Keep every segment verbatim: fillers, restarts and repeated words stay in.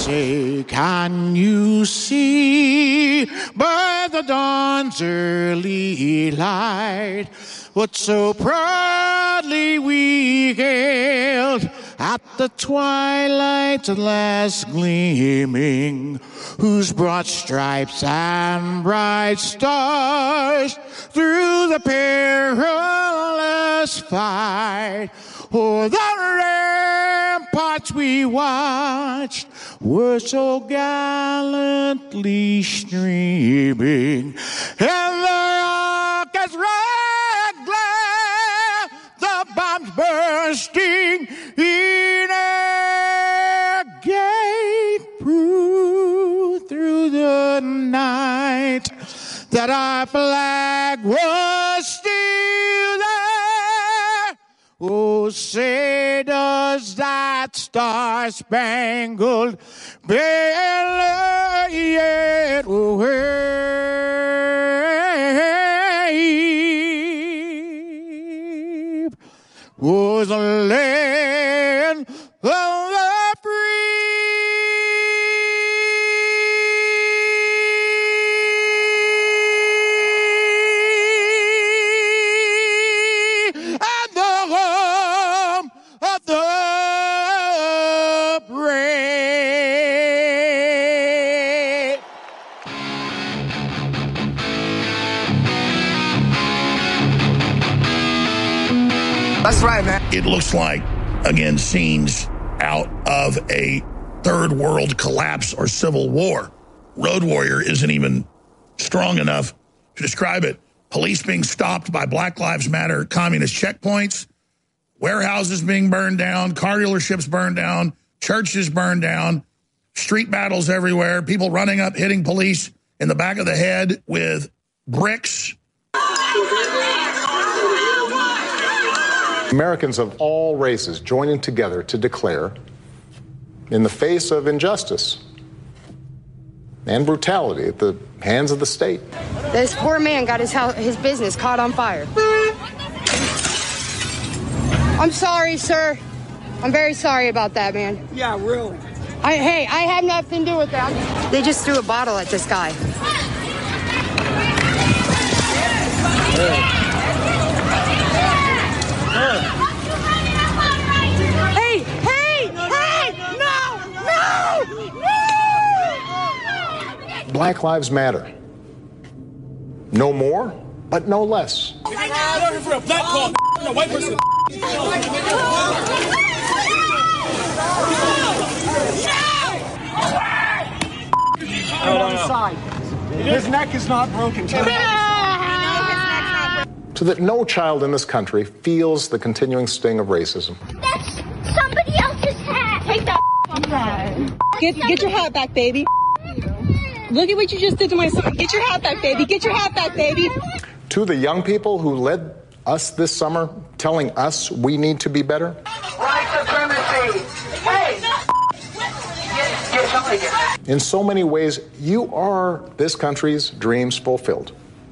say, can you see by the dawn's early light what so proudly we hailed at the twilight's last gleaming, whose broad stripes and bright stars through the perilous fight o'er the ramparts we watched were so gallantly streaming, and the rockets' red glare, the bombs bursting in air, gave proof through the night that our flag was still there. Oh, say does that star-spangled banner yet wave? Was a land of the free. That's right, man. It looks like, again, scenes out of a third world collapse or civil war. Road Warrior isn't even strong enough to describe it. Police being stopped by Black Lives Matter communist checkpoints, warehouses being burned down, car dealerships burned down, churches burned down, street battles everywhere, people running up, hitting police in the back of the head with bricks. Americans of all races joining together to declare, in the face of injustice and brutality at the hands of the state. This poor man got his house, his business caught on fire. I'm sorry, sir. I'm very sorry about that, man. Yeah, really. I, hey, I have nothing to do with that. They just threw a bottle at this guy. Hey, hey, hey! No! No! No! Black Lives Matter. No more, but no less. His neck is not broken. So that no child in this country feels the continuing sting of racism. That's somebody else's hat. Take that hat. Get, get your hat back, baby. Look at what you just did to my son. Get your hat back, baby. Get your hat back, baby. To the young people who led us this summer, telling us we need to be better. White supremacy. Hey! Get something. In so many ways, you are this country's dreams fulfilled.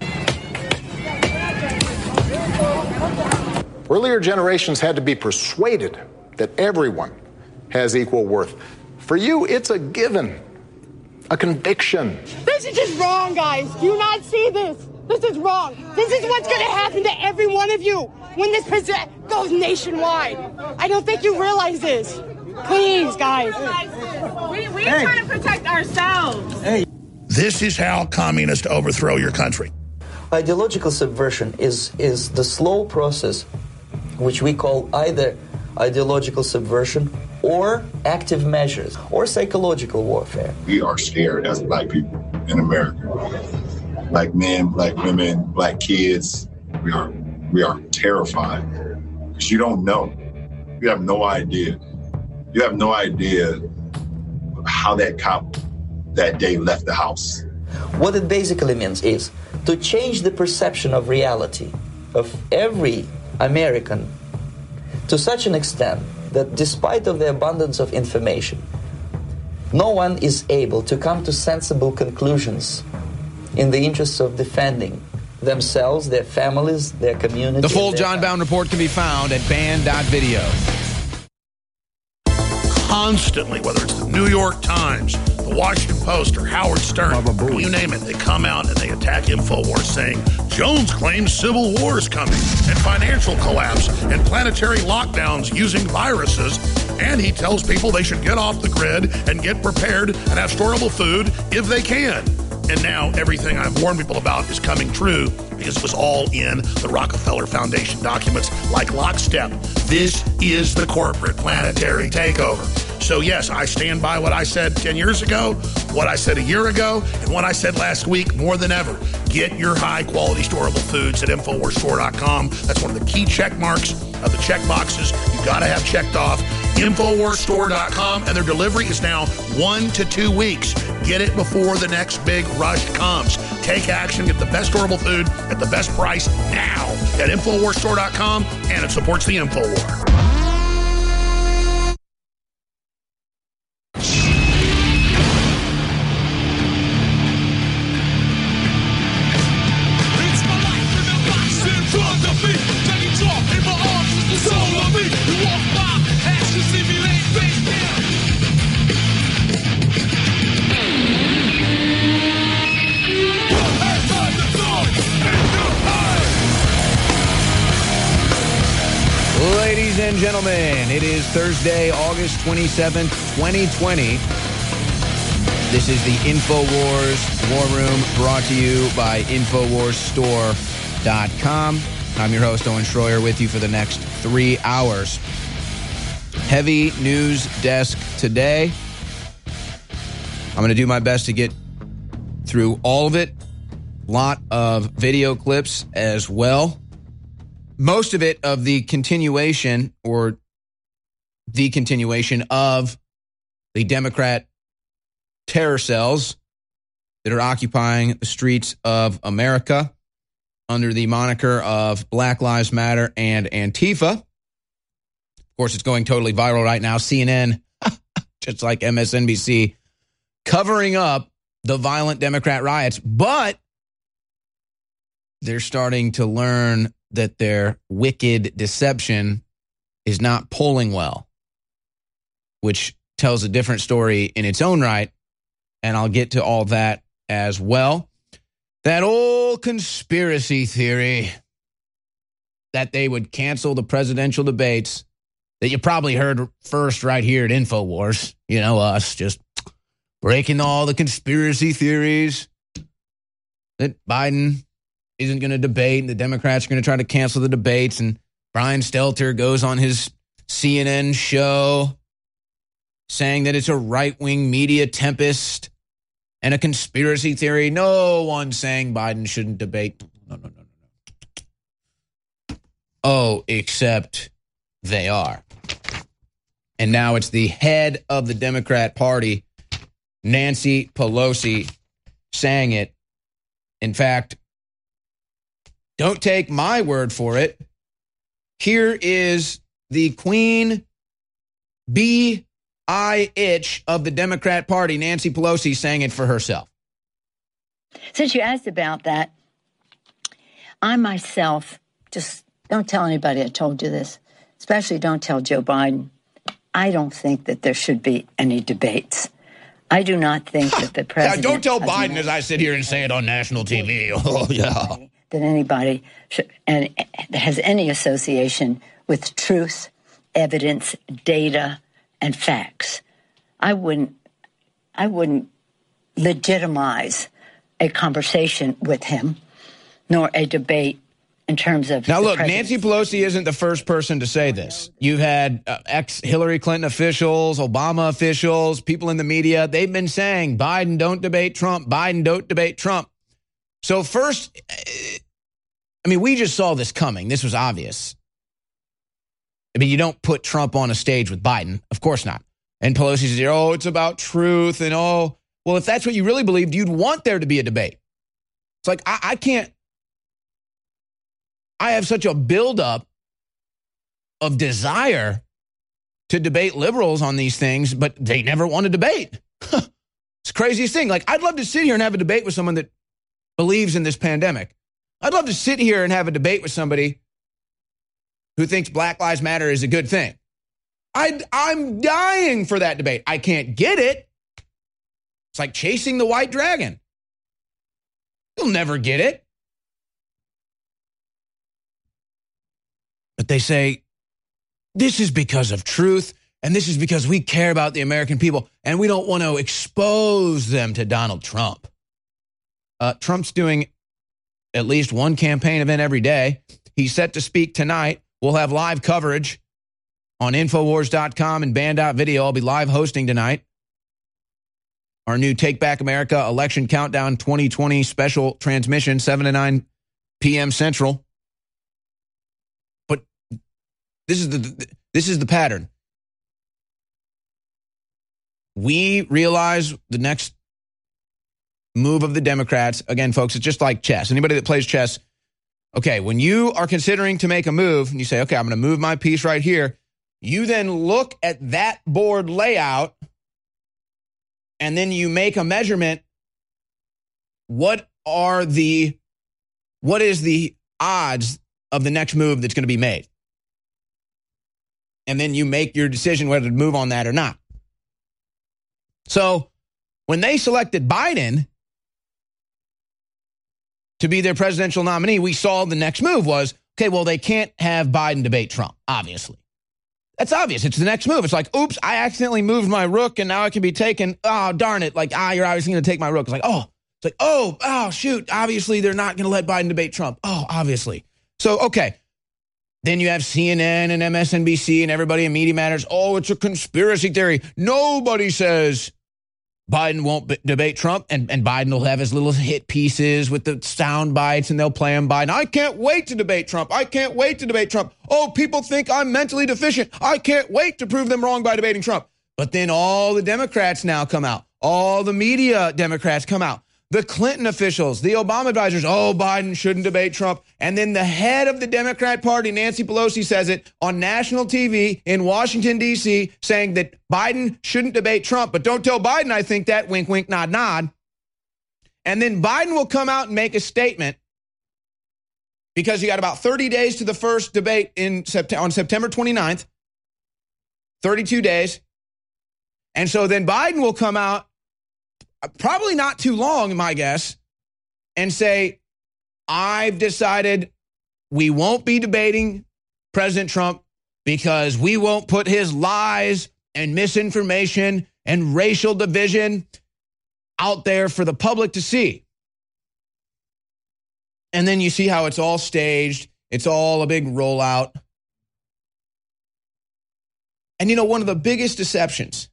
Earlier generations had to be persuaded that everyone has equal worth. For you, it's a given, a conviction. This is just wrong, guys. Do you not see this? This is wrong. This is what's going to happen to every one of you when this possess- goes nationwide. I don't think you realize this. Please, guys. We, we're hey. trying to protect ourselves. Hey. This is how communists overthrow your country. Ideological subversion is, is the slow process which we call either ideological subversion or active measures or psychological warfare. We are scared as black people in America. Black men, black women, black kids, we are we are terrified because you don't know. You have no idea. You have no idea how that cop that day left the house. What it basically means is to change the perception of reality of every American to such an extent that despite of the abundance of information, no one is able to come to sensible conclusions in the interests of defending themselves, their families, their community. The full John Bowne report can be found at band dot video. constantly, whether it's the New York Times, the Washington Post, or Howard Stern, you name it, they come out and they attack InfoWars saying Jones claims civil war is coming and financial collapse and planetary lockdowns using viruses. And he tells people they should get off the grid and get prepared and have storable food if they can. And now everything I've warned people about is coming true because it was all in the Rockefeller Foundation documents like lockstep. This is the corporate planetary takeover. So yes, I stand by what I said ten years ago, what I said a year ago, and what I said last week more than ever. Get your high-quality storable foods at Infowars Store dot com. That's one of the key check marks of the check boxes you got to have checked off. Infowars Store dot com, and their delivery is now one to two weeks. Get it before the next big rush comes. Take action, get the best storable food at the best price now at Infowars Store dot com, and it supports the InfoWar. Ladies and gentlemen, it is Thursday, August twenty-seventh, twenty twenty. This is the InfoWars War Room, brought to you by Infowars Store dot com. I'm your host, Owen Schroyer, with you for the next three hours. Heavy news desk today. I'm going to do my best to get through all of it. Lot of video clips as well. Most of it of the continuation or the continuation of the Democrat terror cells that are occupying the streets of America under the moniker of Black Lives Matter and Antifa. Of course, it's going totally viral right now. C N N, just like M S N B C, covering up the violent Democrat riots, but they're starting to learn that their wicked deception is not polling well, which tells a different story in its own right, and I'll get to all that as well. That old conspiracy theory that they would cancel the presidential debates that you probably heard first right here at InfoWars, you know, us just breaking all the conspiracy theories that Biden isn't going to debate, and the Democrats are going to try to cancel the debates, and Brian Stelter goes on his C N N show saying that it's a right-wing media tempest and a conspiracy theory. No one's saying Biden shouldn't debate. No, no, no, no, no. Oh, except they are. And now it's the head of the Democrat Party, Nancy Pelosi, saying it. In fact, don't take my word for it. Here is the Queen B I itch of the Democrat Party, Nancy Pelosi, saying it for herself. Since you asked about that, I myself, just don't tell anybody I told you this, especially don't tell Joe Biden. I don't think that there should be any debates. I do not think that the president... Yeah, don't tell Biden as I sit here and say it on national T V. Oh, yeah. That anybody should, and that has any association with truth, evidence, data, and facts. I wouldn't, I wouldn't legitimize a conversation with him, nor a debate in terms of... Now, look, Nancy Pelosi isn't the first person to say this. You've had uh, ex-Hillary Clinton officials, Obama officials, people in the media. They've been saying, Biden, don't debate Trump. Biden, don't debate Trump. So first, I mean, we just saw this coming. This was obvious. I mean, you don't put Trump on a stage with Biden. Of course not. And Pelosi says, oh, it's about truth. And oh, well, if that's what you really believed, you'd want there to be a debate. It's like, I, I can't. I have such a buildup of desire to debate liberals on these things, but they never want to debate. It's the craziest thing. Like, I'd love to sit here and have a debate with someone that believes in this pandemic. I'd love to sit here and have a debate with somebody who thinks Black Lives Matter is a good thing. I, I'm dying for that debate. I can't get it. It's like chasing the white dragon. You'll never get it. But they say, this is because of truth, and this is because we care about the American people, and we don't want to expose them to Donald Trump. Uh, Trump's doing at least one campaign event every day. He's set to speak tonight. We'll have live coverage on Infowars dot com and Band dot video. I'll be live hosting tonight. Our new Take Back America Election Countdown twenty twenty special transmission, seven to nine p.m. Central. But this is the this is the pattern. We realize the next move of the Democrats, again, folks, it's just like chess. Anybody that plays chess, okay, when you are considering to make a move, and you say, okay, I'm going to move my piece right here, you then look at that board layout, and then you make a measurement. What are the, what is the odds of the next move that's going to be made? And then you make your decision whether to move on that or not. So when they selected Biden to be their presidential nominee, we saw the next move was, okay, well, they can't have Biden debate Trump, obviously. That's obvious. It's the next move. It's like, oops, I accidentally moved my rook and now it can be taken. Oh, darn it. Like, ah, you're obviously going to take my rook. It's like, oh, it's like, oh, oh, shoot. Obviously, they're not going to let Biden debate Trump. Oh, obviously. So, okay. Then you have C N N and M S N B C and everybody in Media Matters. Oh, it's a conspiracy theory. Nobody says Biden won't b- debate Trump, and, and Biden will have his little hit pieces with the sound bites, and they'll play him. Biden, I can't wait to debate Trump. I can't wait to debate Trump. Oh, people think I'm mentally deficient. I can't wait to prove them wrong by debating Trump. But then all the Democrats now come out. All the media Democrats come out. The Clinton officials, the Obama advisors, oh, Biden shouldn't debate Trump. And then the head of the Democrat Party, Nancy Pelosi, says it on national T V in Washington, D C, saying that Biden shouldn't debate Trump. But don't tell Biden I think that, wink, wink, nod, nod. And then Biden will come out and make a statement because you got about thirty days to the first debate in Sept- on September twenty-ninth, thirty-two days. And so then Biden will come out, probably not too long, my guess, and say, I've decided we won't be debating President Trump because we won't put his lies and misinformation and racial division out there for the public to see. And then you see how it's all staged. It's all a big rollout. And you know, one of the biggest deceptions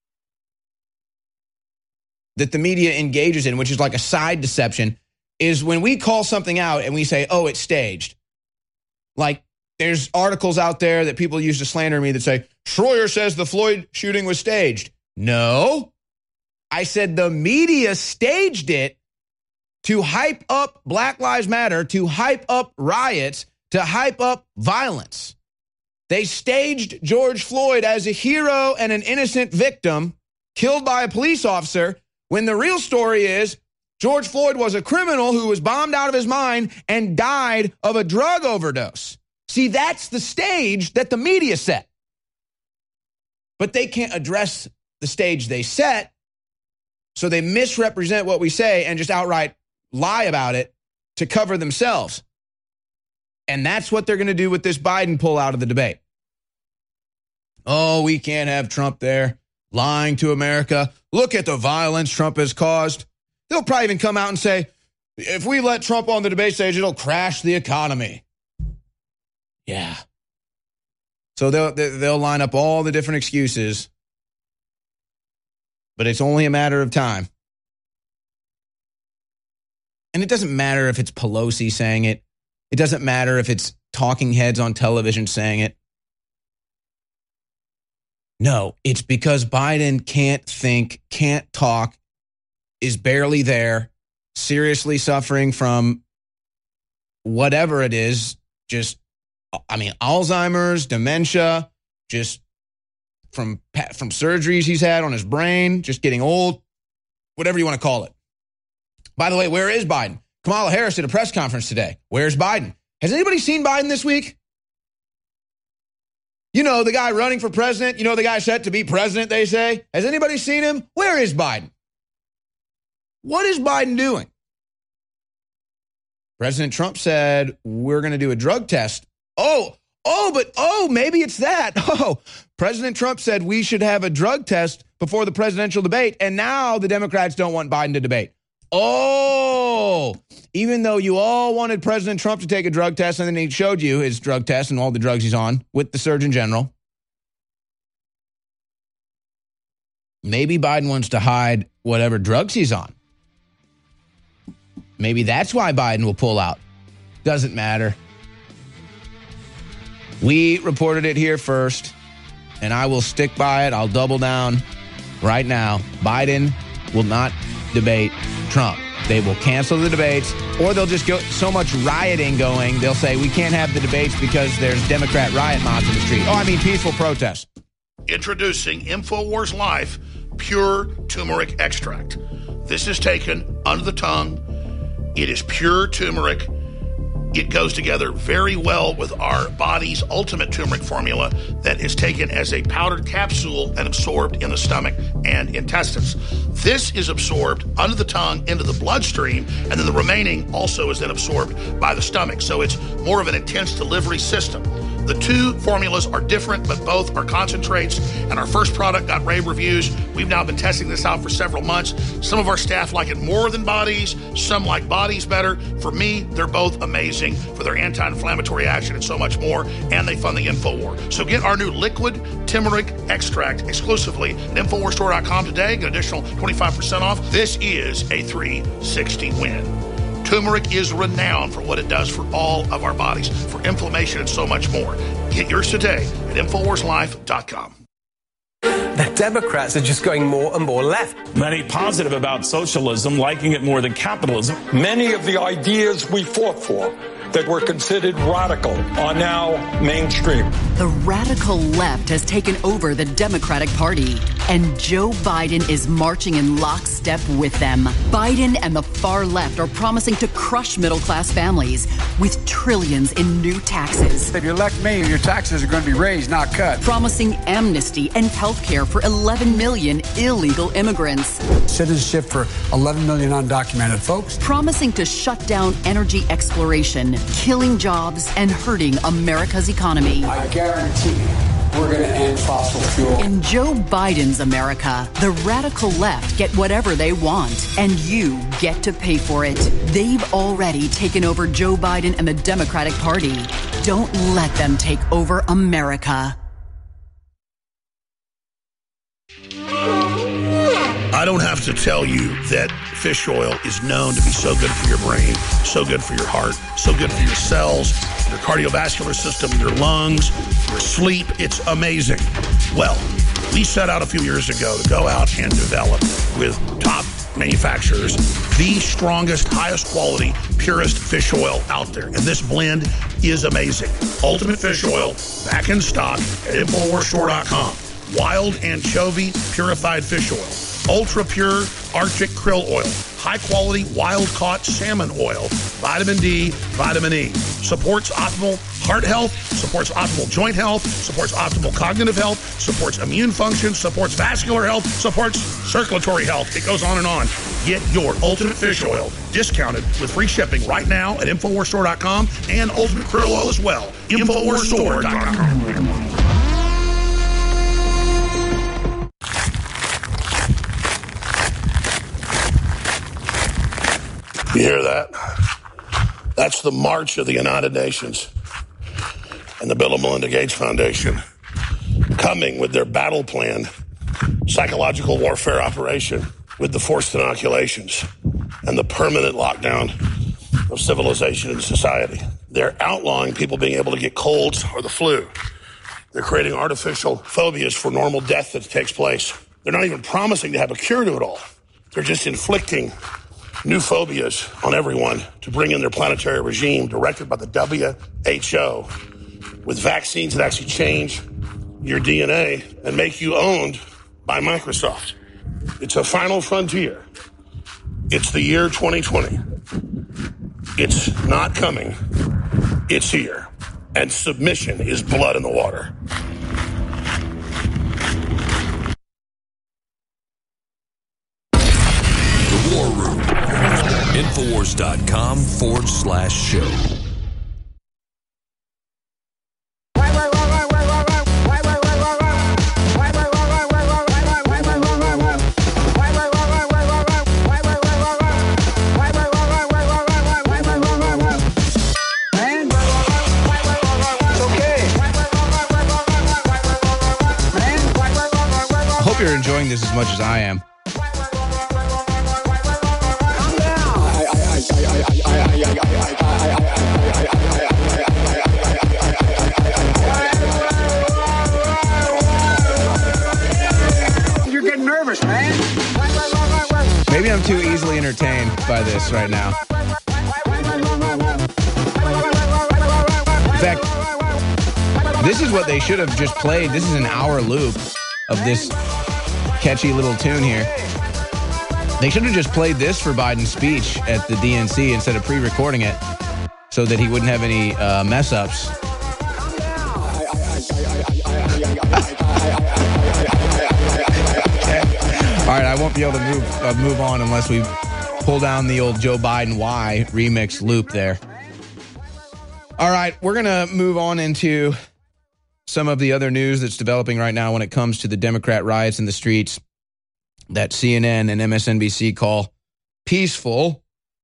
that the media engages in, which is like a side deception, is when we call something out and we say, oh, it's staged. Like, there's articles out there that people use to slander me that say, Schroyer says the Floyd shooting was staged. No. I said the media staged it to hype up Black Lives Matter, to hype up riots, to hype up violence. They staged George Floyd as a hero and an innocent victim killed by a police officer, when the real story is George Floyd was a criminal who was bombed out of his mind and died of a drug overdose. See, that's the stage that the media set. But they can't address the stage they set, so they misrepresent what we say and just outright lie about it to cover themselves. And that's what they're going to do with this Biden pull out of the debate. Oh, we can't have Trump there lying to America. Look at the violence Trump has caused. They'll probably even come out and say, if we let Trump on the debate stage, it'll crash the economy. Yeah. So they'll, they'll line up all the different excuses, but it's only a matter of time. And it doesn't matter if it's Pelosi saying it. It doesn't matter if it's talking heads on television saying it. No, it's because Biden can't think, can't talk, is barely there, seriously suffering from whatever it is, just, I mean, Alzheimer's, dementia, just from from surgeries he's had on his brain, just getting old, whatever you want to call it. By the way, where is Biden? Kamala Harris did a press conference today. Where's Biden? Has anybody seen Biden this week? You know, the guy running for president, you know, the guy set to be president, they say. Has anybody seen him? Where is Biden? What is Biden doing? President Trump said, we're going to do a drug test. Oh, oh, but, oh, maybe it's that. Oh, President Trump said we should have a drug test before the presidential debate, and now the Democrats don't want Biden to debate. Oh, even though you all wanted President Trump to take a drug test, and then he showed you his drug test and all the drugs he's on with the Surgeon General. Maybe Biden wants to hide whatever drugs he's on. Maybe that's why Biden will pull out. Doesn't matter. We reported it here first, and I will stick by it. I'll double down right now. Biden will not debate Trump. They will cancel the debates, or they'll just go so much rioting going, they'll say we can't have the debates because there's Democrat riot mobs in the street. Oh, I mean peaceful protests. Introducing InfoWars Life Pure Turmeric Extract. This is taken under the tongue. It is pure turmeric. It goes together very well with our body's ultimate turmeric formula that is taken as a powdered capsule and absorbed in the stomach and intestines. This is absorbed under the tongue into the bloodstream, and then the remaining also is then absorbed by the stomach. So it's more of an intense delivery system. The two formulas are different, but both are concentrates, and our first product got rave reviews. We've now been testing this out for several months. Some of our staff like it more than bodies. Some like bodies better. For me, they're both amazing for their anti-inflammatory action and so much more, and they fund the InfoWar. So get our new liquid turmeric extract exclusively at Infowars Store dot com today. Get an additional twenty-five percent off. This is a three sixty win. Turmeric is renowned for what it does for all of our bodies, for inflammation and so much more. Get yours today at Infowars Life dot com. The Democrats are just going more and more left. Many positive about socialism, liking it more than capitalism. Many of the ideas we fought for that were considered radical are now mainstream. The radical left has taken over the Democratic Party, and Joe Biden is marching in lockstep with them. Biden and the far left are promising to crush middle-class families with trillions in new taxes. If you elect me, your taxes are going to be raised, not cut. Promising amnesty and health care for eleven million illegal immigrants. Citizenship for eleven million undocumented folks. Promising to shut down energy exploration, killing jobs, and hurting America's economy. I guarantee you, we're going to end fossil fuel. In Joe Biden's America, the radical left get whatever they want, and you get to pay for it. They've already taken over Joe Biden and the Democratic Party. Don't let them take over America. I don't have to tell you that fish oil is known to be so good for your brain, so good for your heart, so good for your cells, your cardiovascular system, your lungs, your sleep. It's amazing. Well, we set out a few years ago to go out and develop with top manufacturers the strongest, highest quality, purest fish oil out there. And this blend is amazing. Ultimate Fish Oil, back in stock at Infowars Store dot com. Wild anchovy purified fish oil. Ultra pure Arctic krill oil, high quality wild caught salmon oil, vitamin D, vitamin E. Supports optimal heart health, supports optimal joint health, supports optimal cognitive health, supports immune function, supports vascular health, supports circulatory health. It goes on and on. Get your Ultimate Fish Oil discounted with free shipping right now at Infowars Store dot com and Ultimate Krill Oil as well. Infowars Store dot com. You hear that? That's the march of the United Nations and the Bill and Melinda Gates Foundation coming with their battle plan, psychological warfare operation with the forced inoculations and the permanent lockdown of civilization and society. They're outlawing people being able to get colds or the flu. They're creating artificial phobias for normal death that takes place. They're not even promising to have a cure to it all. They're just inflicting new phobias on everyone to bring in their planetary regime directed by the W H O with vaccines that actually change your D N A and make you owned by Microsoft. It's a final frontier. It's the year twenty twenty. It's not coming. It's here. And submission is blood in the water. Infowars.com forward slash show. I hope you're enjoying this as much as I am. You're getting nervous, man. Maybe I'm too easily entertained by this right now. In fact, this is what they should have just played. This is an hour loop of this catchy little tune here. They should have just played this for Biden's speech at the D N C instead of pre-recording it so that he wouldn't have any uh, mess-ups. All right, I won't be able to move uh, move on unless we pull down the old Joe Biden Y remix loop there. All right, we're going to move on into some of the other news that's developing right now when it comes to the Democrat riots in the streets that C N N and M S N B C call peaceful.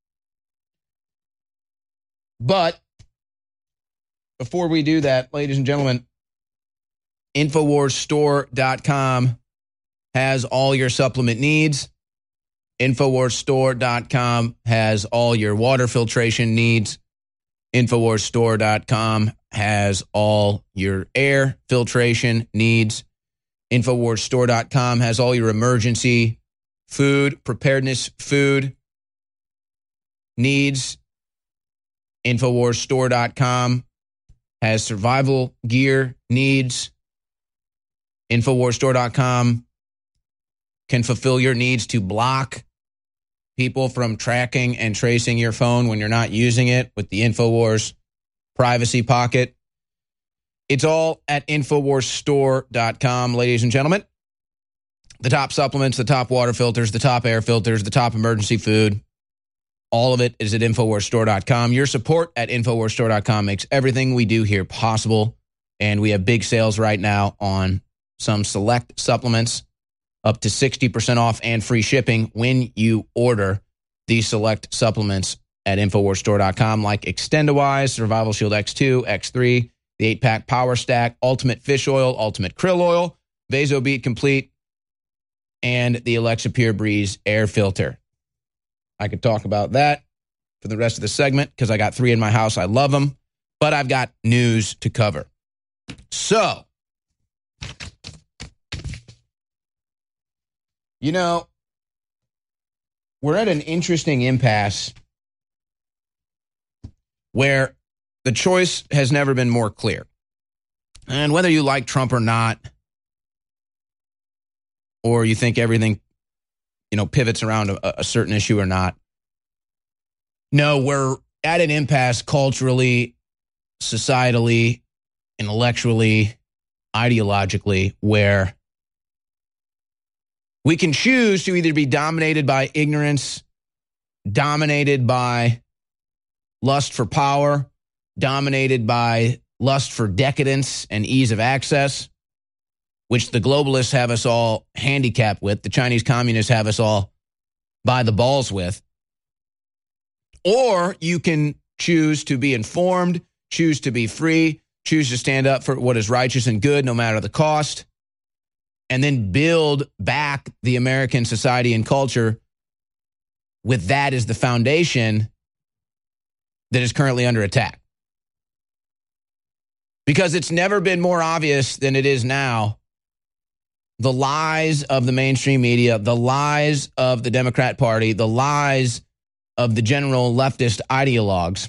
But before we do that, ladies and gentlemen, Infowars Store dot com has all your supplement needs. Infowars Store dot com has all your water filtration needs. Infowars Store dot com has all your air filtration needs. Infowars Store dot com has all your emergency food, preparedness food needs. Infowars Store dot com has survival gear needs. Infowars Store dot com can fulfill your needs to block people from tracking and tracing your phone when you're not using it with the Infowars Privacy Pocket. It's all at Infowars Store dot com, ladies and gentlemen. The top supplements, the top water filters, the top air filters, the top emergency food. All of it is at Infowars Store dot com. Your support at Infowars Store dot com makes everything we do here possible. And we have big sales right now on some select supplements, up to sixty percent off and free shipping when you order these select supplements at Infowars Store dot com, like Extendawise, Survival Shield X two, X three, the eight-pack Power Stack, Ultimate Fish Oil, Ultimate Krill Oil, VasoBeat Complete, and the Alexa Pure Breeze Air Filter. I could talk about that for the rest of the segment because I got three in my house. I love them, but I've got news to cover. So, you know, we're at an interesting impasse where the choice has never been more clear. And whether you like Trump or not, or you think everything, you know, pivots around a, a certain issue or not, no, we're at an impasse culturally, societally, intellectually, ideologically, where we can choose to either be dominated by ignorance, dominated by lust for power, dominated by lust for decadence and ease of access, which the globalists have us all handicapped with, the Chinese communists have us all by the balls with. Or you can choose to be informed, choose to be free, choose to stand up for what is righteous and good no matter the cost, and then build back the American society and culture with that as the foundation that is currently under attack. Because it's never been more obvious than it is now. The lies of the mainstream media, the lies of the Democrat Party, the lies of the general leftist ideologues.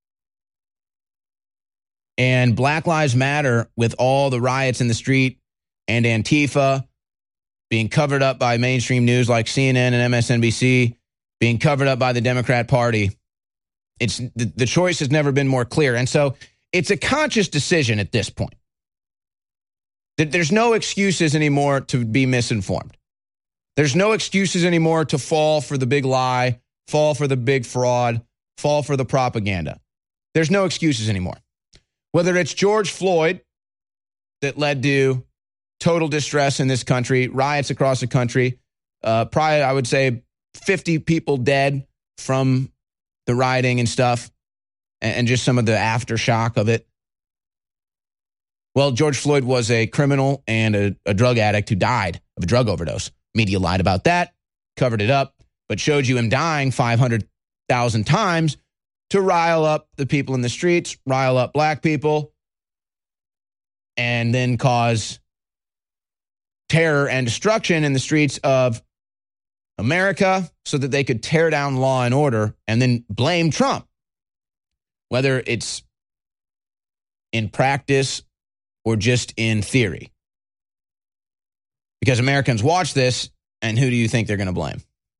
And Black Lives Matter, with all the riots in the street and Antifa being covered up by mainstream news like C N N and M S N B C, being covered up by the Democrat Party, it's the, the choice has never been more clear. And so it's a conscious decision at this point. There's no excuses anymore to be misinformed. There's no excuses anymore to fall for the big lie, fall for the big fraud, fall for the propaganda. There's no excuses anymore. Whether it's George Floyd that led to total distress in this country, riots across the country, uh, probably, I would say, fifty people dead from the rioting and stuff, and, and just some of the aftershock of it. Well, George Floyd was a criminal and a, a drug addict who died of a drug overdose. Media lied about that, covered it up, but showed you him dying five hundred thousand times to rile up the people in the streets, rile up black people, and then cause terror and destruction in the streets of America so that they could tear down law and order and then blame Trump, whether it's in practice or just in theory. Because Americans watch this, and who do you think they're going to blame?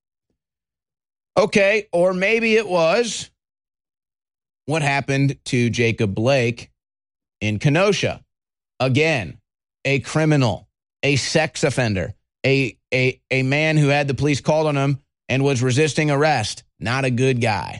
Okay, or maybe it was what happened to Jacob Blake in Kenosha. Again, a criminal, a sex offender, a, a, a man who had the police called on him and was resisting arrest. Not a good guy.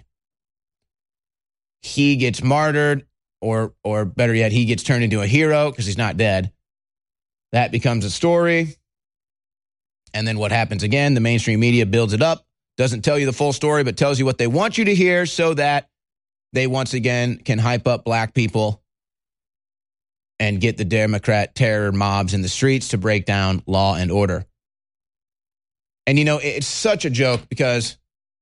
He gets martyred, or, or better yet, he gets turned into a hero because he's not dead. That becomes a story. And then what happens again? The mainstream media builds it up, doesn't tell you the full story, but tells you what they want you to hear so that they once again can hype up black people and get the Democrat terror mobs in the streets to break down law and order. And, you know, it's such a joke because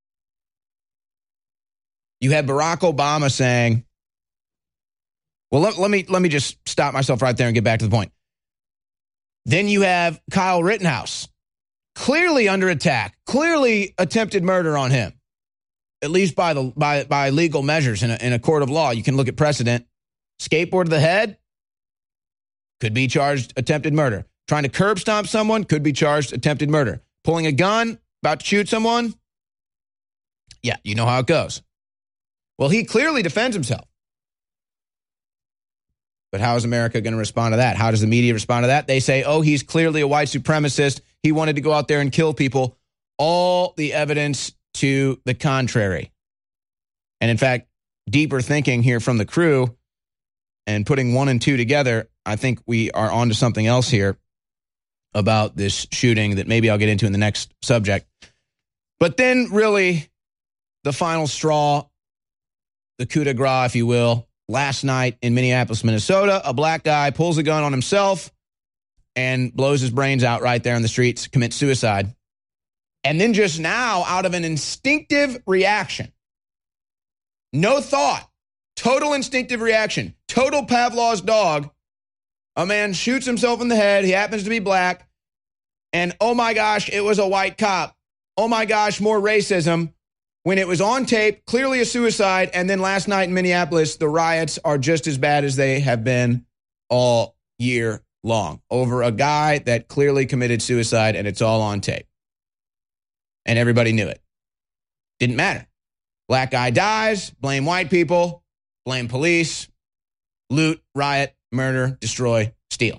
you had Barack Obama saying, well, let, let me let me just stop myself right there and get back to the point. Then you have Kyle Rittenhouse, clearly under attack, clearly attempted murder on him, at least by the by by legal measures in a, in a court of law. You can look at precedent. Skateboard to the head, could be charged attempted murder. Trying to curb stomp someone, could be charged attempted murder. Pulling a gun, about to shoot someone, yeah, you know how it goes. Well, he clearly defends himself. But how is America going to respond to that? How does the media respond to that? They say, oh, he's clearly a white supremacist. He wanted to go out there and kill people. All the evidence to the contrary. And in fact, deeper thinking here from the crew and putting one and two together, I think we are onto something else here about this shooting that maybe I'll get into in the next subject. But then really the final straw, the coup de grace, if you will, last night in Minneapolis, Minnesota, a black guy pulls a gun on himself and blows his brains out right there in the streets, commits suicide. And then just now, out of an instinctive reaction, no thought, total instinctive reaction, total Pavlov's dog, a man shoots himself in the head. He happens to be black. And oh my gosh, it was a white cop. Oh my gosh, more racism. When it was on tape, clearly a suicide. And then last night in Minneapolis, the riots are just as bad as they have been all year long over a guy that clearly committed suicide, and it's all on tape. And everybody knew it. Didn't matter. Black guy dies, blame white people, blame police, loot, riot, murder, destroy, steal.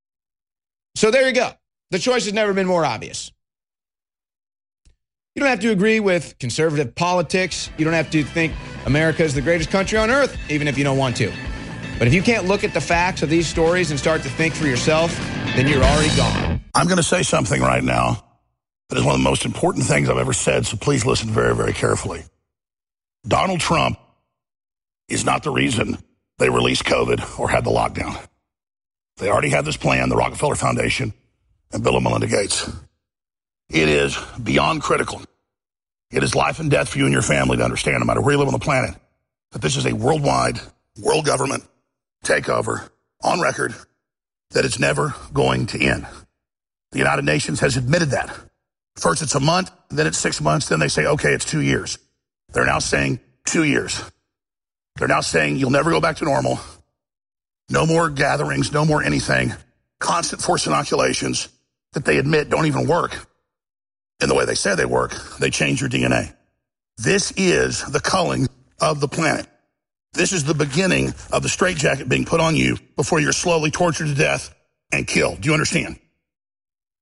So there you go. The choice has never been more obvious. You don't have to agree with conservative politics. You don't have to think America is the greatest country on earth, even if you don't want to. But if you can't look at the facts of these stories and start to think for yourself, then you're already gone. I'm going to say something right now that is one of the most important things I've ever said, so please listen very, very carefully. Donald Trump is not the reason they released COVID or had the lockdown. They already had this plan, the Rockefeller Foundation and Bill and Melinda Gates. It is beyond critical. It is life and death for you and your family to understand, no matter where you live on the planet, that this is a worldwide, world government takeover on record, that it's never going to end. The United Nations has admitted that. First it's a month, then it's six months, then they say, okay, it's two years. They're now saying two years. They're now saying you'll never go back to normal. No more gatherings, no more anything. Constant forced inoculations that they admit don't even work in the way they say they work. They change your D N A. This is the culling of the planet. This is the beginning of the straitjacket being put on you before you're slowly tortured to death and killed. Do you understand?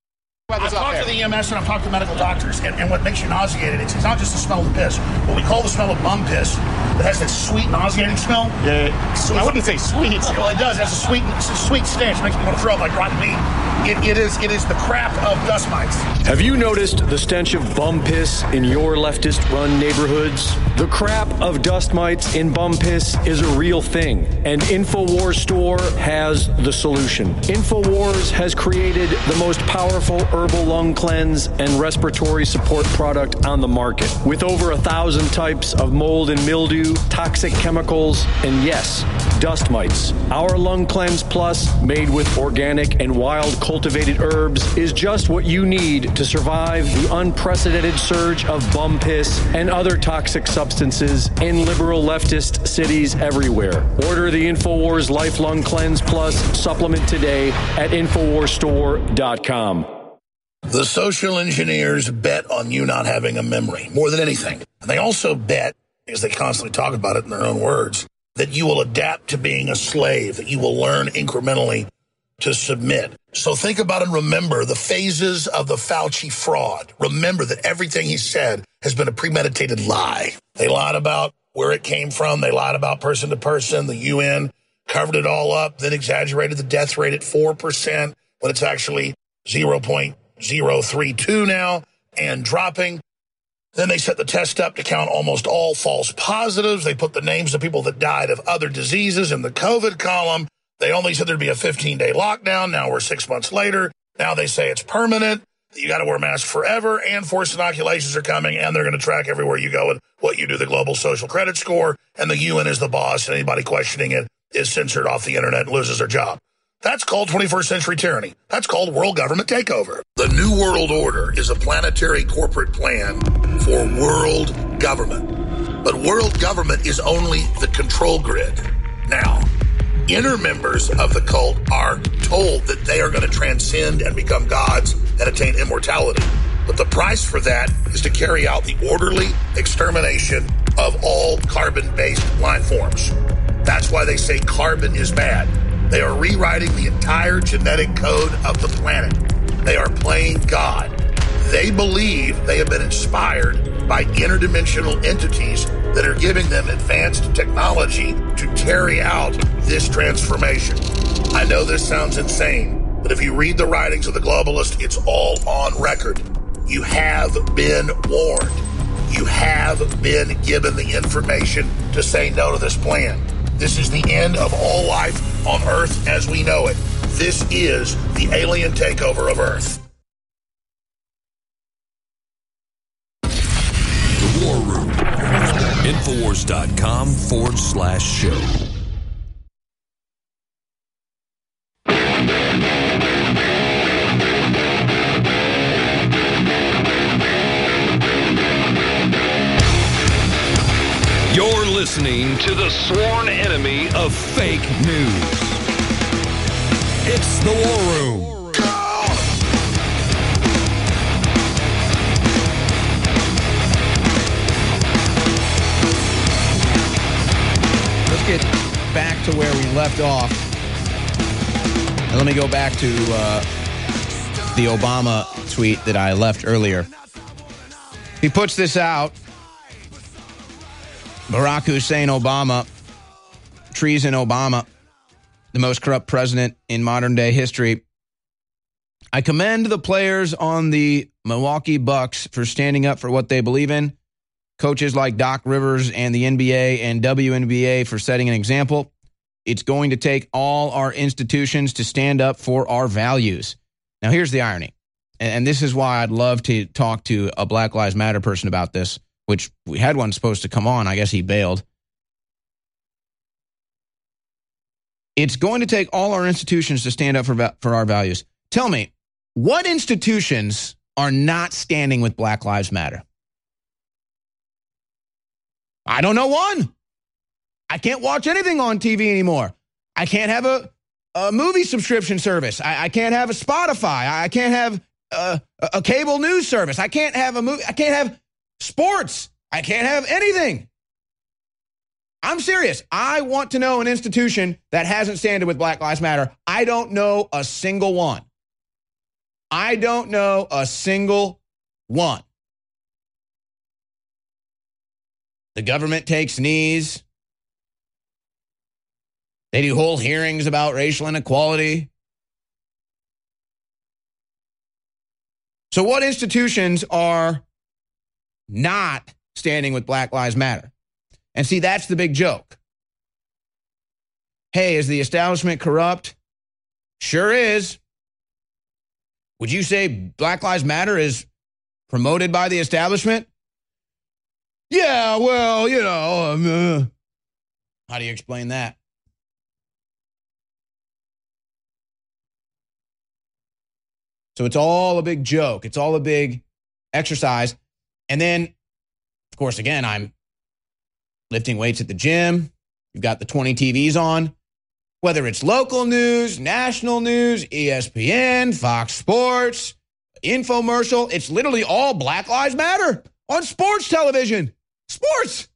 I've talked to the E M S and I've talked to medical doctors, and, and what makes you nauseated, it's, it's not just the smell of the piss. What we call the smell of bum piss, that has that sweet, nauseating smell. Yeah, I wouldn't say sweet. Well, it does. It has a sweet, it's a sweet stench. It makes me want to throw up like rotten meat. It, it is it is the crap of dust mites. Have you noticed the stench of bum piss in your leftist-run neighborhoods? The crap of dust mites in bum piss is a real thing, and InfoWars Store has the solution. InfoWars has created the most powerful herbal lung cleanse and respiratory support product on the market, with over a thousand types of mold and mildew, toxic chemicals, and yes, dust mites. Our Lung Cleanse Plus, made with organic and wild cultivated herbs, is just what you need to survive the unprecedented surge of bum piss and other toxic substances in liberal leftist cities everywhere. Order the InfoWars Life Lung Cleanse Plus supplement today at InfoWars Store dot com. The social engineers bet on you not having a memory more than anything. And they also bet, because they constantly talk about it in their own words, that you will adapt to being a slave, that you will learn incrementally to submit. So think about and remember the phases of the Fauci fraud. Remember that everything he said has been a premeditated lie. They lied about where it came from. They lied about person to person. The U N covered it all up, then exaggerated the death rate at four percent when it's actually zero point zero three two now and dropping. Then they set the test up to count almost all false positives. They put the names of people that died of other diseases in the COVID column. They only said there'd be a fifteen-day lockdown. Now we're six months later. Now they say it's permanent. You got to wear masks forever, and forced inoculations are coming, and they're going to track everywhere you go and what you do, the global social credit score, and the U N is the boss, and anybody questioning it is censored off the internet and loses their job. That's called twenty-first century tyranny. That's called world government takeover. The New World Order is a planetary corporate plan for world government. But world government is only the control grid. Now, inner members of the cult are told that they are going to transcend and become gods and attain immortality. But the price for that is to carry out the orderly extermination of all carbon-based life forms. That's why they say carbon is bad. They are rewriting the entire genetic code of the planet. They are playing God. They believe they have been inspired by interdimensional entities that are giving them advanced technology to carry out this transformation. I know this sounds insane, but if you read the writings of the globalists, it's all on record. You have been warned. You have been given the information to say no to this plan. This is the end of all life on Earth as we know it. This is the alien takeover of Earth. The War Room. Infowars.com forward slash show. You're listening to the sworn enemy of fake news. It's the War Room. Let's get back to where we left off. And let me go back to uh, the Obama tweet that I left earlier. He puts this out. Barack Hussein Obama, treason Obama, the most corrupt president in modern day history. I commend the players on the Milwaukee Bucks for standing up for what they believe in. Coaches like Doc Rivers and the N B A and W N B A for setting an example. It's going to take all our institutions to stand up for our values. Now, here's the irony. And this is why I'd love to talk to a Black Lives Matter person about this, which we had one supposed to come on. I guess he bailed. It's going to take all our institutions to stand up for, for our values. Tell me, what institutions are not standing with Black Lives Matter? I don't know one. I can't watch anything on T V anymore. I can't have a, a movie subscription service. I, I can't have a Spotify. I can't have a, a cable news service. I can't have a movie. I can't have sports. I can't have anything. I'm serious. I want to know an institution that hasn't standed with Black Lives Matter. I don't know a single one. I don't know a single one. The government takes knees. They do whole hearings about racial inequality. So what institutions are not standing with Black Lives Matter? And see, that's the big joke. Hey, is the establishment corrupt? Sure is. Would you say Black Lives Matter is promoted by the establishment? Yeah, well, you know. Um, uh, how do you explain that? So it's all a big joke. It's all a big exercise. And then, of course, again, I'm lifting weights at the gym. You've got the twenty T Vs on. Whether it's local news, national news, E S P N, Fox Sports, infomercial, it's literally all Black Lives Matter on sports television. Sports.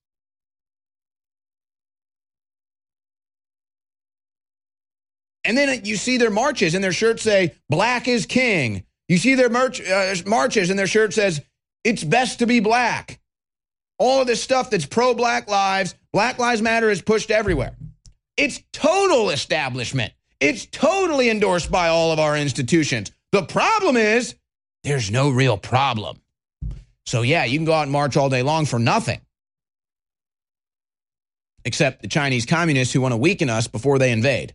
And then you see their marches and their shirts say, Black is King. You see their march, uh, marches and their shirt says, it's best to be black. All of this stuff that's pro-Black lives, Black Lives Matter is pushed everywhere. It's total establishment. It's totally endorsed by all of our institutions. The problem is there's no real problem. So, yeah, you can go out and march all day long for nothing. Except the Chinese communists who want to weaken us before they invade.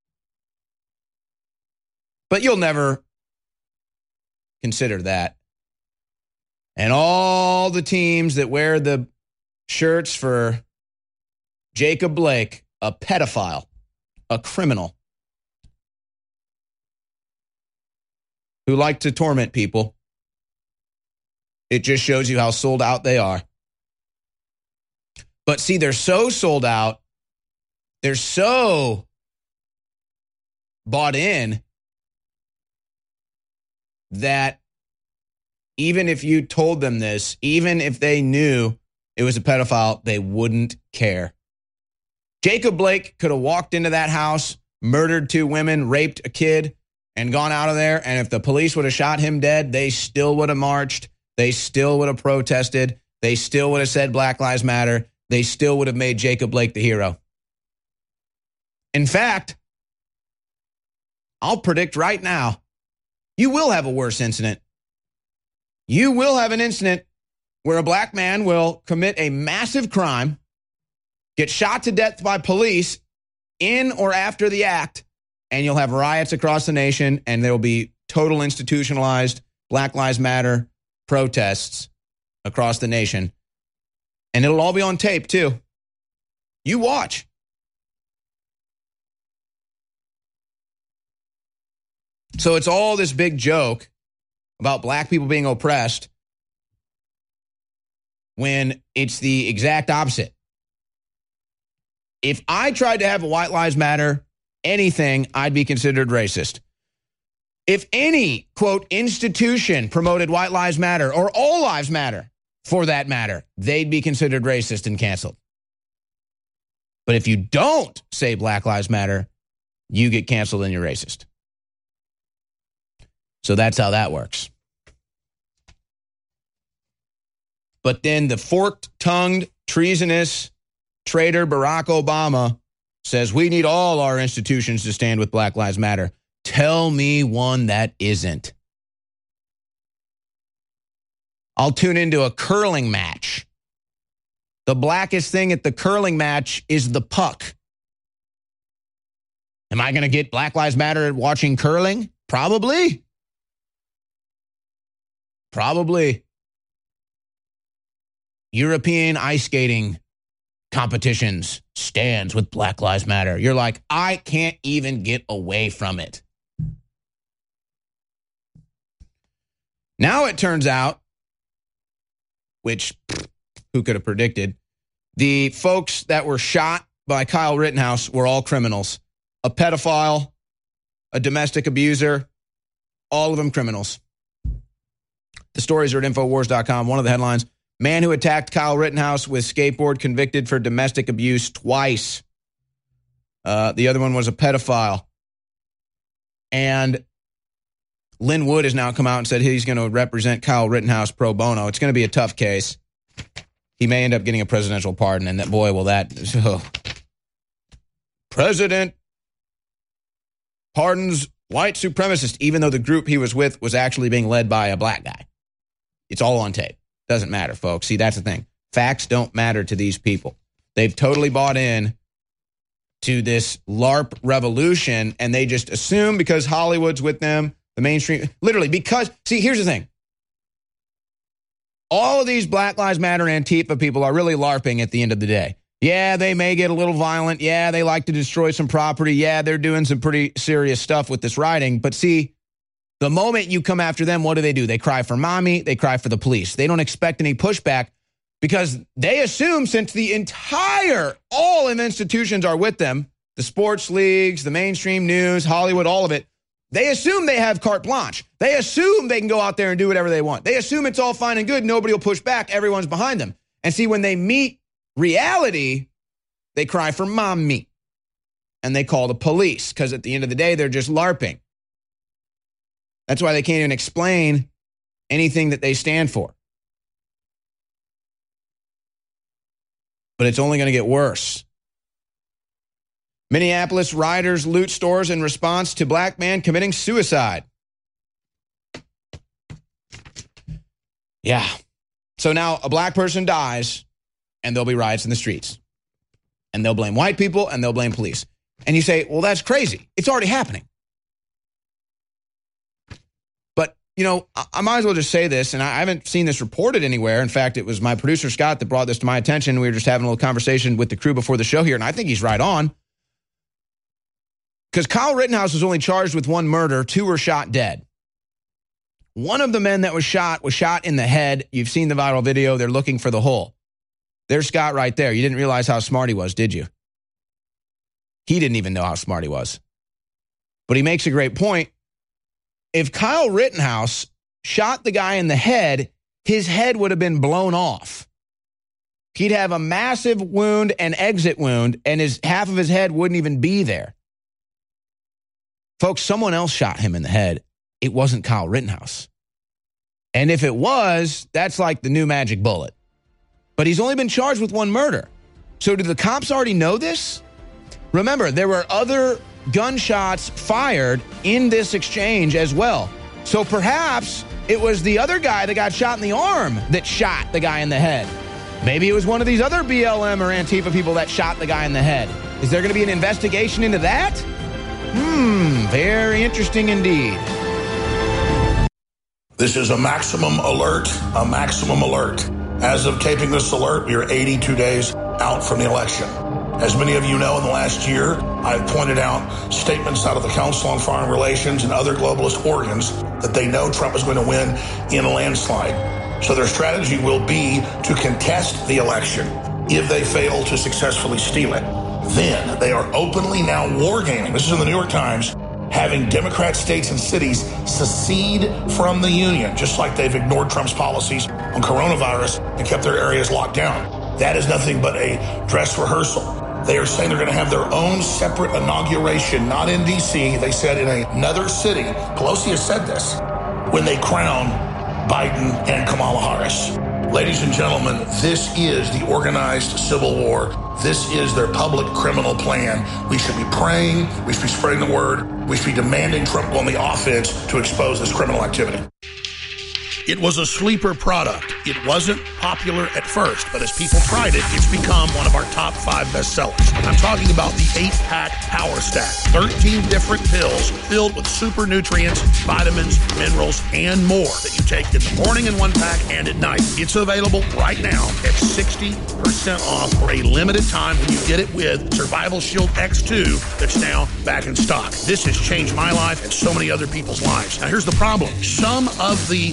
But you'll never consider that. And all the teams that wear the shirts for Jacob Blake, a pedophile, a criminal, who like to torment people. It just shows you how sold out they are. But see, they're so sold out, they're so bought in that even if you told them this, even if they knew it was a pedophile, they wouldn't care. Jacob Blake could have walked into that house, murdered two women, raped a kid, and gone out of there. And if the police would have shot him dead, they still would have marched. They still would have protested. They still would have said Black Lives Matter. They still would have made Jacob Blake the hero. In fact, I'll predict right now, you will have a worse incident. You will have an incident where a black man will commit a massive crime, get shot to death by police in or after the act, and you'll have riots across the nation, and there will be total institutionalized Black Lives Matter protests across the nation. And it'll all be on tape, too. You watch. So it's all this big joke about black people being oppressed when it's the exact opposite. If I tried to have a White Lives Matter anything, I'd be considered racist. If any, quote, institution promoted White Lives Matter, or all lives matter, for that matter, they'd be considered racist and canceled. But if you don't say Black Lives Matter, you get canceled and you're racist. So that's how that works. But then the forked-tongued, treasonous traitor Barack Obama says we need all our institutions to stand with Black Lives Matter. Tell me one that isn't. I'll tune into a curling match. The blackest thing at the curling match is the puck. Am I going to get Black Lives Matter at watching curling? Probably. Probably. European ice skating competitions stands with Black Lives Matter. You're like, I can't even get away from it. Now it turns out, which who could have predicted, the folks that were shot by Kyle Rittenhouse were all criminals. A pedophile, a domestic abuser, all of them criminals. The stories are at Infowars dot com. One of the headlines, man who attacked Kyle Rittenhouse with skateboard convicted for domestic abuse twice. Uh, the other one was a pedophile. And Lynn Wood has now come out and said he's going to represent Kyle Rittenhouse pro bono. It's going to be a tough case. He may end up getting a presidential pardon, and that, boy, will that... Oh. President pardons white supremacist, even though the group he was with was actually being led by a black guy. It's all on tape. Doesn't matter, folks. See, that's the thing. Facts don't matter to these people. They've totally bought in to this LARP revolution, and they just assume because Hollywood's with them, the mainstream, literally because, see, here's the thing. All of these Black Lives Matter Antifa people are really LARPing at the end of the day. Yeah, they may get a little violent. Yeah, they like to destroy some property. Yeah, they're doing some pretty serious stuff with this rioting. But see, the moment you come after them, what do they do? They cry for mommy. They cry for the police. They don't expect any pushback because they assume since the entire, all of institutions are with them, the sports leagues, the mainstream news, Hollywood, all of it, they assume they have carte blanche. They assume they can go out there and do whatever they want. They assume it's all fine and good. Nobody will push back. Everyone's behind them. And see, when they meet reality, they cry for mommy. And they call the police because at the end of the day, they're just LARPing. That's why they can't even explain anything that they stand for. But it's only going to get worse. Minneapolis rioters loot stores in response to black man committing suicide. Yeah. So now a black person dies, and there'll be riots in the streets. And they'll blame white people, and they'll blame police. And you say, well, that's crazy. It's already happening. But, you know, I, I might as well just say this, and I, I haven't seen this reported anywhere. In fact, it was my producer, Scott, that brought this to my attention. We were just having a little conversation with the crew before the show here, and I think he's right on. Because Kyle Rittenhouse was only charged with one murder. Two were shot dead. One of the men that was shot was shot in the head. You've seen the viral video. They're looking for the hole. There's Scott right there. You didn't realize how smart he was, did you? He didn't even know how smart he was. But he makes a great point. If Kyle Rittenhouse shot the guy in the head, his head would have been blown off. He'd have a massive wound, an exit wound, and his half of his head wouldn't even be there. Folks, someone else shot him in the head. It wasn't Kyle Rittenhouse. And if it was, that's like the new magic bullet. But he's only been charged with one murder. So did the cops already know this? Remember, there were other gunshots fired in this exchange as well. So perhaps it was the other guy that got shot in the arm that shot the guy in the head. Maybe it was one of these other B L M or Antifa people that shot the guy in the head. Is there going to be an investigation into that? Hmm, very interesting indeed. This is a maximum alert, a maximum alert. As of taping this alert, we are eighty-two days out from the election. As many of you know, in the last year, I've pointed out statements out of the Council on Foreign Relations and other globalist organs that they know Trump is going to win in a landslide. So their strategy will be to contest the election if they fail to successfully steal it. Then they are openly now wargaming, this is in the New York Times, having Democrat states and cities secede from the union, just like they've ignored Trump's policies on coronavirus and kept their areas locked down. That is nothing but a dress rehearsal. They are saying they're going to have their own separate inauguration, not in D C. They said in another city. Pelosi has said this when they crown Biden and Kamala Harris. Ladies and gentlemen, this is the organized civil war. This is their public criminal plan. We should be praying. We should be spreading the word. We should be demanding Trump go on the offense to expose this criminal activity. It was a sleeper product. It wasn't popular at first, but as people tried it, it's become one of our top five bestsellers. I'm talking about the eight-pack Power Stack. thirteen different pills filled with super nutrients, vitamins, minerals, and more that you take in the morning in one pack and at night. It's available right now at sixty percent off for a limited time when you get it with Survival Shield X two that's now back in stock. This has changed my life and so many other people's lives. Now, here's the problem. Some of the patented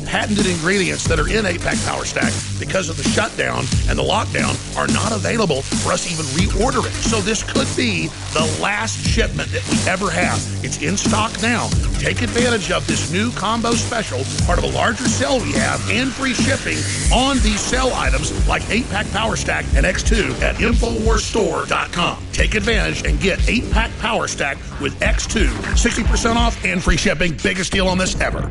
selected ingredients that are in eight pack Power Stack because of the shutdown and the lockdown are not available for us to even reorder it. So this could be the last shipment that we ever have. It's in stock now. Take advantage of this new combo special, part of a larger sale we have, and free shipping on these sale items like eight pack Power Stack and X two at Infowars Store dot com. Take advantage and get eight pack Power Stack with X two, sixty percent off and free shipping. Biggest deal on this ever.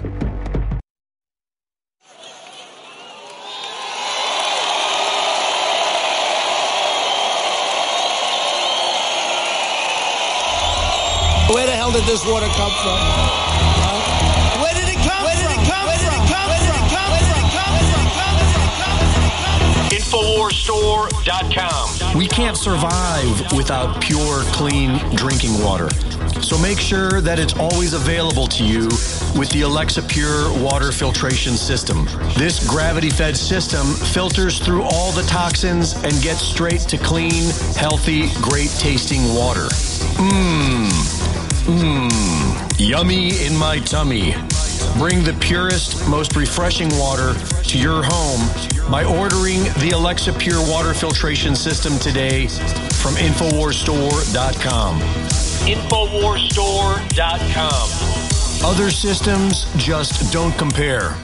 Where the hell did this water come from? Huh? Where did it come Where did from? It come Where did it come Where did it come Where did it come Infowars Store dot com. We can't survive without pure, clean drinking water. So make sure that it's always available to you with the Alexa Pure water filtration system. This gravity-fed system filters through all the toxins and gets straight to clean, healthy, great-tasting water. Mmm. Mmm. Yummy in my tummy. Bring the purest, most refreshing water to your home by ordering the Alexa Pure water filtration system today from Infowars Store dot com. Infowars Store dot com. Other systems just don't compare.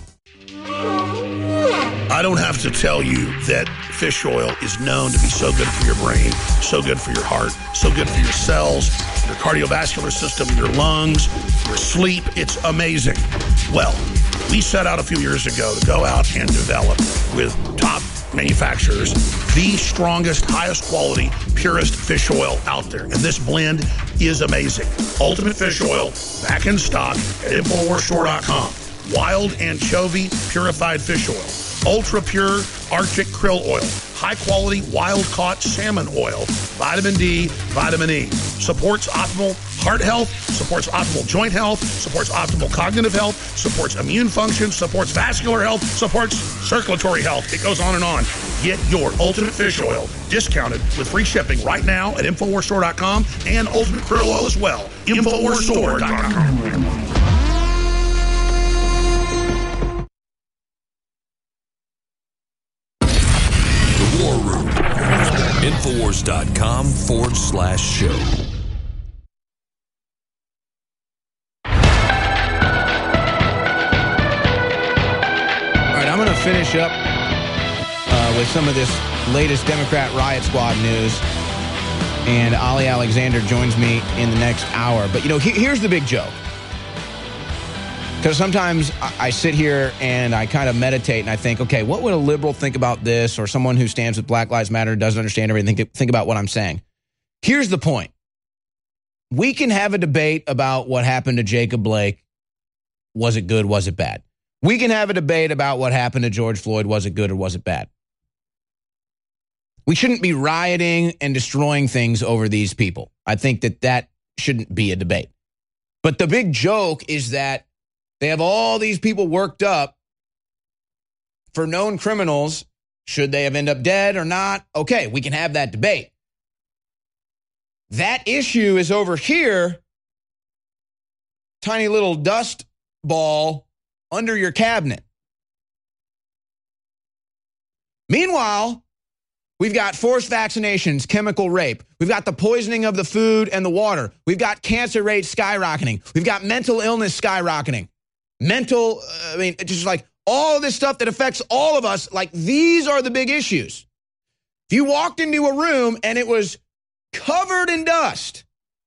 I don't have to tell you that fish oil is known to be so good for your brain, so good for your heart, so good for your cells, your cardiovascular system, your lungs, your sleep. It's amazing. Well, we set out a few years ago to go out and develop with top manufacturers the strongest, highest quality, purest fish oil out there. And this blend is amazing. Ultimate Fish Oil, back in stock at Infowars Store dot com. Wild anchovy purified fish oil. Ultra pure Arctic krill oil. High quality wild caught salmon oil. Vitamin D, vitamin E. Supports optimal heart health, supports optimal joint health, supports optimal cognitive health, supports immune function, supports vascular health, supports circulatory health. It goes on and on. Get your Ultimate Fish Oil discounted with free shipping right now at Infowars Store dot com and Ultimate Krill Oil as well. Infowars Store dot com. Infowars dot com forward slash show. All right, I'm going to finish up uh, with some of this latest Democrat riot squad news. And Ali Alexander joins me in the next hour. But, you know, he, here's the big joke. Because sometimes I sit here and I kind of meditate and I think, okay, what would a liberal think about this? Or someone who stands with Black Lives Matter, doesn't understand everything, think, think about what I'm saying. Here's the point. We can have a debate about what happened to Jacob Blake. Was it good? Was it bad? We can have a debate about what happened to George Floyd. Was it good or was it bad? We shouldn't be rioting and destroying things over these people. I think that that shouldn't be a debate. But the big joke is that they have all these people worked up for known criminals. Should they have ended up dead or not? Okay, we can have that debate. That issue is over here, tiny little dust ball under your cabinet. Meanwhile, we've got forced vaccinations, chemical rape. We've got the poisoning of the food and the water. We've got cancer rates skyrocketing. We've got mental illness skyrocketing. Mental, I mean, just like all of this stuff that affects all of us, like these are the big issues. If you walked into a room and it was covered in dust,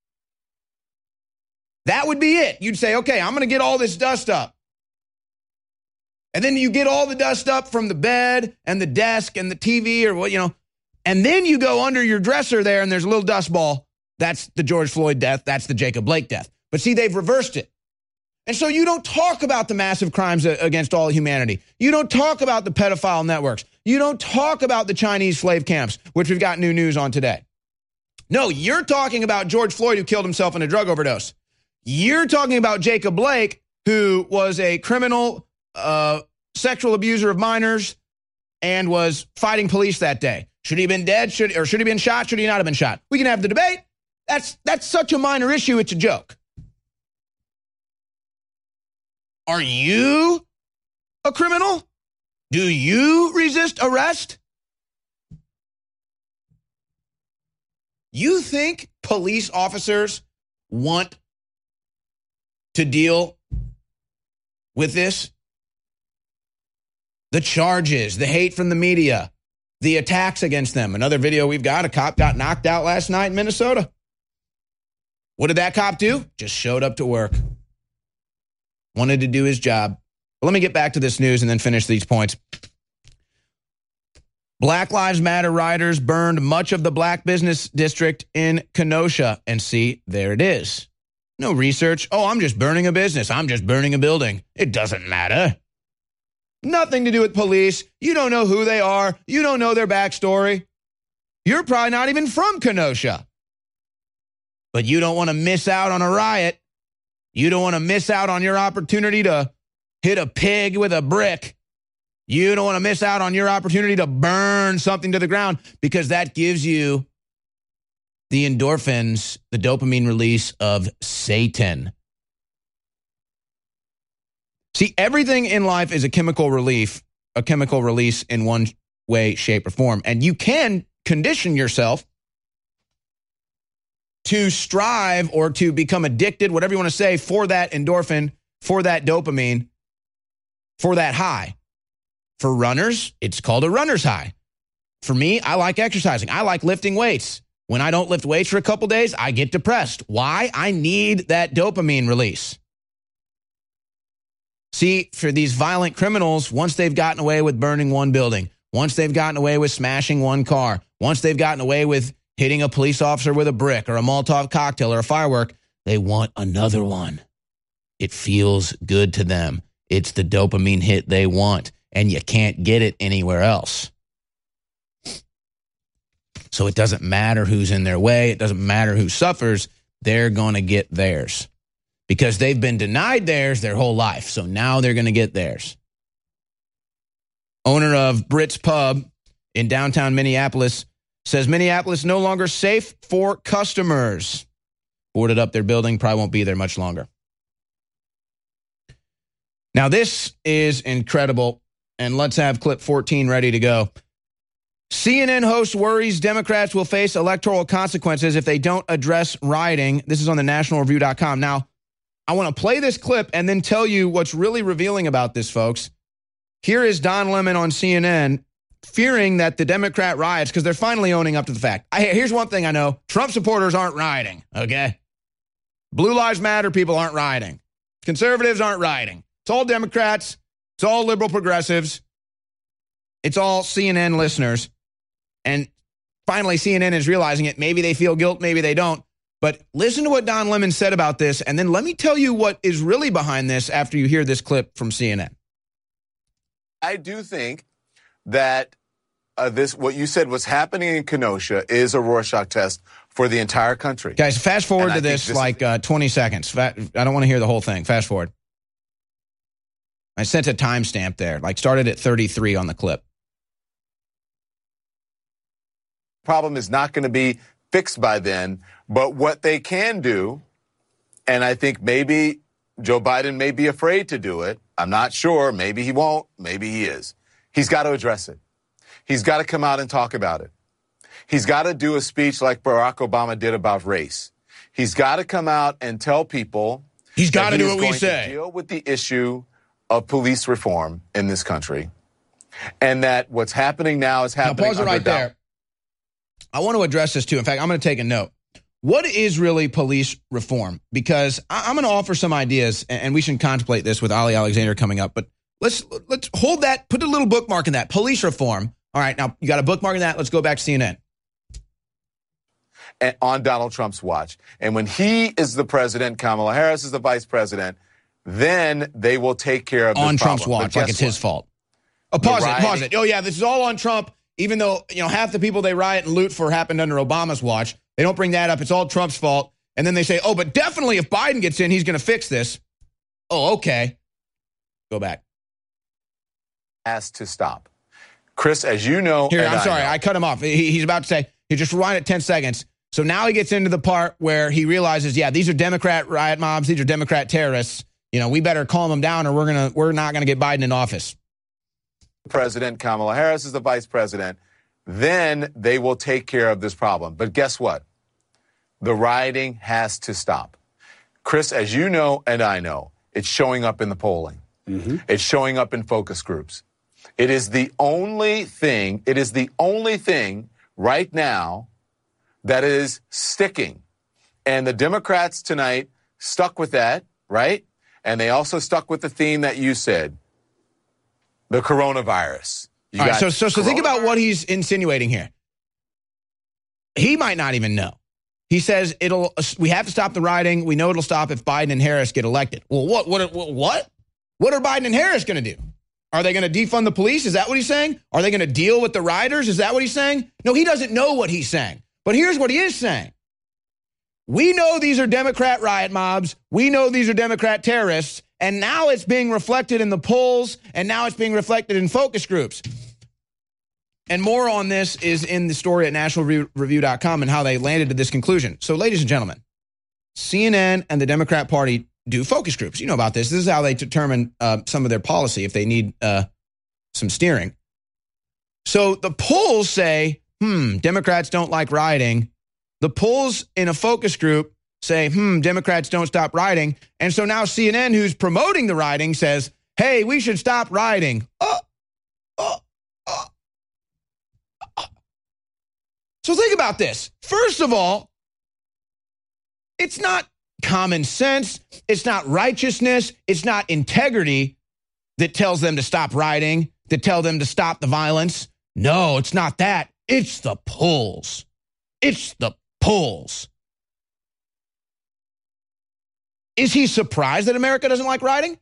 that would be it. You'd say, okay, I'm going to get all this dust up. And then you get all the dust up from the bed and the desk and the T V or what, you know, and then you go under your dresser there and there's a little dust ball. That's the George Floyd death. That's the Jacob Blake death. But see, they've reversed it. And so you don't talk about the massive crimes against all humanity. You don't talk about the pedophile networks. You don't talk about the Chinese slave camps, which we've got new news on today. No, you're talking about George Floyd, who killed himself in a drug overdose. You're talking about Jacob Blake, who was a criminal uh, sexual abuser of minors and was fighting police that day. Should he have been dead? Should, or should he have been shot? Should he not have been shot? We can have the debate. That's, that's such a minor issue, it's a joke. Are you a criminal? Do you resist arrest? You think police officers want to deal with this? The charges, the hate from the media, the attacks against them. Another video we've got, a cop got knocked out last night in Minnesota. What did that cop do? Just showed up to work. Wanted to do his job. Well, let me get back to this news and then finish these points. Black Lives Matter rioters burned much of the black business district in Kenosha. And see, there it is. No research. Oh, I'm just burning a business. I'm just burning a building. It doesn't matter. Nothing to do with police. You don't know who they are. You don't know their backstory. You're probably not even from Kenosha. But you don't want to miss out on a riot. You don't want to miss out on your opportunity to hit a pig with a brick. You don't want to miss out on your opportunity to burn something to the ground, because that gives you the endorphins, the dopamine release of Satan. See, everything in life is a chemical relief, a chemical release in one way, shape, or form. And you can condition yourself to strive or to become addicted, whatever you want to say, for that endorphin, for that dopamine, for that high. For runners, it's called a runner's high. For me, I like exercising. I like lifting weights. When I don't lift weights for a couple days, I get depressed. Why? I need that dopamine release. See, for these violent criminals, once they've gotten away with burning one building, once they've gotten away with smashing one car, once they've gotten away with hitting a police officer with a brick or a Molotov cocktail or a firework, they want another one. It feels good to them. It's the dopamine hit they want, and you can't get it anywhere else. So it doesn't matter who's in their way. It doesn't matter who suffers. They're going to get theirs because they've been denied theirs their whole life. So now they're going to get theirs. Owner of Brits Pub in downtown Minneapolis says Minneapolis no longer safe for customers. Boarded up their building, probably won't be there much longer. Now this is incredible, and let's have clip fourteen ready to go. C N N host worries Democrats will face electoral consequences if they don't address rioting. This is on the national review dot com. Now, I want to play this clip and then tell you what's really revealing about this, folks. Here is Don Lemon on C N N fearing that the Democrat riots, because they're finally owning up to the fact. I, here's one thing I know. Trump supporters aren't rioting, okay? Blue Lives Matter people aren't rioting. Conservatives aren't rioting. It's all Democrats. It's all liberal progressives. It's all C N N listeners. And finally, C N N is realizing it. Maybe they feel guilt, maybe they don't. But listen to what Don Lemon said about this, and then let me tell you what is really behind this after you hear this clip from C N N. I do think that uh, this, what you said, what's happening in Kenosha is a Rorschach test for the entire country. Guys, fast forward and to this, this like uh, twenty seconds. I don't want to hear the whole thing. Fast forward. I sent a timestamp there, like started at thirty-three on the clip. Problem is not going to be fixed by then, but what they can do, and I think maybe Joe Biden may be afraid to do it. I'm not sure. Maybe he won't. Maybe he is. He's got to address it. He's got to come out and talk about it. He's got to do a speech like Barack Obama did about race. He's got to come out and tell people he's got to do what we going say. To deal with the issue of police reform in this country, and that what's happening now is happening. Now pause it right doubt. there. I want to address this too. In fact, I'm going to take a note. What is really police reform? Because I'm going to offer some ideas, and we should contemplate this with Ali Alexander coming up. But let's let's hold that, put a little bookmark in that. Police reform. All right, now you got a bookmark in that. Let's go back to C N N. And on Donald Trump's watch. And when he is the president, Kamala Harris is the vice president, then they will take care of this on Trump's problem. watch, like it's what? his fault. Oh, pause it, pause it. Oh, yeah, this is all on Trump. Even though, you know, half the people they riot and loot for happened under Obama's watch. They don't bring that up. It's all Trump's fault. And then they say, oh, but definitely if Biden gets in, he's going to fix this. Oh, okay. Go back. Has to stop. Chris, as you know. Here, I'm I sorry. know, I cut him off. He, he's about to say, he just rewind it ten seconds. So now he gets into the part where he realizes, yeah, these are Democrat riot mobs. These are Democrat terrorists. you know, we better calm them down or we're going to, we're not going to get Biden in office. President, Kamala Harris is the vice president, then they will take care of this problem. But guess what? The rioting has to stop. Chris, as you know and I know, it's showing up in the polling. Mm-hmm. It's showing up in focus groups. It is the only thing, it is the only thing right now that is sticking. And the Democrats tonight stuck with that, right? And they also stuck with the theme that you said, the coronavirus. You All right, so so so think about what he's insinuating here. He might not even know. He says it'll. We have to stop the rioting. We know it'll stop if Biden and Harris get elected. Well, what what what what are Biden and Harris going to do? Are they going to defund the police? Is that what he's saying? Are they going to deal with the rioters? Is that what he's saying? No, he doesn't know what he's saying. But here's what he is saying. We know these are Democrat riot mobs. We know these are Democrat terrorists. And now it's being reflected in the polls. And now it's being reflected in focus groups. And more on this is in the story at national review dot com and how they landed to this conclusion. So, ladies and gentlemen, C N N and the Democrat Party do focus groups. You know about this. This is how they determine uh, some of their policy if they need uh, some steering. So the polls say, hmm, Democrats don't like rioting. The polls in a focus group say, hmm, Democrats don't stop rioting. And so now C N N, who's promoting the rioting, says, hey, we should stop rioting. Oh, oh, oh. So think about this. First of all, it's not common sense. It's not righteousness. It's not integrity that tells them to stop rioting, that tell them to stop the violence. No, it's not that. It's the polls. It's the polls. Is he surprised that America doesn't like rioting?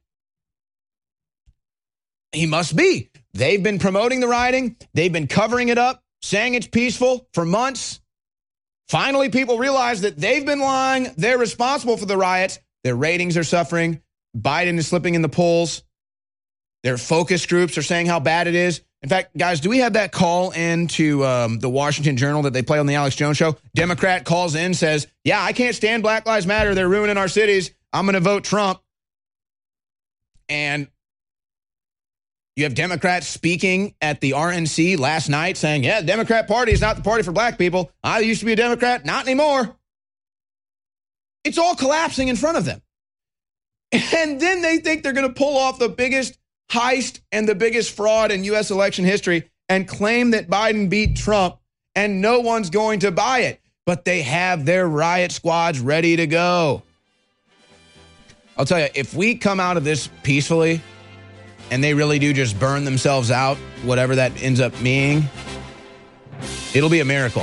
He must be. They've been promoting the rioting. They've been covering it up, saying it's peaceful for months. Finally, people realize that they've been lying. They're responsible for the riots. Their ratings are suffering. Biden is slipping in the polls. Their focus groups are saying how bad it is. In fact, guys, do we have that call in to um, the Washington Journal that they play on the Alex Jones show? Democrat calls in, says, yeah, I can't stand Black Lives Matter. They're ruining our cities. I'm going to vote Trump. And you have Democrats speaking at the R N C last night saying, yeah, the Democrat Party is not the party for black people. I used to be a Democrat, not anymore. It's all collapsing in front of them. And then they think they're going to pull off the biggest heist and the biggest fraud in U S election history and claim that Biden beat Trump and no one's going to buy it. But they have their riot squads ready to go. I'll tell you, if we come out of this peacefully and they really do just burn themselves out, whatever that ends up meaning, it'll be a miracle.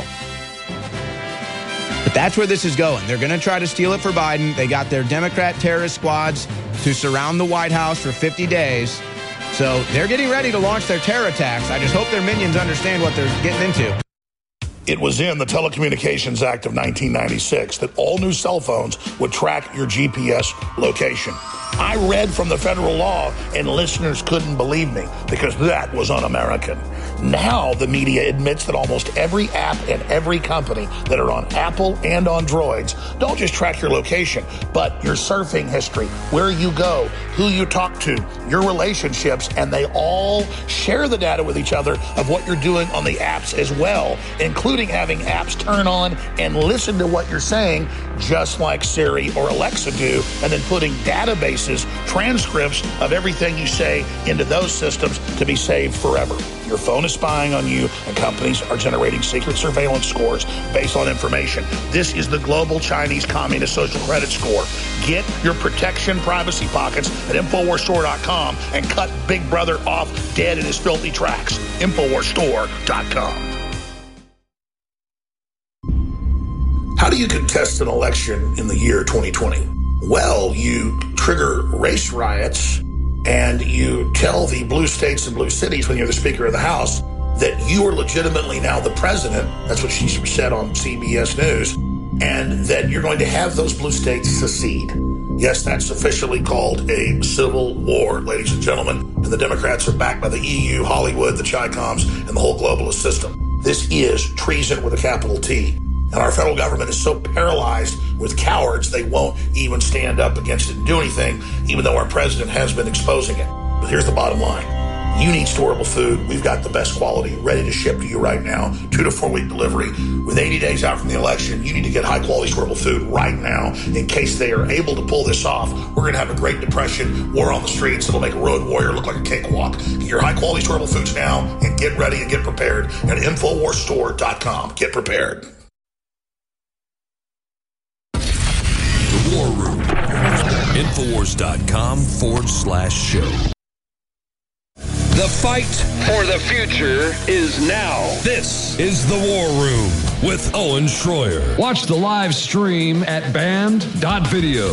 But that's where this is going. They're going to try to steal it for Biden. They got their Democrat terrorist squads to surround the White House for fifty days. So they're getting ready to launch their terror attacks. I just hope their minions understand what they're getting into. It was in the Telecommunications Act of nineteen ninety-six that all new cell phones would track your G P S location. I read from the federal law, and listeners couldn't believe me because that was un-American. Now the media admits that almost every app and every company that are on Apple and on Droids don't just track your location, but your surfing history, where you go, who you talk to, your relationships, and they all share the data with each other of what you're doing on the apps as well, including having apps turn on and listen to what you're saying, just like Siri or Alexa do, and then putting databases, transcripts of everything you say into those systems to be saved forever. Your phone is spying on you, and companies are generating secret surveillance scores based on information. This is the global Chinese Communist social credit score. Get your protection privacy pockets at Infowars Store dot com and cut Big Brother off dead in his filthy tracks. Infowars Store dot com. How do you contest an election in the year twenty twenty? Well, you trigger race riots and you tell the blue states and blue cities when you're the Speaker of the House that you are legitimately now the president. That's what she said on C B S News. And that you're going to have those blue states secede. Yes, that's officially called a civil war, ladies and gentlemen. And the Democrats are backed by the E U, Hollywood, the Chi-Coms, and the whole globalist system. This is treason with a capital T. And our federal government is so paralyzed with cowards, they won't even stand up against it and do anything, even though our president has been exposing it. But here's the bottom line. You need storable food. We've got the best quality ready to ship to you right now. Two to four week delivery. With eighty days out from the election, you need to get high quality storable food right now in case they are able to pull this off. We're going to have a Great Depression, war on the streets. It'll make a road warrior look like a cakewalk. Get your high quality storable foods now and get ready and get prepared at infowars store dot com. Get prepared. The War Room. Infowars.com forward slash show. The fight for the future is now. This is The War Room with Owen Schroyer. Watch the live stream at band dot video.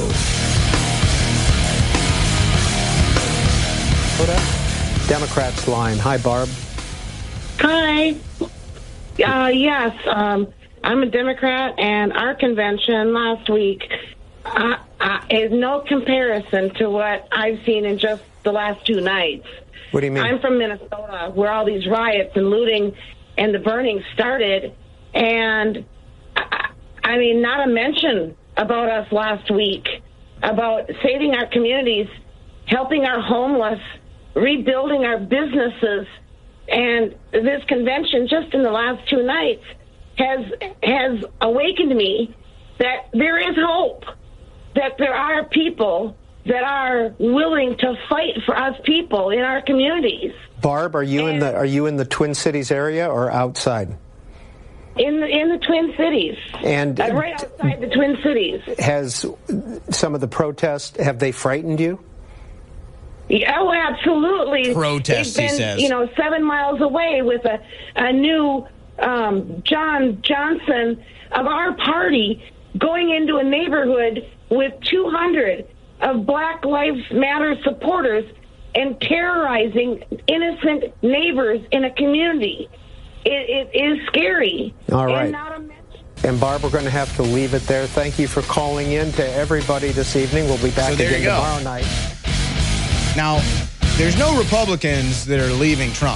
Democrats line. Hi, Barb. Hi. Uh, yes, um, I'm a Democrat, and our convention last week uh, uh, is no comparison to what I've seen in just the last two nights. What do you mean? I'm from Minnesota, where all these riots and looting and the burning started. And, I, I mean, not a mention about us last week, about saving our communities, helping our homeless, rebuilding our businesses. And this convention, just in the last two nights, has has awakened me that there is hope, that there are people that are willing to fight for us people in our communities. Barb, are you and in the are you in the Twin Cities area or outside? In the in the Twin Cities, and uh, right outside the Twin Cities. Has some of the protests, have they frightened you? Yeah, oh, absolutely. Protests, They've been, he says. You know, seven miles away with a a new um, John Johnson of our party going into a neighborhood with two hundred of Black Lives Matter supporters and terrorizing innocent neighbors in a community. It, it is scary. All right. And, not a and Barb, we're going to have to leave it there. Thank you for calling in to everybody this evening. We'll be back So there again you go. tomorrow night. Now, there's no Republicans that are leaving Trump.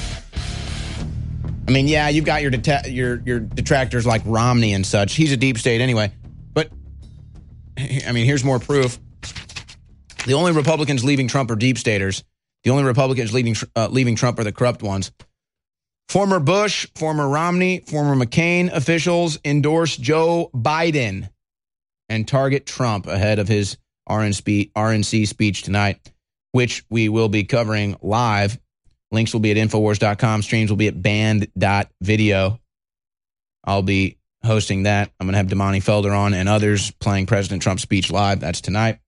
I mean, yeah, you've got your deta- your your detractors like Romney and such. He's a deep state anyway. But, I mean, here's more proof. The only Republicans leaving Trump are deep staters. The only Republicans leaving uh, leaving Trump are the corrupt ones. Former Bush, former Romney, former McCain officials endorse Joe Biden and target Trump ahead of his R N C speech tonight, which we will be covering live. Links will be at infowars dot com. Streams will be at band dot video. I'll be hosting that. I'm going to have Damani Felder on and others playing President Trump's speech live. That's tonight.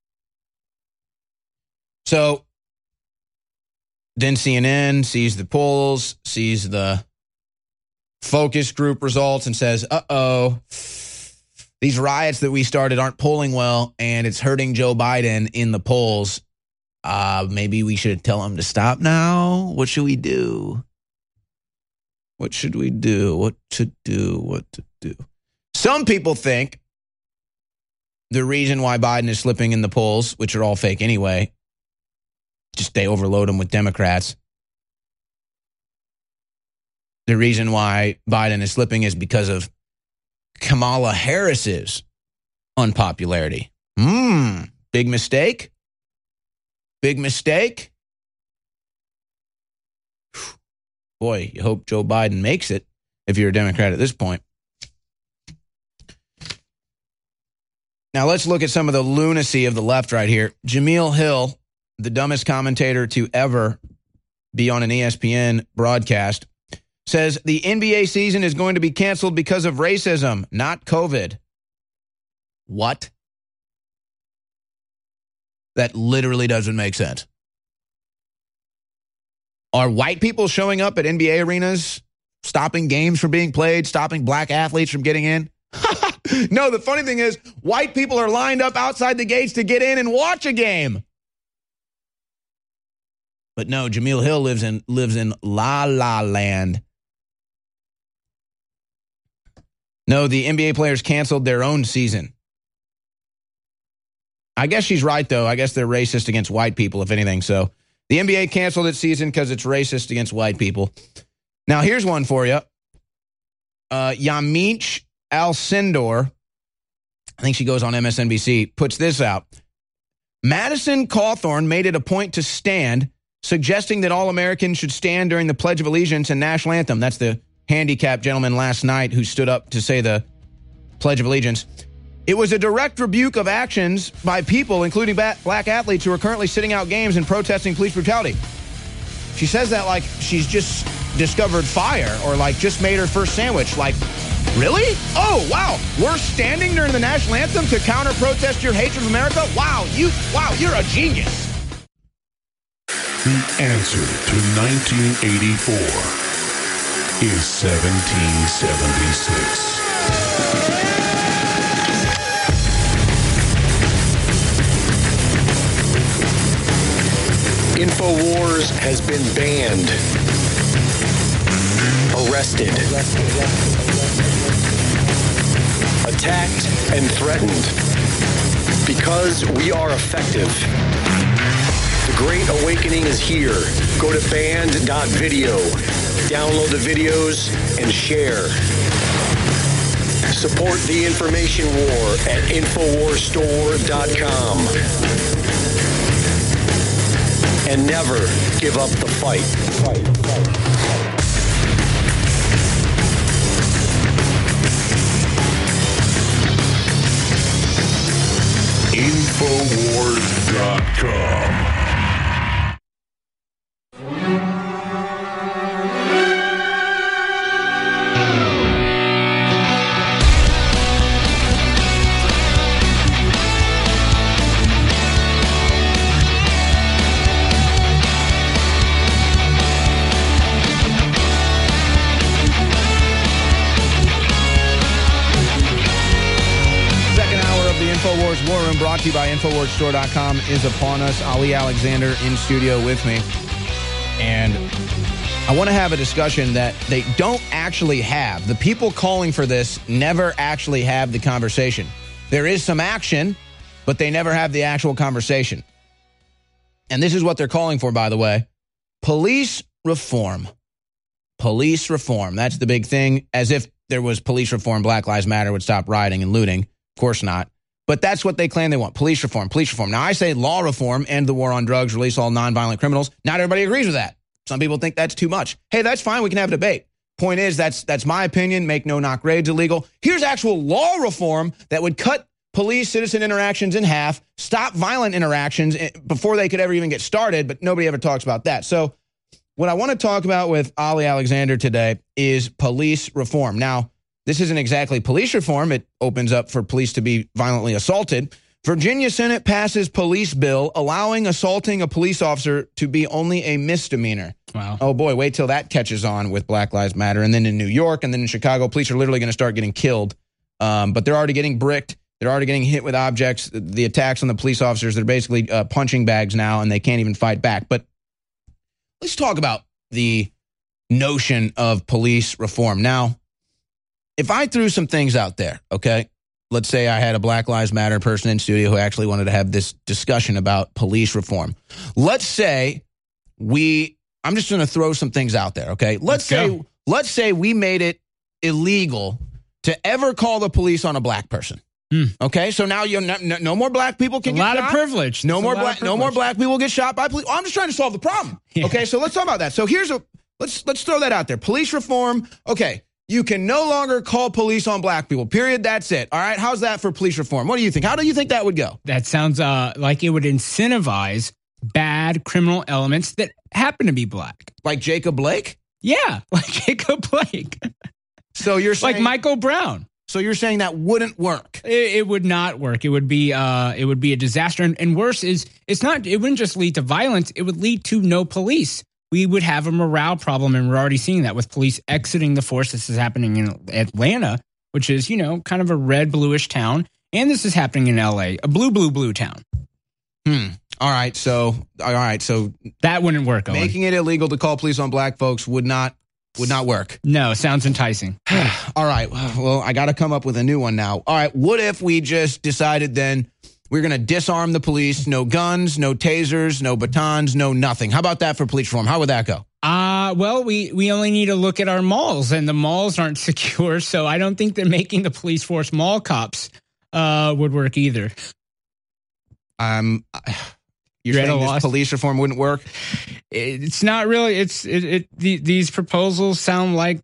So then C N N sees the polls, sees the focus group results, and says, uh-oh, these riots that we started aren't polling well, and it's hurting Joe Biden in the polls. Uh, maybe we should tell him to stop now? What should we do? What should we do? What to do? What to do? Some people think the reason why Biden is slipping in the polls, which are all fake anyway, just they overload them with Democrats. The reason why Biden is slipping is because of Kamala Harris's unpopularity. Hmm, big mistake? Big mistake? Boy, you hope Joe Biden makes it if you're a Democrat at this point. Now let's look at some of the lunacy of the left right here. Jameel Hill, the dumbest commentator to ever be on an E S P N broadcast, says the N B A season is going to be canceled because of racism, not COVID. What? That literally doesn't make sense. Are white people showing up at N B A arenas, stopping games from being played, stopping black athletes from getting in? No, the funny thing is, white people are lined up outside the gates to get in and watch a game. But no, Jameel Hill lives in lives in La La Land. No, the N B A players canceled their own season. I guess she's right, though. I guess they're racist against white people, if anything. So the N B A canceled its season because it's racist against white people. Now, here's one for you. Uh, Yamiche Alcindor, I think she goes on M S N B C, puts this out. Madison Cawthorn made it a point to stand, suggesting that all Americans should stand during the Pledge of Allegiance and National Anthem. That's the handicapped gentleman last night who stood up to say the Pledge of Allegiance. It was a direct rebuke of actions by people, including black athletes who are currently sitting out games and protesting police brutality. She says that like she's just discovered fire or like just made her first sandwich. Like, really? Oh, wow. We're standing during the national anthem to counter-protest your hatred of America? Wow, you, wow, you're a genius. The answer to nineteen eighty-four is seventeen seventy-six. InfoWars has been banned, arrested, attacked, and threatened because we are effective. The Great Awakening is here. Go to banned dot video, download the videos, and share. Support the information war at infowars store dot com. And never give up the fight. fight, fight. infowars dot com. InfoWars War Room, brought to you by infowars store dot com, is upon us. Ali Alexander in studio with me. And I want to have a discussion that they don't actually have. The people calling for this never actually have the conversation. There is some action, but they never have the actual conversation. And this is what they're calling for, by the way. Police reform. Police reform. That's the big thing. As if there was police reform, Black Lives Matter would stop rioting and looting. Of course not. But that's what they claim they want. Police reform, police reform. Now, I say law reform, end the war on drugs, release all nonviolent criminals. Not everybody agrees with that. Some people think that's too much. Hey, that's fine. We can have a debate. Point is, that's that's my opinion. Make no-knock raids illegal. Here's actual law reform that would cut police-citizen interactions in half, stop violent interactions before they could ever even get started, but nobody ever talks about that. So what I want to talk about with Ali Alexander today is police reform. Now, this isn't exactly police reform. It opens up for police to be violently assaulted. Virginia Senate passes police bill allowing assaulting a police officer to be only a misdemeanor. Wow. Oh, boy, wait till that catches on with Black Lives Matter. And then in New York and then in Chicago, police are literally going to start getting killed. Um, but they're already getting bricked. They're already getting hit with objects. The attacks on the police officers, they're basically uh, punching bags now, and they can't even fight back. But let's talk about the notion of police reform. Now, if I threw some things out there, okay, let's say I had a Black Lives Matter person in studio who actually wanted to have this discussion about police reform. Let's say we, I'm just going to throw some things out there, okay? Let's, let's say, go. let's say we made it illegal to ever call the police on a black person. Hmm. Okay, so now you're not, no, no more black people can a get shot. A lot of privilege. No more black, no more black people get shot by police. Oh, I'm just trying to solve the problem. Yeah. Okay, so let's talk about that. So here's a let's let's throw that out there. Police reform. Okay. You can no longer call police on black people, period. That's it. All right. How's that for police reform? What do you think? How do you think that would go? That sounds uh, like it would incentivize bad criminal elements that happen to be black. Like Jacob Blake? Yeah, like Jacob Blake. So you're saying... Like Michael Brown. So you're saying that wouldn't work? It, it would not work. It would be uh, it would be a disaster. And, and worse is, it's not. It wouldn't just lead to violence. It would lead to no police. We would have a morale problem, and we're already seeing that with police exiting the force. This is happening in Atlanta, which is, you know, kind of a red, bluish town. And this is happening in L A, a blue, blue, blue town. Hmm. All right. So, all right. So that wouldn't work, Owen. Making it illegal to call police on black folks would not would not work. No, sounds enticing. All right. Well, I got to come up with a new one now. All right. What if we just decided then we're going to disarm the police, no guns, no tasers, no batons, no nothing. How about that for police reform? How would that go? Uh, well, we, we only need to look at our malls, and the malls aren't secure, so I don't think that making the police force mall cops uh, would work either. Um, you're, You're saying this police reform wouldn't work? It's not really. It's it, it the, these proposals sound like.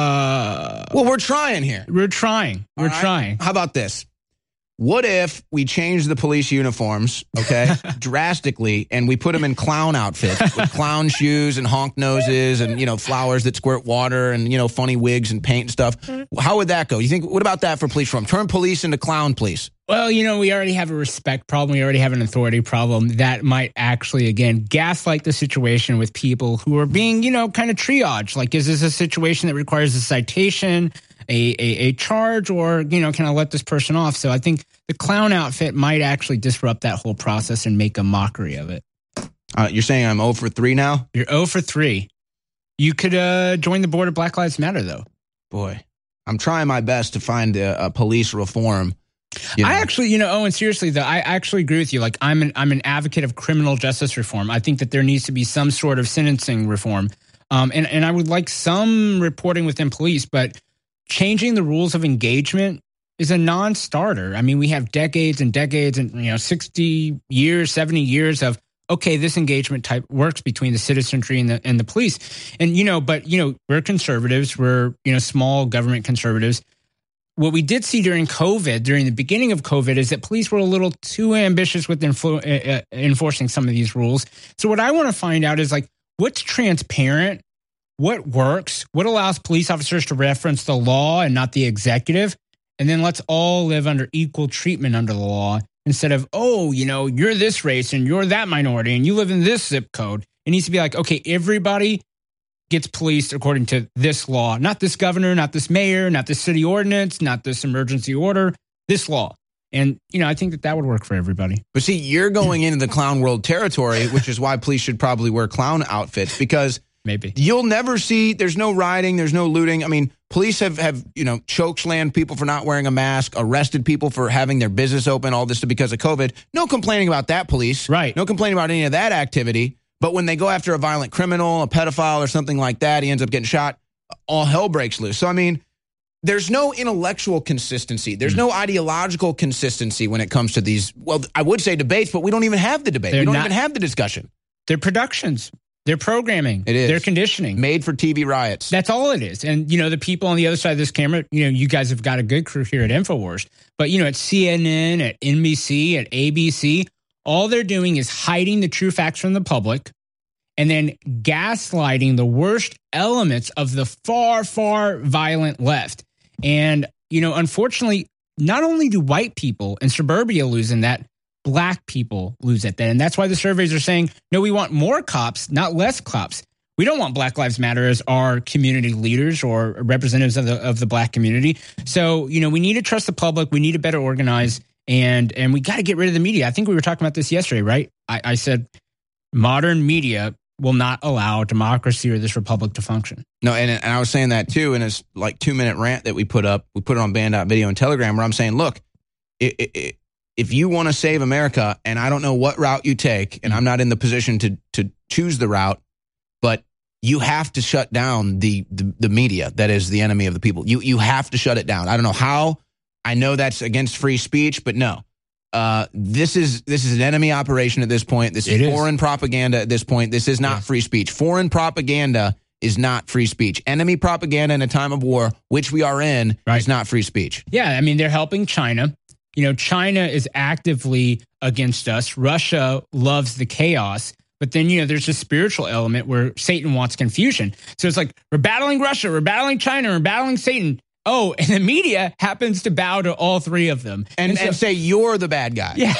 Uh, well, we're trying here. We're trying. We're right. trying. How about this? What if we change the police uniforms, okay, drastically, and we put them in clown outfits with clown shoes and honk noses and, you know, flowers that squirt water and, you know, funny wigs and paint and stuff? How would that go? You think, what about that for police reform? Turn police into clown police. Well, you know, we already have a respect problem. We already have an authority problem that might actually, again, gaslight the situation with people who are being, you know, kind of triaged. Like, is this a situation that requires a citation, a, a, a charge, or, you know, can I let this person off? So I think the clown outfit might actually disrupt that whole process and make a mockery of it. Uh, you're saying I'm zero for three now? You're zero for three. You could uh, join the board of Black Lives Matter, though. Boy, I'm trying my best to find a, a police reform. You know. I actually, you know, Owen, seriously, though, I actually agree with you. Like, I'm an I'm an advocate of criminal justice reform. I think that there needs to be some sort of sentencing reform. Um, and, and I would like some reporting within police, but changing the rules of engagement is a non-starter. I mean, we have decades and decades and, you know, sixty years, seventy years of, okay, this engagement type works between the citizenry and the, and the police. And, you know, but, you know, we're conservatives. We're, you know, small government conservatives. What we did see during COVID, during the beginning of COVID, is that police were a little too ambitious with influ- uh, enforcing some of these rules. So what I want to find out is, like, what's transparent, what works, what allows police officers to reference the law and not the executive, and then let's all live under equal treatment under the law instead of, oh, you know, you're this race and you're that minority and you live in this zip code. It needs to be like, okay, everybody gets policed according to this law, not this governor, not this mayor, not this city ordinance, not this emergency order, this law. And, you know, I think that that would work for everybody. But see, you're going into the clown world territory, which is why police should probably wear clown outfits, because maybe you'll never see, there's no rioting, there's no looting. I mean, police have, have, you know, chokeslammed people for not wearing a mask, arrested people for having their business open, all this because of COVID. No complaining about that, police. Right. No complaining about any of that activity. But when they go after a violent criminal, a pedophile or something like that, he ends up getting shot, all hell breaks loose. So, I mean, there's no intellectual consistency. There's mm. no ideological consistency when it comes to these, well, I would say debates, but we don't even have the debate. They're we don't not, even have the discussion. They're productions. They're programming. It is. They're conditioning. Made for T V riots. That's all it is. And, you know, the people on the other side of this camera, you know, you guys have got a good crew here at InfoWars. But, you know, at C N N, at N B C, at A B C, all they're doing is hiding the true facts from the public and then gaslighting the worst elements of the far, far violent left. And, you know, unfortunately, not only do white people in suburbia lose in that, black people lose at that. And that's why the surveys are saying, no, we want more cops, not less cops. We don't want Black Lives Matter as our community leaders or representatives of the of the black community. So, you know, we need to trust the public. We need to better organize. And and we got to get rid of the media. I think we were talking about this yesterday, right? I, I said modern media will not allow democracy or this republic to function. No, and, and I was saying that too in this like two-minute rant that we put up. We put it on Band dot Video and Telegram where I'm saying, look, it, it, it, if you want to save America, and I don't know what route you take, and I'm not in the position to to choose the route, but you have to shut down the, the, the media that is the enemy of the people. You you have to shut it down. I don't know how. I know that's against free speech, but no. Uh, this is this is an enemy operation at this point. This is, is foreign propaganda at this point. This is not yeah. free speech. Foreign propaganda is not free speech. Enemy propaganda in a time of war, which we are in, right. is not free speech. Yeah, I mean, they're helping China. You know, China is actively against us. Russia loves the chaos. But then, you know, there's a spiritual element where Satan wants confusion. So it's like, we're battling Russia, we're battling China, we're battling Satan. Oh, and the media happens to bow to all three of them. And, and, so, and say, you're the bad guy. Yeah.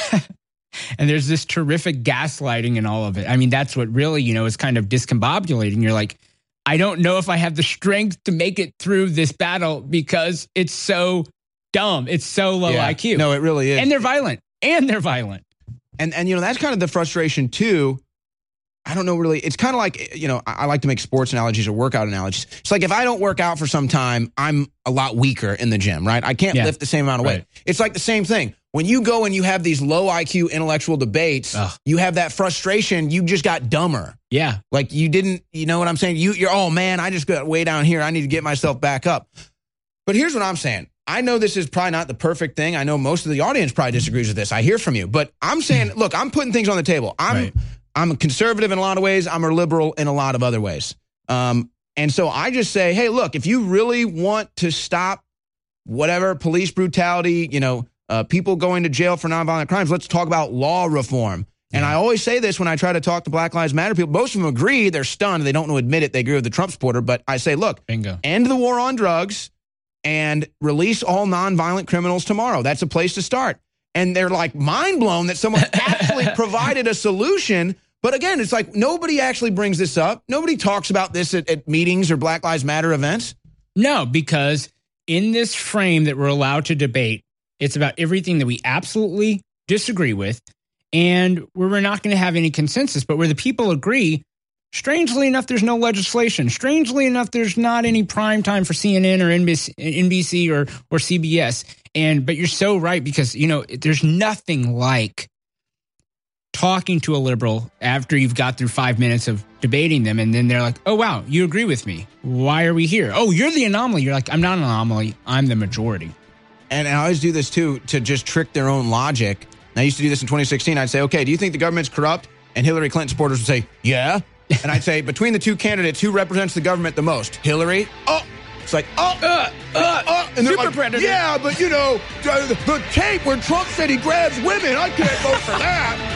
And there's this terrific gaslighting in all of it. I mean, that's what really, you know, is kind of discombobulating. You're like, I don't know if I have the strength to make it through this battle because it's so dumb. It's so low yeah. I Q. No, it really is. And they're violent. And they're violent. And, and you know, that's kind of the frustration, too. I don't know really. It's kind of like, you know, I like to make sports analogies or workout analogies. It's like if I don't work out for some time, I'm a lot weaker in the gym, right? I can't yeah. lift the same amount of weight. Right. It's like the same thing. when you go and you have these low I Q intellectual debates, Ugh. you have that frustration. You just got dumber. Yeah. Like you didn't, you know what I'm saying? You, you're, oh man, I just got way down here. I need to get myself back up. But here's what I'm saying. I know this is probably not the perfect thing. I know most of the audience probably disagrees with this. I hear from you. But I'm saying, look, I'm putting things on the table. I'm right. I'm a conservative in a lot of ways. I'm a liberal in a lot of other ways. Um, and so I just say, hey, look, if you really want to stop whatever police brutality, you know, uh, people going to jail for nonviolent crimes, let's talk about law reform. Yeah. And I always say this when I try to talk to Black Lives Matter people. Most of them agree. They're stunned. They don't want to admit it. They agree with the Trump supporter. But I say, look, Bingo. end the war on drugs and release all nonviolent criminals tomorrow. That's a place to start. And they're like mind blown that someone actually provided a solution. But again, it's like nobody actually brings this up. Nobody talks about this at, at meetings or Black Lives Matter events. No, because in this frame that we're allowed to debate, it's about everything that we absolutely disagree with and where we're not going to have any consensus, but where the people agree. Strangely enough, there's no legislation. Strangely enough, there's not any prime time for C N N or N B C, N B C or or C B S. And but you're so right, because you know there's nothing like talking to a liberal after you've got through five minutes of debating them, and then they're like, "Oh wow, you agree with me? Why are we here? Oh, you're the anomaly." You're like, "I'm not an anomaly. I'm the majority." And I always do this too to just trick their own logic. And I used to do this in twenty sixteen. I'd say, "Okay, do you think the government's corrupt?" And Hillary Clinton supporters would say, "Yeah." And I'd say, between the two candidates, who represents the government the most? Hillary? Oh, it's like, oh, uh, uh, uh. And they're like, predator. Yeah, but you know, the, the tape where Trump said he grabs women, I can't vote for that.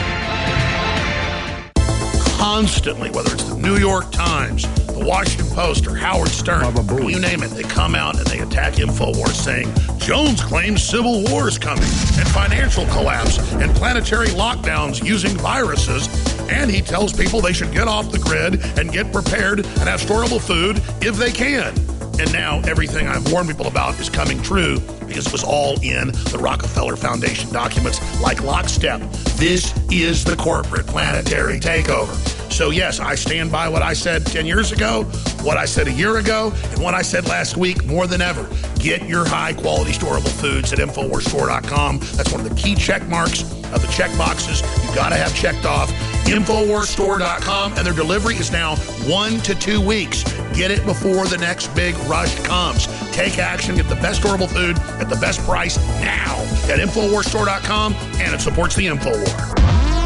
Constantly, whether it's the New York Times, the Washington Post, or Howard Stern, you name it, they come out and they attack InfoWars saying Jones claims civil war is coming and financial collapse and planetary lockdowns using viruses. And he tells people they should get off the grid and get prepared and have storable food if they can. And now everything I've warned people about is coming true because it was all in the Rockefeller Foundation documents like lockstep. This is the corporate planetary takeover. So yes, I stand by what I said ten years ago, what I said a year ago, and what I said last week more than ever. Get your high-quality storable foods at Infowars Store dot com. That's one of the key check marks of the check boxes you got to have checked off. Infowars Store dot com, and their delivery is now one to two weeks. Get it before the next big rush comes. Take action, get the best storable food at the best price now at Infowars Store dot com, and it supports the InfoWar.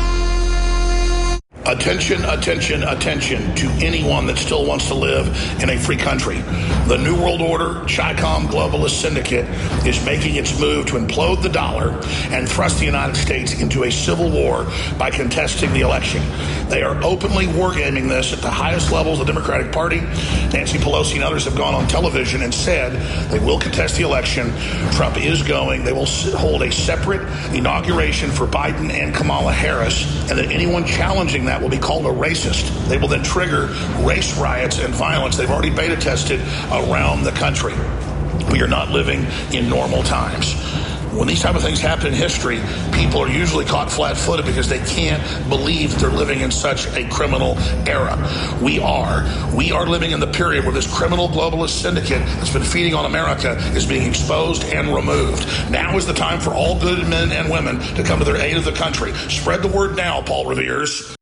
Attention, attention, attention to anyone that still wants to live in a free country. The New World Order, Chi-Com globalist syndicate is making its move to implode the dollar and thrust the United States into a civil war by contesting the election. They are openly wargaming this at the highest levels of the Democratic Party. Nancy Pelosi and others have gone on television and said they will contest the election. Trump is going. They will hold a separate inauguration for Biden and Kamala Harris, and that anyone challenging that will be called a racist. They will then trigger race riots and violence. They've already beta tested around the country. We are not living in normal times. When these type of things happen in history, people are usually caught flat-footed because they can't believe they're living in such a criminal era. We are. We are living in the period where this criminal globalist syndicate that's been feeding on America is being exposed and removed. Now is the time for all good men and women to come to their aid of the country. Spread the word now, Paul Revere's.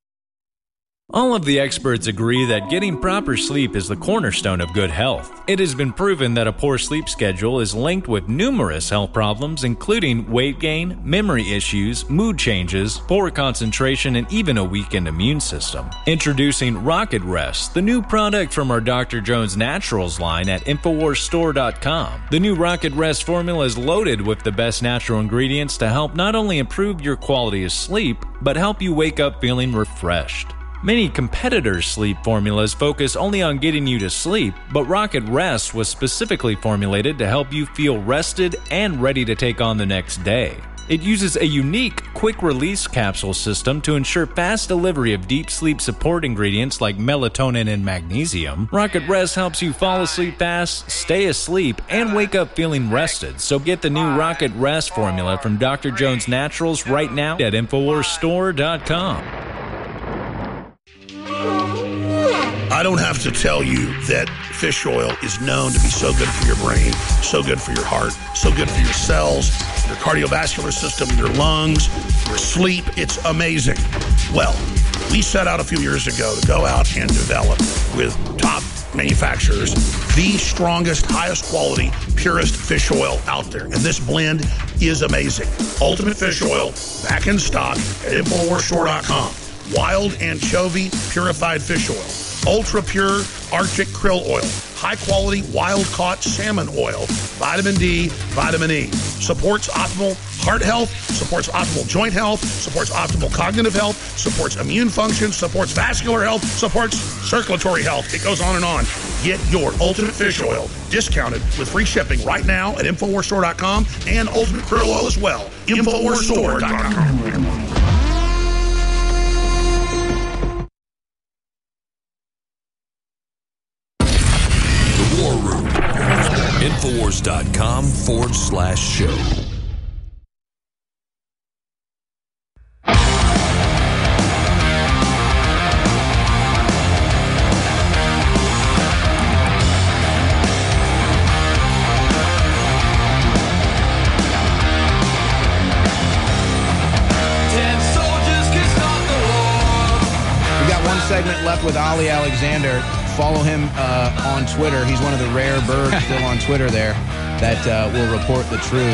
All of the experts agree that getting proper sleep is the cornerstone of good health. It has been proven that a poor sleep schedule is linked with numerous health problems, including weight gain, memory issues, mood changes, poor concentration, and even a weakened immune system. Introducing Rocket Rest, the new product from our Doctor Jones Naturals line at Infowars Store dot com. The new Rocket Rest formula is loaded with the best natural ingredients to help not only improve your quality of sleep, but help you wake up feeling refreshed. Many competitors' sleep formulas focus only on getting you to sleep, but Rocket Rest was specifically formulated to help you feel rested and ready to take on the next day. It uses a unique quick-release capsule system to ensure fast delivery of deep sleep support ingredients like melatonin and magnesium. Rocket Rest helps you fall asleep fast, stay asleep, and wake up feeling rested. So get the new Rocket Rest formula from Doctor Jones Naturals right now at Infowars Store dot com. I don't have to tell you that fish oil is known to be so good for your brain, so good for your heart, so good for your cells. your cardiovascular system, your lungs, your sleep. It's amazing. Well, we set out a few years ago to go out and develop with top manufacturers the strongest, highest quality, purest fish oil out there. And this blend is amazing. Ultimate Fish Oil, back in stock at Infowars Store dot com. Wild anchovy purified fish oil. Ultra pure Arctic krill oil. High quality wild caught salmon oil. Vitamin D, vitamin E. Supports optimal heart health, supports optimal joint health, supports optimal cognitive health, supports immune function, supports vascular health, supports circulatory health. It goes on and on. Get your Ultimate Fish Oil discounted with free shipping right now at Infowars Store dot com and Ultimate Krill Oil as well. Infowars Store dot com. Infowars dot com forward slash show. We got one segment left with Ali Alexander. Follow him uh, on Twitter. He's one of the rare birds still on Twitter there that uh, will report the truth.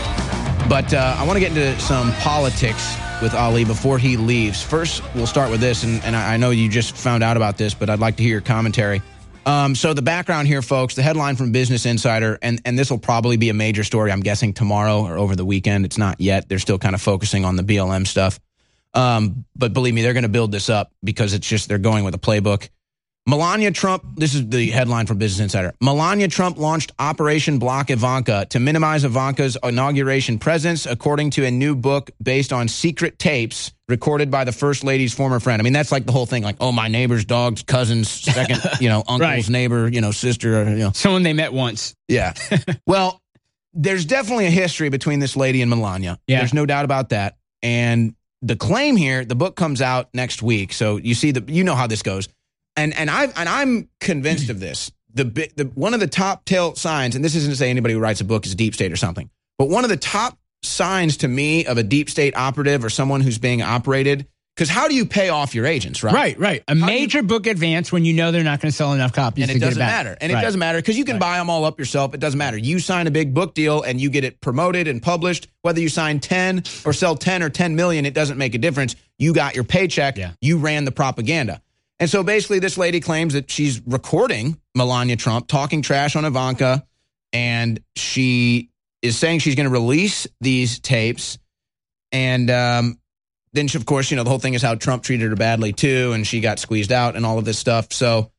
But uh, I want to get into some politics with Ali before he leaves. First, we'll start with this, and, and I know you just found out about this, but I'd like to hear your commentary. Um, so the background here, folks, the headline from Business Insider, and, and this will probably be a major story, I'm guessing, tomorrow or over the weekend. It's not yet. They're still kind of focusing on the B L M stuff. Um, but believe me, they're going to build this up because it's just they're going with a playbook. Melania Trump, this is the headline from Business Insider. Melania Trump launched Operation Block Ivanka to minimize Ivanka's inauguration presence, according to a new book based on secret tapes recorded by the First Lady's former friend. I mean, that's like the whole thing, like, oh, my neighbor's dog's cousin's second, you know, uncle's right. neighbor, you know, sister, or, you know. Someone they met once. Yeah. Well, there's definitely a history between this lady and Melania. Yeah. There's no doubt about that. And the claim here, the book comes out next week. So you see, the you know how this goes. And and I and I'm convinced of this. The, the one of the top tell signs, and this isn't to say anybody who writes a book is deep state or something, but one of the top signs to me of a deep state operative or someone who's being operated, because how do you pay off your agents, right? Right, right. A how major you, book advance when you know they're not going to sell enough copies, and to it doesn't get it matter. And right. it doesn't matter because you can right. buy them all up yourself. It doesn't matter. You sign a big book deal and you get it promoted and published. Whether you sign ten or sell ten or ten million, it doesn't make a difference. You got your paycheck. Yeah. You ran the propaganda. And so basically this lady claims that she's recording Melania Trump talking trash on Ivanka, and she is saying she's going to release these tapes. And um, then, she, of course, you know, the whole thing is how Trump treated her badly, too, and she got squeezed out and all of this stuff. So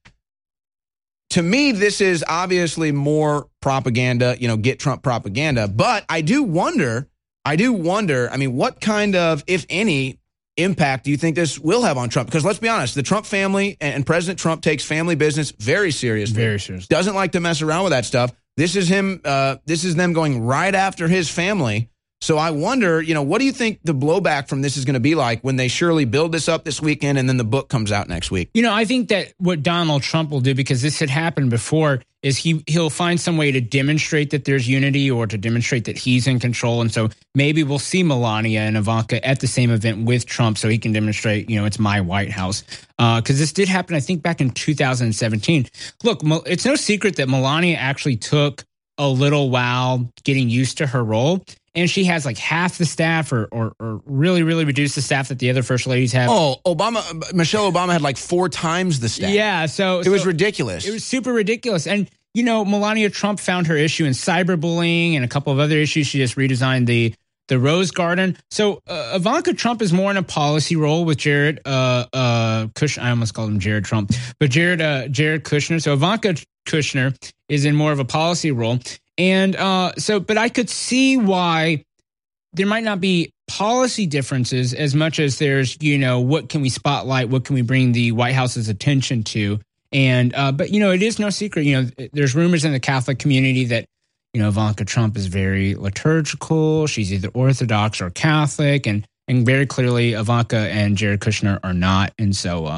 to me, this is obviously more propaganda, you know, get Trump propaganda. But I do wonder, I do wonder, I mean, what kind of, if any, impact do you think this will have on Trump? Because let's be honest, the Trump family and President Trump takes family business very seriously. Very seriously. Doesn't like to mess around with that stuff. This is him. Uh, this is them going right after his family. So I wonder, you know, what do you think the blowback from this is going to be like when they surely build this up this weekend and then the book comes out next week? You know, I think that what Donald Trump will do, because this had happened before, is he, he'll find some way to demonstrate that there's unity or to demonstrate that he's in control. And so maybe we'll see Melania and Ivanka at the same event with Trump so he can demonstrate, you know, it's my White House. Because uh, this did happen, I think, back in two thousand seventeen. Look, it's no secret that Melania actually took a little while getting used to her role. And she has like half the staff or, or or really, really reduced the staff that the other first ladies have. Oh, Obama, Michelle Obama had like four times the staff. Yeah, so it so was ridiculous. It was super ridiculous. And, you know, Melania Trump found her issue in cyberbullying and a couple of other issues. She just redesigned the the Rose Garden. So uh, Ivanka Trump is more in a policy role with Jared uh, uh, Kushner. I almost called him Jared Trump, but Jared uh, Jared Kushner. So Ivanka Kushner is in more of a policy role. And uh, so, but I could see why there might not be policy differences as much as there's, you know, what can we spotlight? What can we bring the White House's attention to? And, uh, but, you know, it is no secret, you know, there's rumors in the Catholic community that, you know, Ivanka Trump is very liturgical. She's either Orthodox or Catholic. And, and very clearly Ivanka and Jared Kushner are not. And so, um,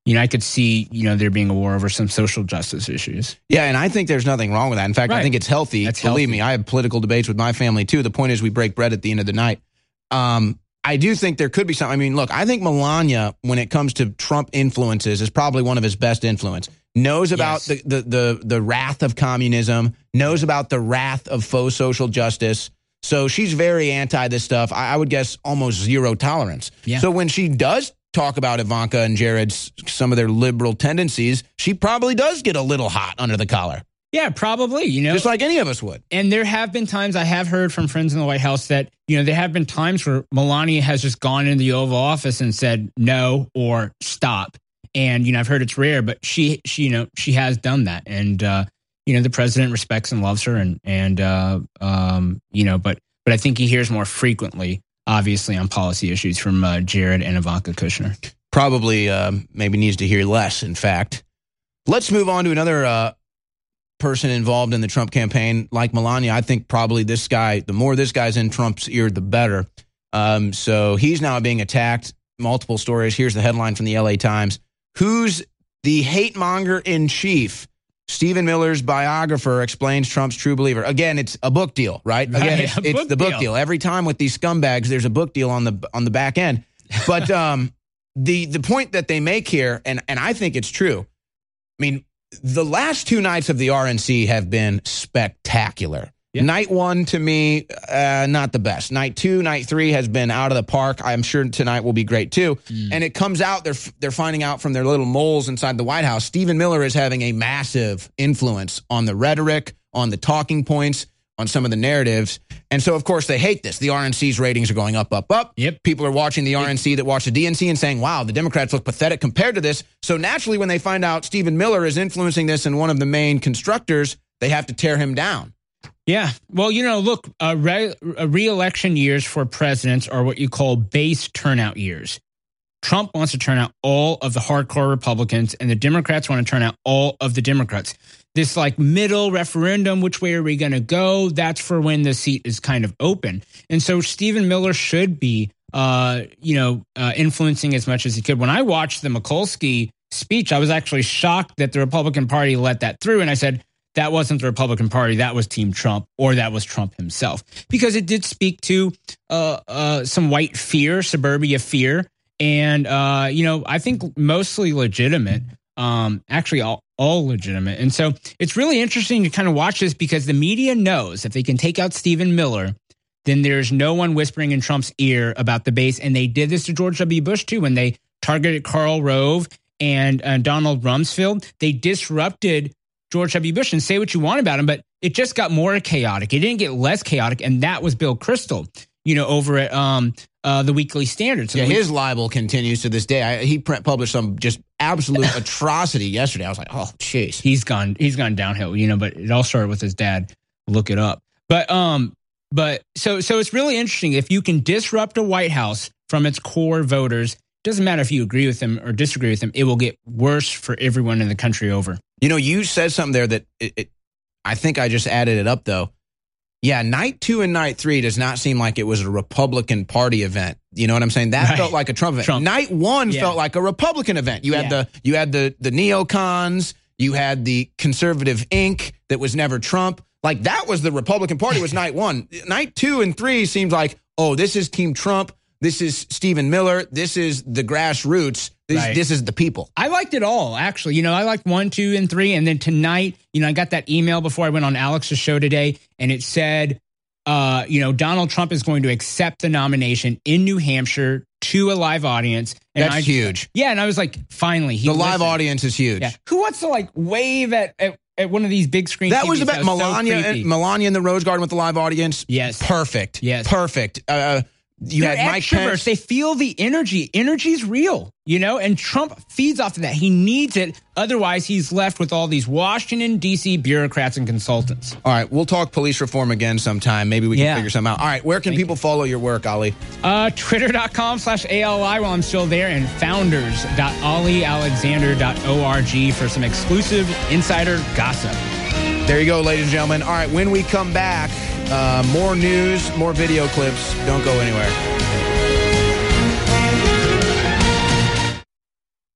you know, I could see, you know, there being a war over some social justice issues. Yeah, and I think there's nothing wrong with that. In fact, right. I think it's healthy. That's Believe healthy. me, I have political debates with my family, too. The point is we break bread at the end of the night. Um, I do think there could be some. I mean, look, I think Melania, when it comes to Trump influences, is probably one of his best influence. Knows about yes. the, the, the, the wrath of communism, knows about the wrath of faux social justice. So she's very anti this stuff. I, I would guess almost zero tolerance. Yeah. So when she does talk about Ivanka and Jared's, some of their liberal tendencies, she probably does get a little hot under the collar. Yeah, probably, you know. Just like any of us would. And there have been times I have heard from friends in the White House that, you know, there have been times where Melania has just gone into the Oval Office and said no or stop. And, you know, I've heard it's rare, but she, she you know, she has done that. And, uh, you know, the president respects and loves her. And, and uh, um, you know, but but I think he hears more frequently, obviously, on policy issues from uh, Jared and Ivanka Kushner. Probably um, maybe needs to hear less, in fact. Let's move on to another uh person involved in the Trump campaign, like Melania. I think probably this guy, the more this guy's in Trump's ear, the better. Um, so he's now being attacked. Multiple stories. Here's the headline from the L A Times. Who's the hate monger in chief? Stephen Miller's biographer explains Trump's true believer. Again, it's a book deal, right? Again, Right, it's, a it's book the book deal. deal. Every time with these scumbags, there's a book deal on the on the back end. But um, the the point that they make here, and and I think it's true. I mean, the last two nights of the R N C have been spectacular. Yeah. Night one, to me, uh, not the best. Night two, night three has been out of the park. I'm sure tonight will be great, too. Mm. And it comes out, they're they're finding out from their little moles inside the White House, Stephen Miller is having a massive influence on the rhetoric, on the talking points, on some of the narratives. And so, of course, they hate this. The R N C's ratings are going up, up, up. Yep. People are watching the R N C that watch the D N C and saying, wow, the Democrats look pathetic compared to this. So naturally, when they find out Stephen Miller is influencing this and one of the main constructors, they have to tear him down. Yeah. Well, you know, look, uh, re- uh, re-election years for presidents are what you call base turnout years. Trump wants to turn out all of the hardcore Republicans, and the Democrats want to turn out all of the Democrats. This like middle referendum, which way are we going to go? That's for when the seat is kind of open. And so Stephen Miller should be, uh, you know, uh, influencing as much as he could. When I watched the Mikulski speech, I was actually shocked that the Republican Party let that through. And I said, that wasn't the Republican Party. That was Team Trump, or that was Trump himself, because it did speak to uh, uh, some white fear, suburbia fear. And, uh, you know, I think mostly legitimate, um, actually all, all legitimate. And so it's really interesting to kind of watch this, because the media knows if they can take out Stephen Miller, then there's no one whispering in Trump's ear about the base. And they did this to George W. Bush, too, when they targeted Karl Rove and uh, Donald Rumsfeld. They disrupted George W. Bush, and say what you want about him, but it just got more chaotic. It didn't get less chaotic, and that was Bill Kristol, you know, over at um, uh, the Weekly Standard. So yeah, we- his libel continues to this day. I, he pre- published some just absolute atrocity yesterday. I was like, oh, jeez. He's gone. He's gone downhill, you know. But it all started with his dad. Look it up. But um, but so so it's really interesting if you can disrupt a White House from its core voters. Doesn't matter if you agree with them or disagree with them. It will get worse for everyone in the country over. You know, you said something there that it, it, I think I just added it up, though. Yeah, night two and night three does not seem like it was a Republican Party event. You know what I'm saying? That Right. felt like a Trump event. Trump. Night one Yeah. felt like a Republican event. You had Yeah. the you had the the neocons, you had the conservative ink that was never Trump. Like that was the Republican Party was night one. Night two and three seems like, oh, this is Team Trump. This is Stephen Miller. This is the grassroots. This, Right. this is the people. I liked it all, actually. You know, I liked one, two, and three. And then tonight, you know, I got that email before I went on Alex's show today, and it said, uh, you know, Donald Trump is going to accept the nomination in New Hampshire to a live audience. And That's I, huge. Yeah, and I was like, finally. He The live listened. audience is huge. Yeah. Who wants to, like, wave at, at, at one of these big screen That T Vs? was about so Melania creepy. and Melania in the Rose Garden with the live audience. Yes. Perfect. Yes. Perfect. Uh, you They're had Mike extroverts. Pence. They feel the energy. Energy's real, you know, and Trump feeds off of that. He needs it. Otherwise, he's left with all these Washington, D C bureaucrats and consultants. All right, we'll talk police reform again sometime. Maybe we can Yeah. figure something out. All right, where can Thank people follow your work, Ali? Uh, Twitter.com slash ALI while I'm still there, and founders dot ollie alexander dot org for some exclusive insider gossip. There you go, ladies and gentlemen. All right, when we come back, uh, more news, more video clips. Don't go anywhere.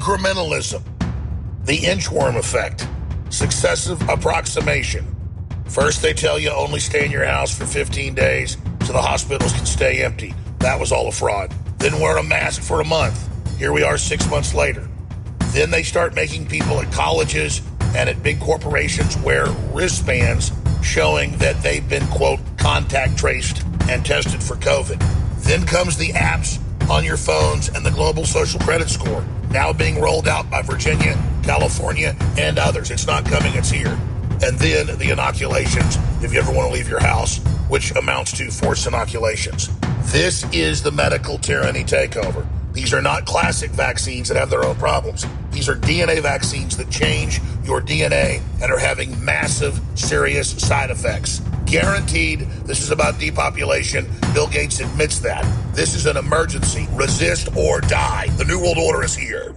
incrementalism, the inchworm effect, successive approximation. First, they tell you only stay in your house for fifteen days so the hospitals can stay empty. That was all a fraud. Then wear a mask for a month. Here we are six months later. Then they start making people at colleges and at big corporations wear wristbands showing that they've been, quote, contact traced and tested for COVID. Then comes the apps on your phones and the global social credit score, now being rolled out by Virginia, California, and others. It's not coming, it's here. And then the inoculations, if you ever want to leave your house, which amounts to forced inoculations. This is the medical tyranny takeover. These are not classic vaccines that have their own problems. These are D N A vaccines that change your D N A and are having massive, serious side effects. Guaranteed, this is about depopulation. Bill Gates admits that. This is an emergency. Resist or die. The New World Order is here.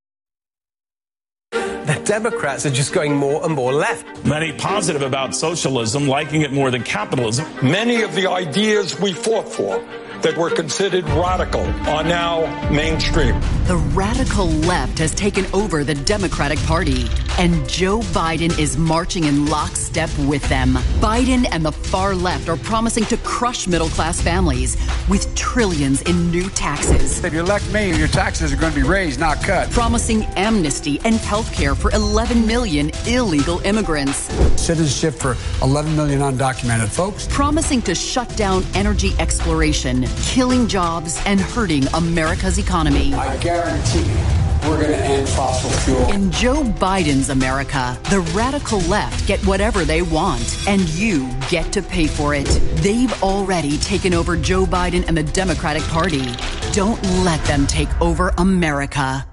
The Democrats are just going more and more left. Many positive about socialism, liking it more than capitalism. Many of the ideas we fought for that were considered radical are now mainstream. The radical left has taken over the Democratic Party, and Joe Biden is marching in lockstep with them. Biden and the far left are promising to crush middle-class families with trillions in new taxes. If you elect me, your taxes are going to be raised, not cut. Promising amnesty and health care for eleven million illegal immigrants. Citizenship for eleven million undocumented folks. Promising to shut down energy exploration, killing jobs, and hurting America's economy. I guarantee you, we're going to end fossil fuel. In Joe Biden's America, the radical left get whatever they want, and you get to pay for it. They've already taken over Joe Biden and the Democratic Party. Don't let them take over America.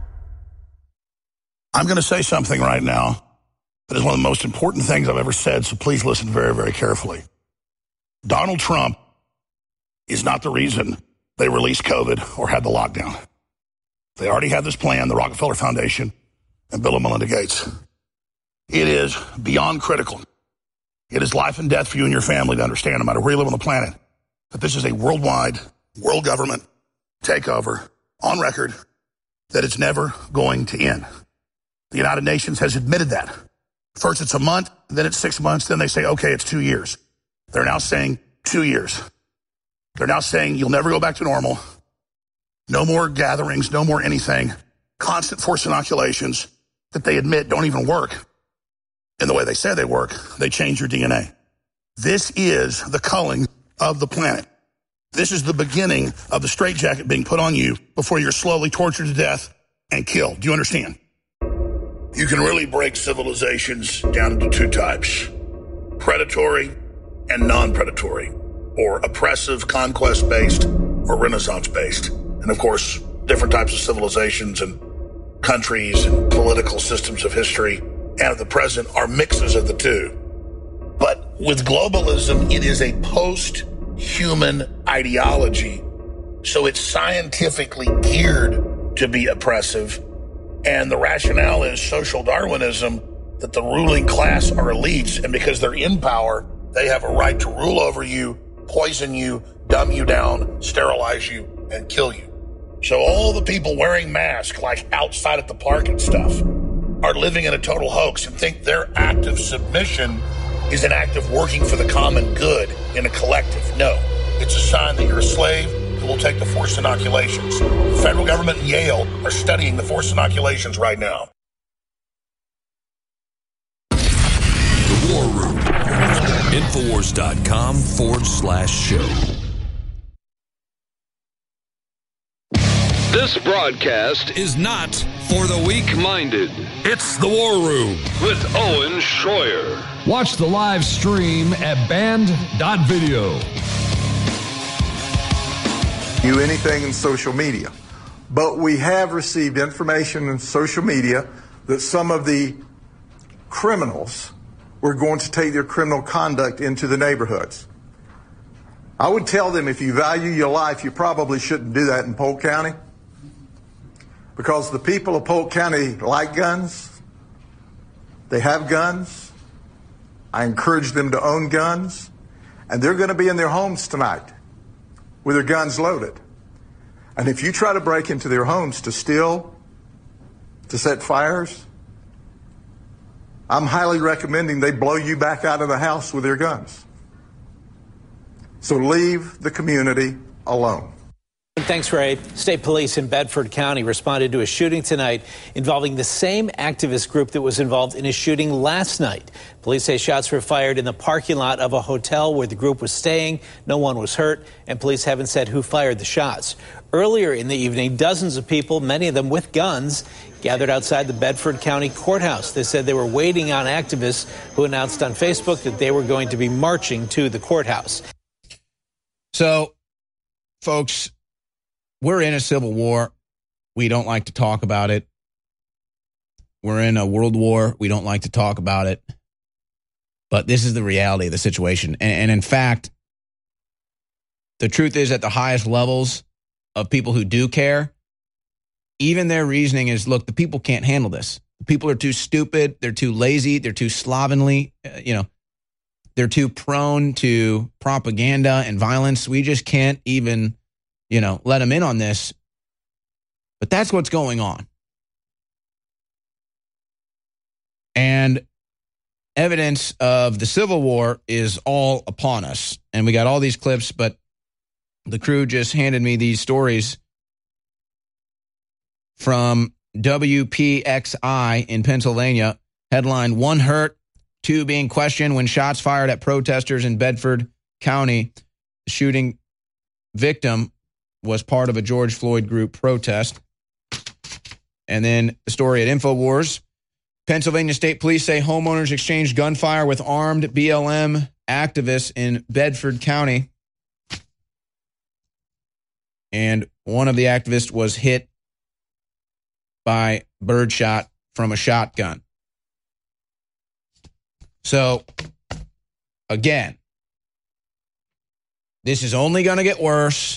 I'm going to say something right now that is one of the most important things I've ever said, so please listen very, very carefully. Donald Trump is not the reason they released COVID or had the lockdown. They already had this plan, the Rockefeller Foundation and Bill and Melinda Gates. It is beyond critical. It is life and death for you and your family to understand, no matter where you live on the planet, that this is a worldwide, world government takeover on record, that it's never going to end. The United Nations has admitted that. First it's a month, then it's six months, then they say, okay, it's two years. They're now saying two years. They're now saying you'll never go back to normal. No more gatherings, no more anything. Constant forced inoculations that they admit don't even work in the way they say they work. They change your D N A. This is the culling of the planet. This is the beginning of the straitjacket being put on you before you're slowly tortured to death and killed. Do you understand? You can really break civilizations down into two types: predatory and non-predatory, or oppressive, conquest-based, or Renaissance-based. And of course, different types of civilizations and countries and political systems of history and of the present are mixes of the two. But with globalism, it is a post-human ideology, so it's scientifically geared to be oppressive. And the rationale is social Darwinism, that the ruling class are elites, and because they're in power, they have a right to rule over you, poison you, dumb you down, sterilize you, and kill you. So all the people wearing masks, like outside at the park and stuff, are living in a total hoax and think their act of submission is an act of working for the common good in a collective. No, it's a sign that you're a slave who will take the forced inoculations. The federal government and Yale are studying the forced inoculations right now. The War Room. Infowars.com forward slash show. This broadcast is not for the weak-minded. It's The War Room with Owen Schroyer. Watch the live stream at band dot video. Do anything in social media. But we have received information in social media that some of the criminals were going to take their criminal conduct into the neighborhoods. I would tell them, if you value your life, you probably shouldn't do that in Polk County, because the people of Polk County like guns. They have guns. I encourage them to own guns, and they're going to be in their homes tonight with their guns loaded. And if you try to break into their homes to steal to set fires, I'm highly recommending they blow you back out of the house with their guns. So leave the community alone. Thanks, Ray. State police in Bedford County responded to a shooting tonight involving the same activist group that was involved in a shooting last night. Police say shots were fired in the parking lot of a hotel where the group was staying. No one was hurt, and police haven't said who fired the shots. Earlier in the evening, dozens of people, many of them with guns, gathered outside the Bedford County courthouse. They said they were waiting on activists who announced on Facebook that they were going to be marching to the courthouse. So, folks, we're in a civil war. We don't like to talk about it. We're in a world war. We don't like to talk about it. But this is the reality of the situation. And, and in fact, the truth is at the highest levels of people who do care, even their reasoning is, look, the people can't handle this. The people are too stupid. They're too lazy. They're too slovenly. Uh, you know, they're too prone to propaganda and violence. We just can't even, you know, let them in on this. But that's what's going on. And evidence of the Civil War is all upon us. And we got all these clips, but the crew just handed me these stories from W P X I in Pennsylvania. Headline, one hurt, two being questioned when shots fired at protesters in Bedford County. The shooting victim was part of a George Floyd group protest. And then the story at InfoWars. Pennsylvania State Police say homeowners exchanged gunfire with armed B L M activists in Bedford County. And one of the activists was hit by birdshot from a shotgun. So, again, this is only going to get worse.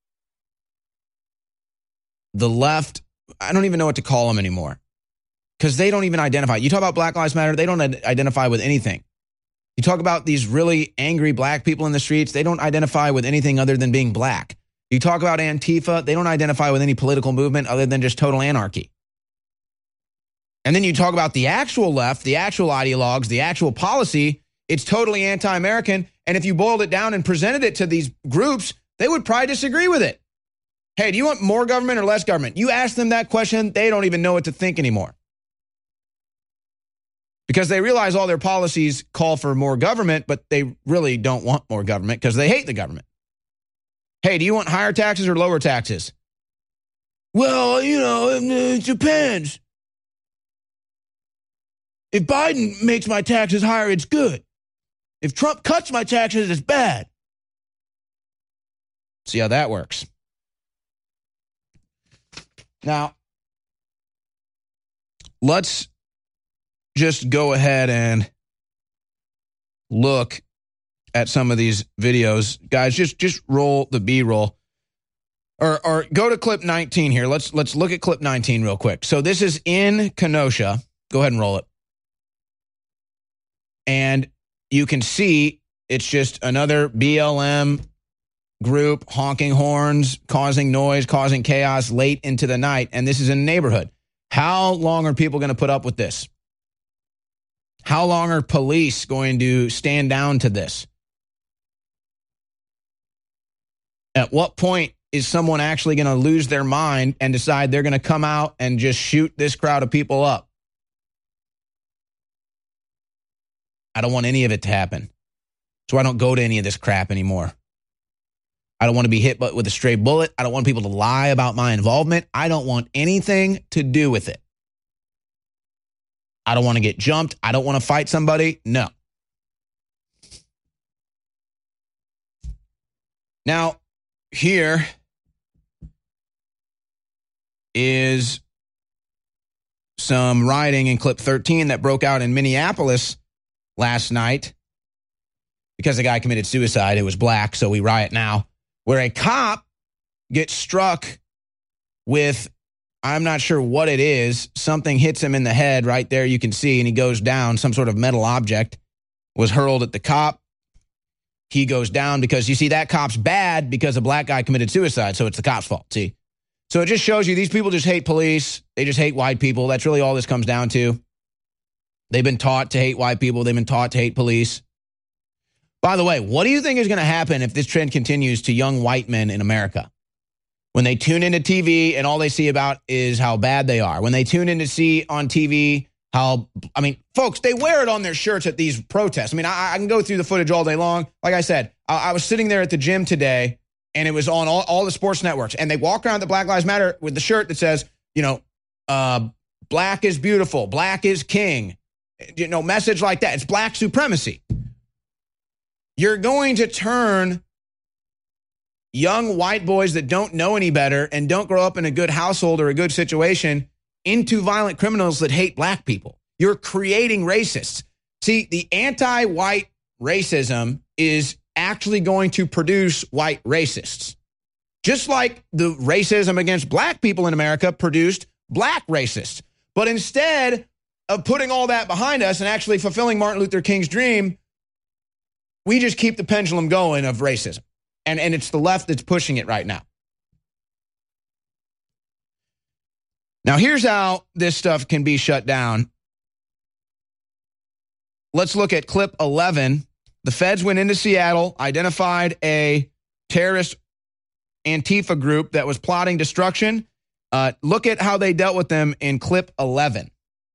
The left, I don't even know what to call them anymore because they don't even identify. You talk about Black Lives Matter, they don't identify with anything. You talk about these really angry black people in the streets, they don't identify with anything other than being black. You talk about Antifa, they don't identify with any political movement other than just total anarchy. And then you talk about the actual left, the actual ideologues, the actual policy, it's totally anti-American. And if you boiled it down and presented it to these groups, they would probably disagree with it. Hey, do you want more government or less government? You ask them that question, they don't even know what to think anymore. Because they realize all their policies call for more government, but they really don't want more government because they hate the government. Hey, do you want higher taxes or lower taxes? Well, you know, it depends. If Biden makes my taxes higher, it's good. If Trump cuts my taxes, it's bad. See how that works. Now, let's just go ahead and look at some of these videos. Guys, just, just roll the B-roll. Or, or go to clip nineteen here. Let's, let's look at clip nineteen real quick. So this is in Kenosha. Go ahead and roll it. And you can see it's just another B L M group honking horns, causing noise, causing chaos late into the night. And this is in a neighborhood. How long are people going to put up with this? How long are police going to stand down to this? At what point is someone actually going to lose their mind and decide they're going to come out and just shoot this crowd of people up? I don't want any of it to happen. So I don't go to any of this crap anymore. I don't want to be hit with a stray bullet. I don't want people to lie about my involvement. I don't want anything to do with it. I don't want to get jumped. I don't want to fight somebody. No. Now, here is some rioting in clip thirteen that broke out in Minneapolis last night because the guy committed suicide. It was black, so we riot now. Where a cop gets struck with, I'm not sure what it is, something hits him in the head right there, you can see, and he goes down. Some sort of metal object was hurled at the cop. He goes down because, you see, that cop's bad because a black guy committed suicide, so it's the cop's fault, see? So it just shows you these people just hate police. They just hate white people. That's really all this comes down to. They've been taught to hate white people. They've been taught to hate police. By the way, what do you think is going to happen if this trend continues to young white men in America? When they tune into T V and all they see about is how bad they are. When they tune in to see on T V how, I mean, folks, they wear it on their shirts at these protests. I mean, I, I can go through the footage all day long. Like I said, I, I was sitting there at the gym today, and it was on all, all the sports networks. And they walk around the Black Lives Matter with the shirt that says, you know, uh, black is beautiful, black is king. You know, message like that. It's black supremacy. You're going to turn young white boys that don't know any better and don't grow up in a good household or a good situation into violent criminals that hate black people. You're creating racists. See, the anti-white racism is actually going to produce white racists. Just like the racism against black people in America produced black racists. But instead of putting all that behind us and actually fulfilling Martin Luther King's dream, we just keep the pendulum going of racism. And, and it's the left that's pushing it right now. Now, here's how this stuff can be shut down. Let's look at clip eleven. The feds went into Seattle, identified a terrorist Antifa group that was plotting destruction. Uh, look at how they dealt with them in clip eleven.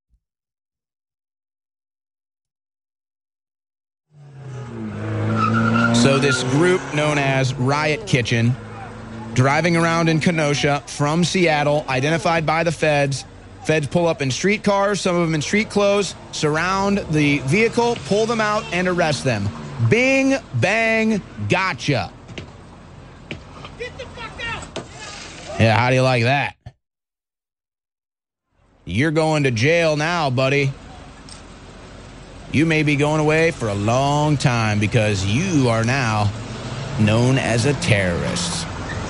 So this group known as Riot Kitchen, driving around in Kenosha from Seattle, identified by the feds. Feds pull up in streetcars, some of them in street clothes, surround the vehicle, pull them out, and arrest them. Bing, bang, gotcha. Get the fuck out! Yeah, how do you like that? You're going to jail now, buddy. You may be going away for a long time because you are now known as a terrorist.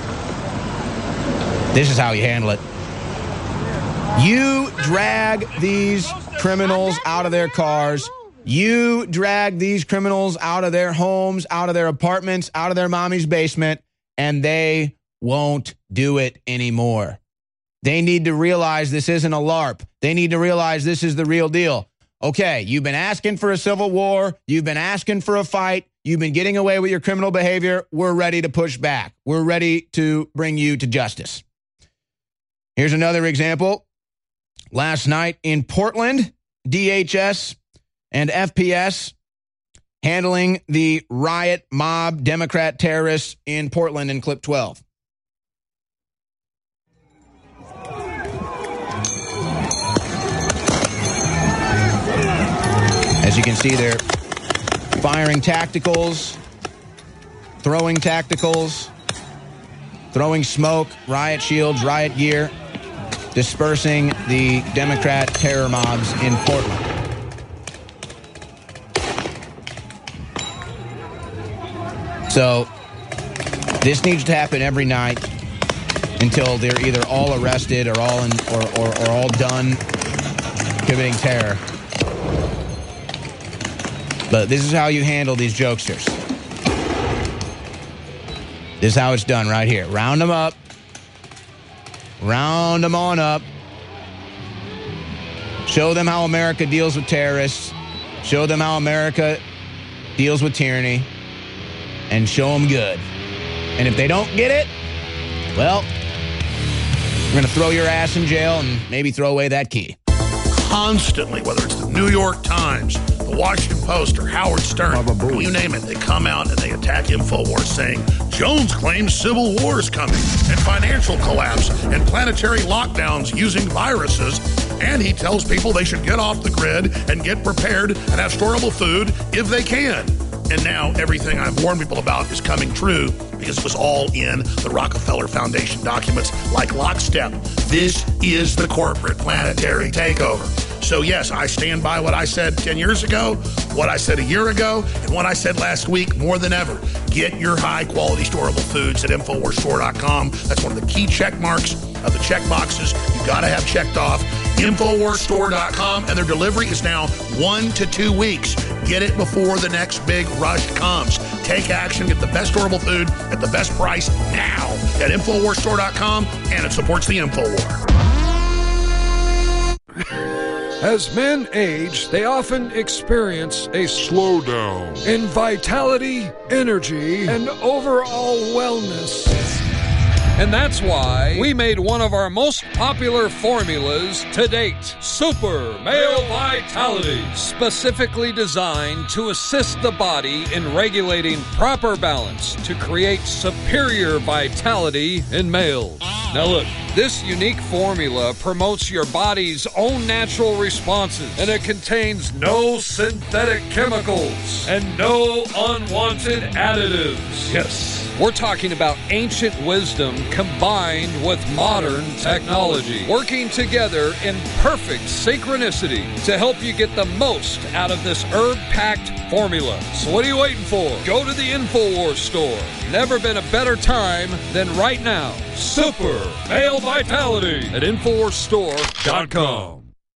This is how you handle it. You drag these criminals out of their cars. You drag these criminals out of their homes, out of their apartments, out of their mommy's basement, and they won't do it anymore. They need to realize this isn't a LARP. They need to realize this is the real deal. Okay, you've been asking for a civil war. You've been asking for a fight. You've been getting away with your criminal behavior. We're ready to push back. We're ready to bring you to justice. Here's another example. Last night in Portland, D H S and F P S handling the riot mob Democrat terrorists in Portland in clip twelve. As you can see, they're firing tacticals, throwing tacticals, throwing smoke, riot shields, riot gear, dispersing the Democrat terror mobs in Portland. So this needs to happen every night until they're either all arrested or all in, or, or, or all done committing terror. But this is how you handle these jokesters. This is how it's done right here. Round them up. Round them on up. Show them how America deals with terrorists. Show them how America deals with tyranny. And show them good. And if they don't get it, well, we're going to throw your ass in jail and maybe throw away that key. Constantly, whether it's the New York Times, the Washington Post, or Howard Stern, you name it, they come out and they attack InfoWars saying Jones claims civil war is coming and financial collapse and planetary lockdowns using viruses. And he tells people they should get off the grid and get prepared and have storable food if they can. And now everything I've warned people about is coming true because it was all in the Rockefeller Foundation documents like lockstep. This is the corporate planetary takeover. So yes, I stand by what I said ten years ago, what I said a year ago, and what I said last week more than ever. Get your high-quality storable foods at Infowars Store dot com. That's one of the key check marks of the check boxes you got to have checked off. Infowars Store dot com, and their delivery is now one to two weeks. Get it before the next big rush comes. Take action. Get the best durable food at the best price now at Infowars Store dot com, and it supports the InfoWar. As men age, they often experience a slowdown in vitality, energy, and overall wellness. And that's why we made one of our most popular formulas to date, Super Male Vitality, specifically designed to assist the body in regulating proper balance to create superior vitality in males. Now look, this unique formula promotes your body's own natural responses, and it contains no synthetic chemicals and no unwanted additives. Yes, we're talking about ancient wisdom combined with modern technology, working together in perfect synchronicity to help you get the most out of this herb-packed formula. So what are you waiting for? Go to the InfoWars store. Never been a better time than right now. Super Male Vitality at Infowars Store dot com.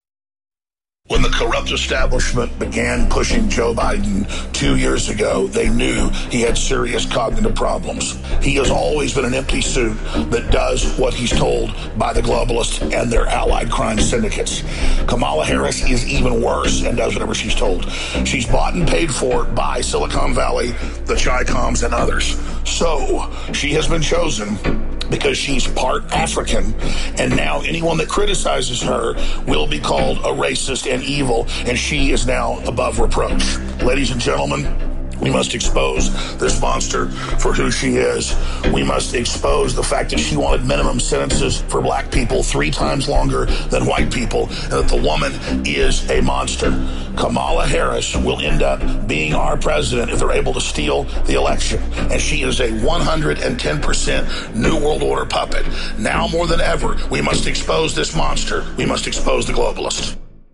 When the corrupt establishment began pushing Joe Biden two years ago, they knew he had serious cognitive problems. He has always been an empty suit that does what he's told by the globalists and their allied crime syndicates. Kamala Harris is even worse and does whatever she's told. She's bought and paid for by Silicon Valley, the Chi-Coms, and others. So she has been chosen because she's part African, and now anyone that criticizes her will be called a racist and evil, and she is now above reproach. Ladies and gentlemen, we must expose this monster for who she is. We must expose the fact that she wanted minimum sentences for black people three times longer than white people, and that the woman is a monster. Kamala Harris will end up being our president if they're able to steal the election. And she is a one hundred ten percent New World Order puppet. Now more than ever, we must expose this monster. We must expose the globalists.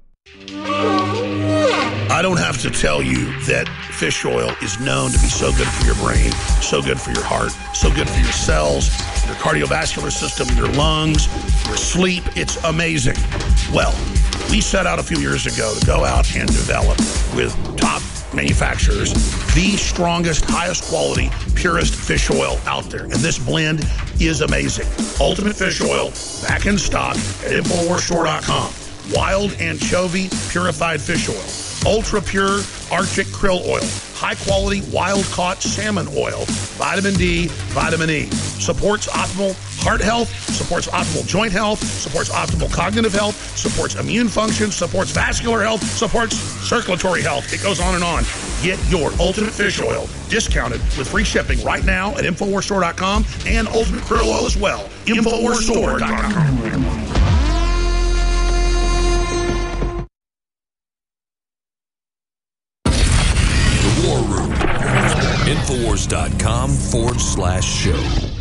I don't have to tell you that fish oil is known to be so good for your brain, so good for your heart, so good for your cells, your cardiovascular system, your lungs, your sleep. It's amazing. Well, we set out a few years ago to go out and develop with top manufacturers the strongest, highest quality, purest fish oil out there. And this blend is amazing. Ultimate Fish Oil, back in stock at Infowars Store dot com. Wild anchovy purified fish oil, ultra pure Arctic krill oil, high quality wild caught salmon oil, vitamin D, vitamin E, supports optimal heart health, supports optimal joint health, supports optimal cognitive health, supports immune function, supports vascular health, supports circulatory health. It goes on and on. Get your Ultimate Fish Oil discounted with free shipping right now at Infowars Store dot com, and Ultimate Krill Oil as well. Infowars Store dot com. Infowars dot com forward slash show.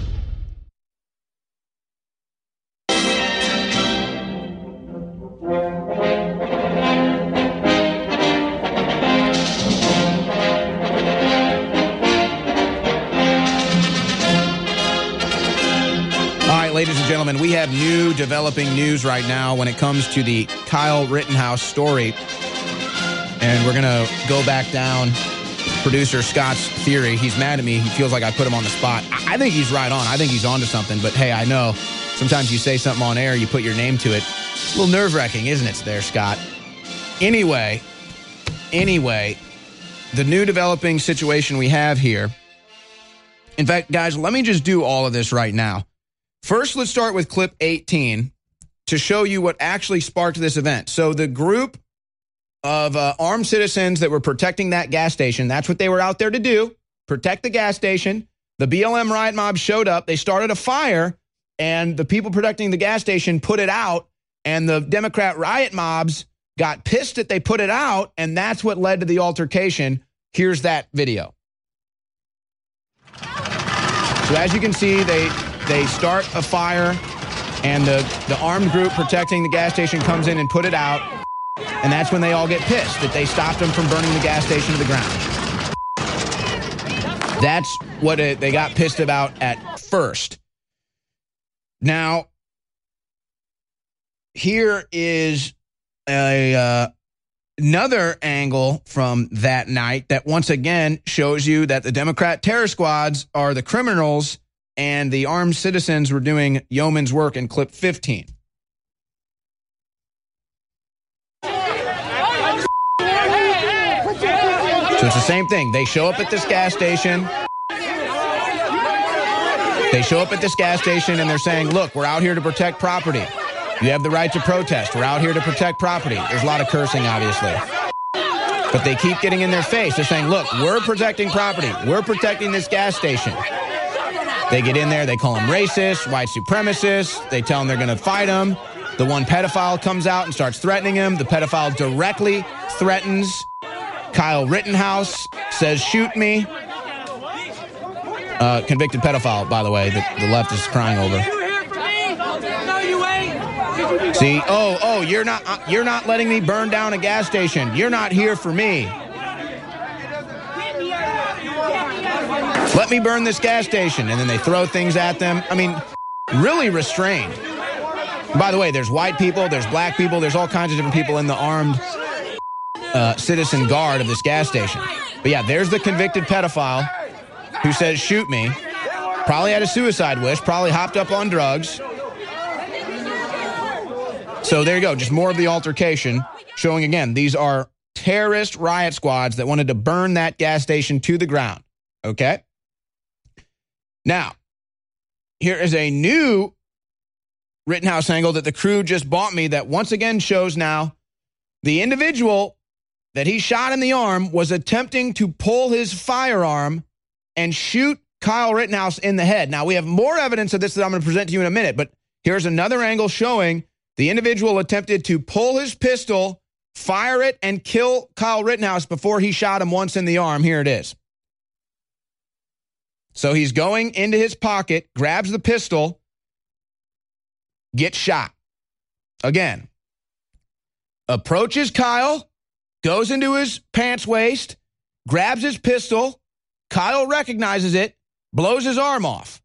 All right, ladies and gentlemen, we have new developing news right now when it comes to the Kyle Rittenhouse story. And we're going to go back down producer Scott's theory. He's mad at me. He feels like I put him on the spot. I think he's right on. I think he's onto something. But hey, I know sometimes you say something on air, you put your name to it. It's a little nerve-wracking, isn't it, there, Scott? Anyway, anyway, the new developing situation we have here. In fact, guys, let me just do all of this right now. First, let's start with clip eighteen to show you what actually sparked this event. So the group of uh, armed citizens that were protecting that gas station, that's what they were out there to do, protect the gas station. The B L M riot mob showed up. They started a fire, and the people protecting the gas station put it out, and the Democrat riot mobs got pissed that they put it out, and that's what led to the altercation. Here's that video. So as you can see, they they start a fire, and the, the armed group protecting the gas station comes in and put it out, and that's when they all get pissed that they stopped them from burning the gas station to the ground. That's what it, they got pissed about at first. Now, here is a uh, another angle from that night that once again shows you that the Democrat terror squads are the criminals and the armed citizens were doing yeoman's work in clip fifteen. So it's the same thing. They show up at this gas station. They show up at this gas station and they're saying, look, we're out here to protect property. You have the right to protest. We're out here to protect property. There's a lot of cursing, obviously. But they keep getting in their face. They're saying, look, we're protecting property. We're protecting this gas station. They get in there. They call them racist, white supremacists. They tell them they're going to fight them. The one pedophile comes out and starts threatening him. The pedophile directly threatens Kyle Rittenhouse, says, shoot me. Uh, convicted pedophile, by the way, that the left is crying over. See, oh, oh, you're not, uh, you're not letting me burn down a gas station. You're not here for me. Let me burn this gas station. And then they throw things at them. I mean, really restrained. By the way, there's white people, there's black people, there's all kinds of different people in the armed uh, citizen guard of this gas station. But yeah, there's the convicted pedophile who says, shoot me. Probably had a suicide wish, probably hopped up on drugs. So there you go, just more of the altercation, showing again, these are terrorist riot squads that wanted to burn that gas station to the ground, okay? Now, here is a new Rittenhouse angle that the crew just bought me that once again shows now the individual that he shot in the arm was attempting to pull his firearm and shoot Kyle Rittenhouse in the head. Now, we have more evidence of this that I'm going to present to you in a minute, but here's another angle showing the individual attempted to pull his pistol, fire it, and kill Kyle Rittenhouse before he shot him once in the arm. Here it is. So he's going into his pocket, grabs the pistol, gets shot. Again, approaches Kyle, goes into his pants waist, grabs his pistol. Kyle recognizes it, blows his arm off.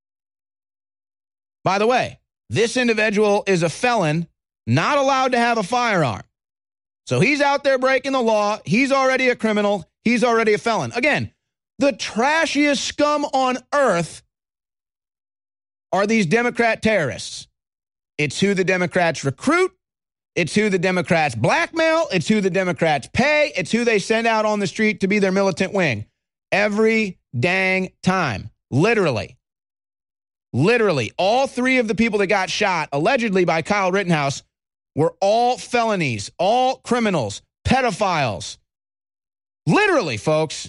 By the way, this individual is a felon, not allowed to have a firearm. So he's out there breaking the law. He's already a criminal. He's already a felon. Again, the trashiest scum on earth are these Democrat terrorists. It's who the Democrats recruit. It's who the Democrats blackmail. It's who the Democrats pay. It's who they send out on the street to be their militant wing. Every dang time. Literally. Literally. All three of the people that got shot, allegedly by Kyle Rittenhouse, were all felonies, all criminals, pedophiles. Literally, folks.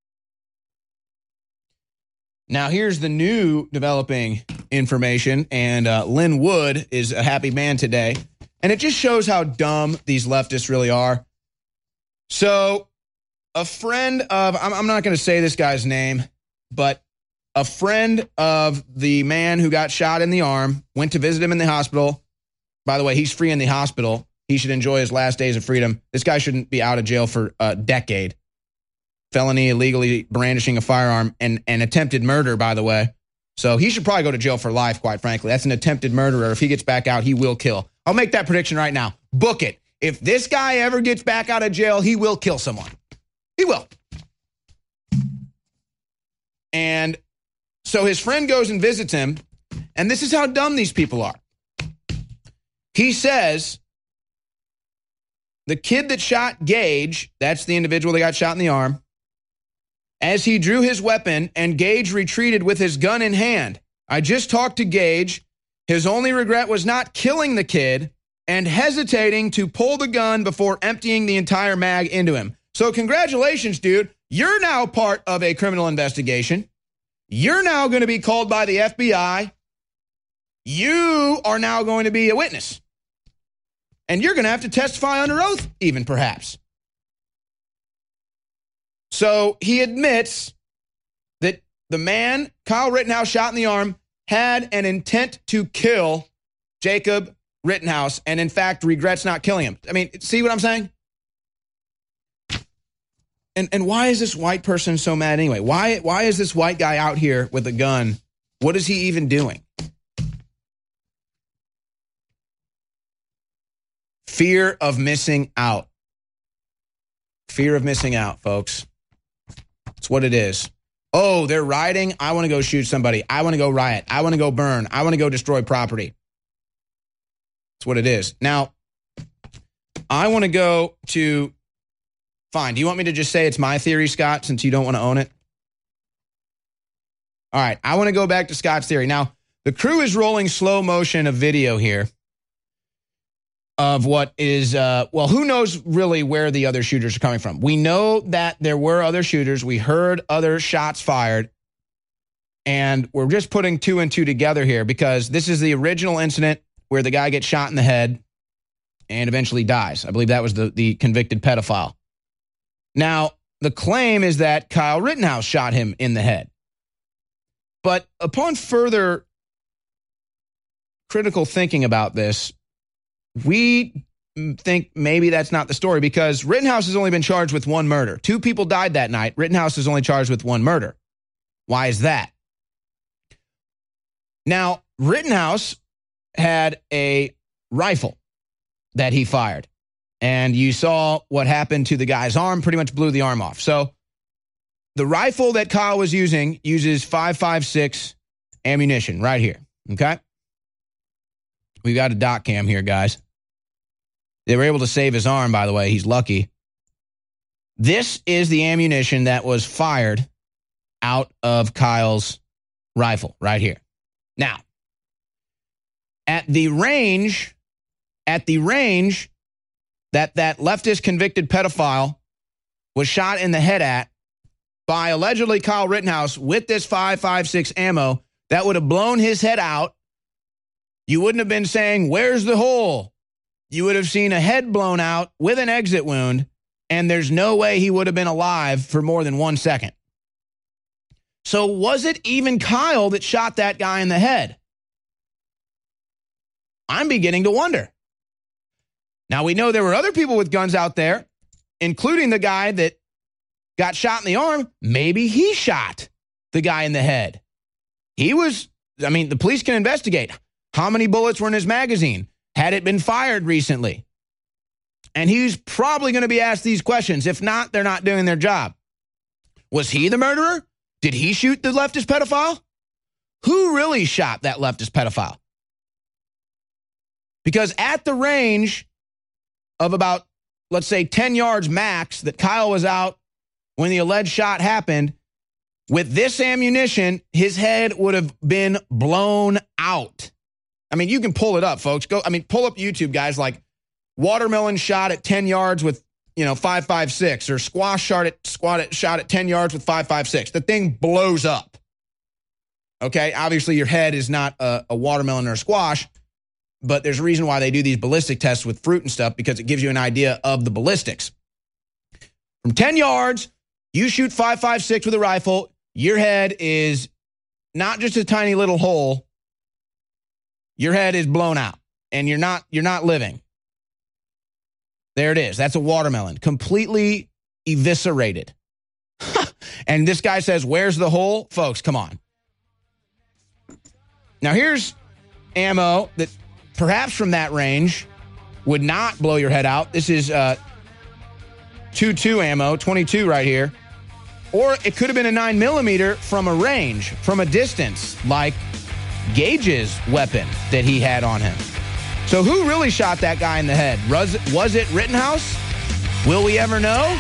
Now, here's the new developing information, and uh, Lynn Wood is a happy man today, and it just shows how dumb these leftists really are. So, a friend of, I'm, I'm not going to say this guy's name, but a friend of the man who got shot in the arm went to visit him in the hospital. By the way, he's free in the hospital. He should enjoy his last days of freedom. This guy shouldn't be out of jail for a decade. Felony, illegally brandishing a firearm, and, and attempted murder, by the way. So he should probably go to jail for life, quite frankly. That's an attempted murderer. If he gets back out, he will kill. I'll make that prediction right now. Book it. If this guy ever gets back out of jail, he will kill someone. He will. And so his friend goes and visits him, and this is how dumb these people are. He says, the kid that shot Gage, that's the individual that got shot in the arm, as he drew his weapon and Gage retreated with his gun in hand. I just talked to Gage. His only regret was not killing the kid and hesitating to pull the gun before emptying the entire mag into him. So congratulations, dude. You're now part of a criminal investigation. You're now going to be called by the F B I. You are now going to be a witness. And you're going to have to testify under oath, even perhaps. So he admits that the man, Kyle Rittenhouse, shot in the arm, had an intent to kill Jacob Rittenhouse and, in fact, regrets not killing him. I mean, see what I'm saying? And and why is this white person so mad anyway? Why why is this white guy out here with a gun? What is he even doing? Fear of missing out. Fear of missing out, folks. That's what it is. Oh, they're rioting. I want to go shoot somebody. I want to go riot. I want to go burn. I want to go destroy property. That's what it is. Now, I want to go to, fine. Do you want me to just say it's my theory, Scott, since you don't want to own it? All right. I want to go back to Scott's theory. Now, the crew is rolling slow motion of video here of what is, uh, well, who knows really where the other shooters are coming from. We know that there were other shooters. We heard other shots fired. And we're just putting two and two together here because this is the original incident where the guy gets shot in the head and eventually dies. I believe that was the, the convicted pedophile. Now, the claim is that Kyle Rittenhouse shot him in the head. But upon further critical thinking about this, we think maybe that's not the story because Rittenhouse has only been charged with one murder. Two people died that night. Rittenhouse is only charged with one murder. Why is that? Now, Rittenhouse had a rifle that he fired. And you saw what happened to the guy's arm, pretty much blew the arm off. So the rifle that Kyle was using uses five five six ammunition right here, okay? We got a doc cam here, guys. They were able to save his arm, by the way. He's lucky. This is the ammunition that was fired out of Kyle's rifle right here. Now, at the range, at the range that that leftist convicted pedophile was shot in the head at by allegedly Kyle Rittenhouse with this five five six ammo, that would have blown his head out. You wouldn't have been saying, "Where's the hole?" You would have seen a head blown out with an exit wound, and there's no way he would have been alive for more than one second. So was it even Kyle that shot that guy in the head? I'm beginning to wonder. Now, we know there were other people with guns out there, including the guy that got shot in the arm. Maybe he shot the guy in the head. He was, I mean, the police can investigate. How many bullets were in his magazine? Had it been fired recently? And he's probably going to be asked these questions. If not, they're not doing their job. Was he the murderer? Did he shoot the leftist pedophile? Who really shot that leftist pedophile? Because at the range of about, let's say, ten yards max that Kyle was out when the alleged shot happened, with this ammunition, his head would have been blown out. I mean, you can pull it up, folks. Go. I mean, pull up YouTube, guys, like watermelon shot at ten yards with, you know, five five six, or squash shot at, squat at, shot at ten yards with five five six. The thing blows up. Okay, obviously your head is not a, a watermelon or a squash, but there's a reason why they do these ballistic tests with fruit and stuff, because it gives you an idea of the ballistics. From ten yards, you shoot five five six with a rifle, your head is not just a tiny little hole. Your head is blown out, and you're not you're not living. There it is. That's a watermelon, completely eviscerated. And this guy says, "Where's the hole?" Folks, come on. Now, here's ammo that perhaps from that range would not blow your head out. This is uh, two two ammo, twenty-two right here. Or it could have been a nine millimeter from a range, from a distance, like Gage's weapon that he had on him. So who really shot that guy in the head? Was, was it Rittenhouse? Will we ever know?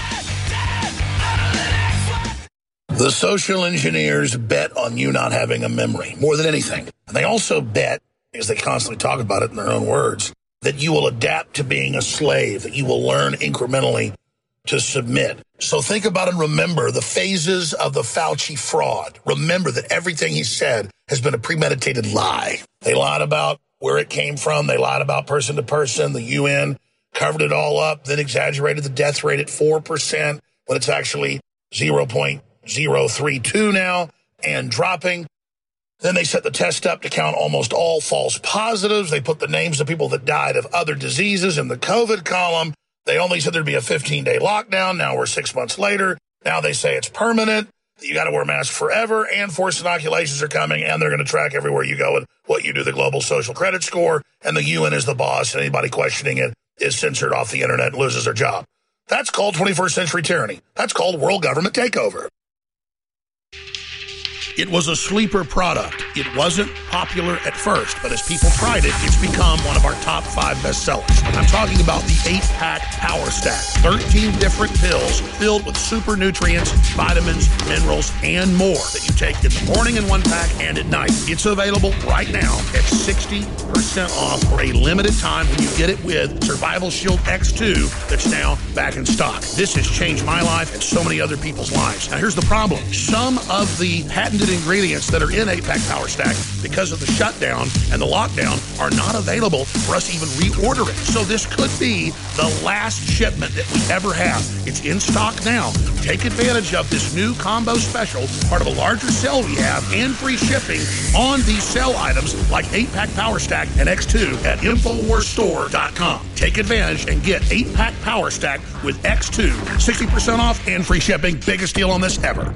The social engineers bet on you not having a memory more than anything. And they also bet, because they constantly talk about it in their own words, that you will adapt to being a slave, that you will learn incrementally to submit. So think about and remember the phases of the Fauci fraud. Remember that everything he said has been a premeditated lie. They lied about where it came from. They lied about person to person. The U N covered it all up, then exaggerated the death rate at four percent when it's actually zero point zero three two now and dropping. Then they set the test up to count almost all false positives. They put the names of people that died of other diseases in the COVID column. They only said there'd be a fifteen-day lockdown. Now we're six months later. Now they say it's permanent. You got to wear masks forever, and forced inoculations are coming, and they're going to track everywhere you go and what you do, the global social credit score, and the U N is the boss, and anybody questioning it is censored off the internet and loses their job. That's called twenty-first century tyranny. That's called world government takeover. It was a sleeper product. It wasn't popular at first, but as people tried it, it's become one of our top five bestsellers. I'm talking about the eight-pack Power Stack. thirteen different pills filled with super nutrients, vitamins, minerals, and more that you take in the morning in one pack and at night. It's available right now at sixty percent off for a limited time when you get it with Survival Shield X two that's now back in stock. This has changed my life and so many other people's lives. Now, here's the problem. Some of the patented ingredients that are in eight-pack Power Stack, because of the shutdown and the lockdown, are not available for us to even reorder it. So this could be the last shipment that we ever have. It's in stock now. Take advantage of this new combo special, part of a larger sale we have, and free shipping on these sale items like eight-pack Power Stack and X two at Infowars Store dot com. Take advantage and get eight-pack Power Stack with X two, sixty percent off and free shipping. Biggest deal on this ever.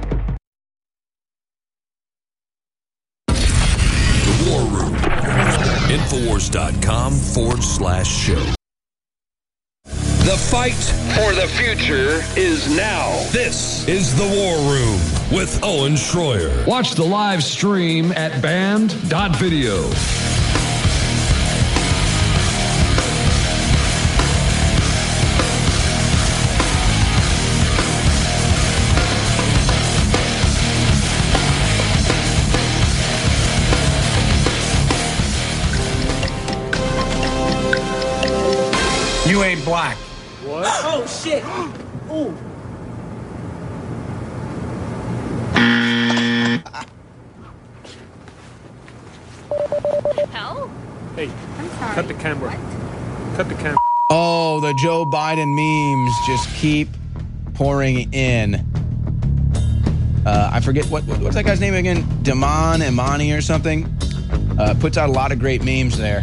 War Room. Infowars.com forward slash show. The fight for the future is now. This is the War Room with Owen Schroyer. Watch the live stream at band dot video. You ain't black. What? Oh, shit. Ooh. Hell? Hey, I'm sorry. cut the camera. What? Cut the camera. Oh, the Joe Biden memes just keep pouring in. Uh, I forget, what what's that guy's name again? Daman Imani or something? Uh, puts out a lot of great memes there.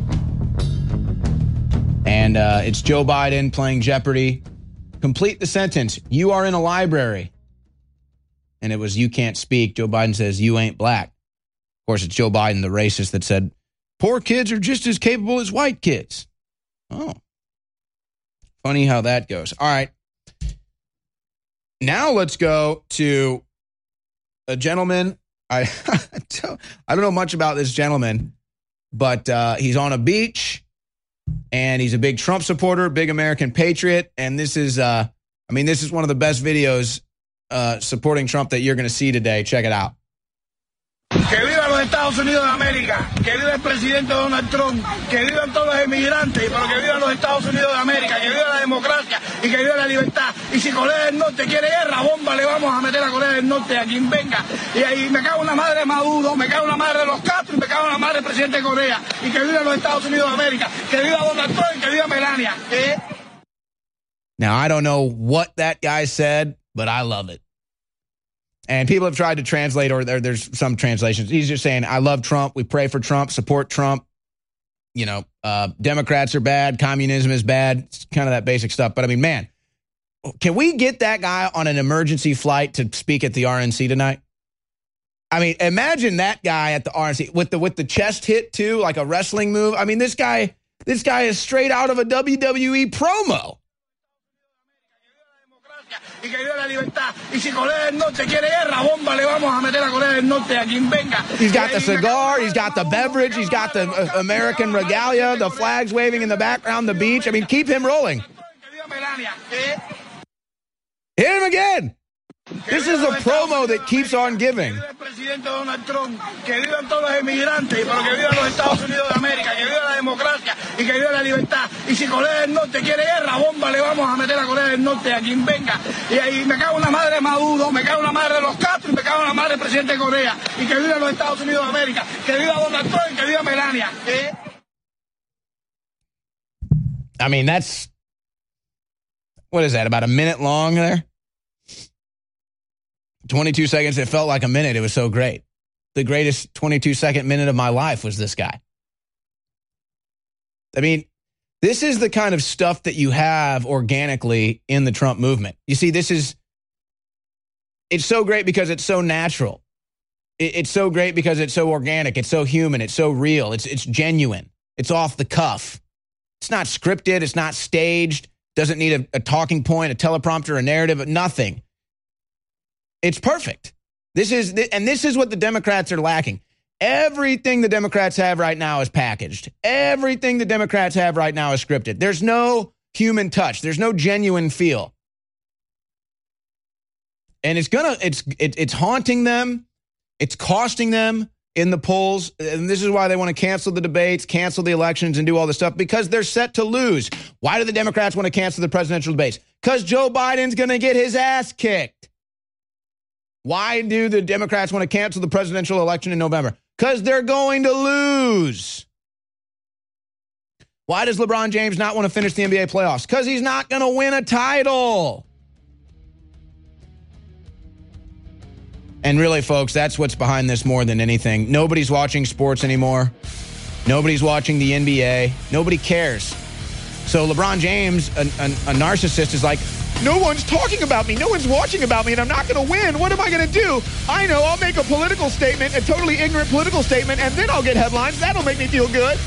And uh, it's Joe Biden playing Jeopardy. Complete the sentence. You are in a library. And it was, you can't speak. Joe Biden says, you ain't black. Of course, it's Joe Biden, the racist, that said, poor kids are just as capable as white kids. Oh. Funny how that goes. All right. Now let's go to a gentleman. I, I don't know much about this gentleman, but uh, he's on a beach. And he's a big Trump supporter, big American patriot. And this is, uh, I mean, this is one of the best videos uh, supporting Trump that you're going to see today. Check it out. Que viva los Estados Unidos de América, que viva el presidente Donald Trump, que vivan todos los emigrantes, pero que vivan los Estados Unidos de América, que viva la democracia y que viva la libertad. Y si Corea del Norte quiere guerra, bomba, le vamos a meter a Corea del Norte a quien venga. Y ahí me cago en la madre de Maduro, me cago en la madre de los Castro y me cago en la madre del presidente de Corea. Y que viva los Estados Unidos de América, que viva Donald Trump y que viva Melania. ¿Eh? Now, I don't know what that guy said, but I love it. And people have tried to translate, or there, there's some translations. He's just saying, I love Trump. We pray for Trump, support Trump. You know, uh, Democrats are bad. Communism is bad. It's kind of that basic stuff. But I mean, man, can we get that guy on an emergency flight to speak at the R N C tonight? I mean, imagine that guy at the R N C with the with the chest hit too, like a wrestling move. I mean, this guy, this guy is straight out of a W W E promo. Y que viva la libertad. Y si Corea del Norte quiere guerra, bomba, le vamos a meter a Corea del Norte a quien venga. He's got the cigar, he's got the beverage, he's got the uh, American regalia, the flags waving in the background, the beach. I mean, keep him rolling. Hit him again. This is a promo that keeps on giving. Presidente Donald Trump, que vivan todos los emigrantes, pero que vivan los Estados Unidos de América, que viva la democracia y que viva la libertad. Y si Corea del Norte quiere guerra, bomba, le vamos a meter a Corea del Norte a quien venga. Y ahí me cago en la madre de Maduro, me cago en la madre de los Castro y me cago en la madre del presidente de Corea. Y que viva los Estados Unidos de América, que viva Donald Trump y que viva Melania. ¿Eh? I mean, that's, what is that, about a minute long there? twenty-two seconds. It felt like a minute. It was so great. The greatest twenty-two second minute of my life was this guy. I mean, this is the kind of stuff that you have organically in the Trump movement. You see, this is, it's so great because it's so natural. It's so great because it's so organic. It's so human. It's so real. It's it's genuine. It's off the cuff. It's not scripted. It's not staged. Doesn't need a, a talking point, a teleprompter, a narrative, nothing. It's perfect. This is, and this is what the Democrats are lacking. Everything the Democrats have right now is packaged. Everything the Democrats have right now is scripted. There's no human touch. There's no genuine feel. And it's gonna, it's it, it's haunting them. It's costing them in the polls. And this is why they want to cancel the debates, cancel the elections, and do all this stuff, because they're set to lose. Why do the Democrats want to cancel the presidential debates? Because Joe Biden's going to get his ass kicked. Why do the Democrats want to cancel the presidential election in November? Because they're going to lose. Why does LeBron James not want to finish the N B A playoffs? Because he's not going to win a title. And really, folks, that's what's behind this more than anything. Nobody's watching sports anymore. Nobody's watching the N B A. Nobody cares. So LeBron James, a, a, a narcissist, is like, no one's talking about me. No one's watching about me, and I'm not going to win. What am I going to do? I know. I'll make a political statement, a totally ignorant political statement, and then I'll get headlines. That'll make me feel good.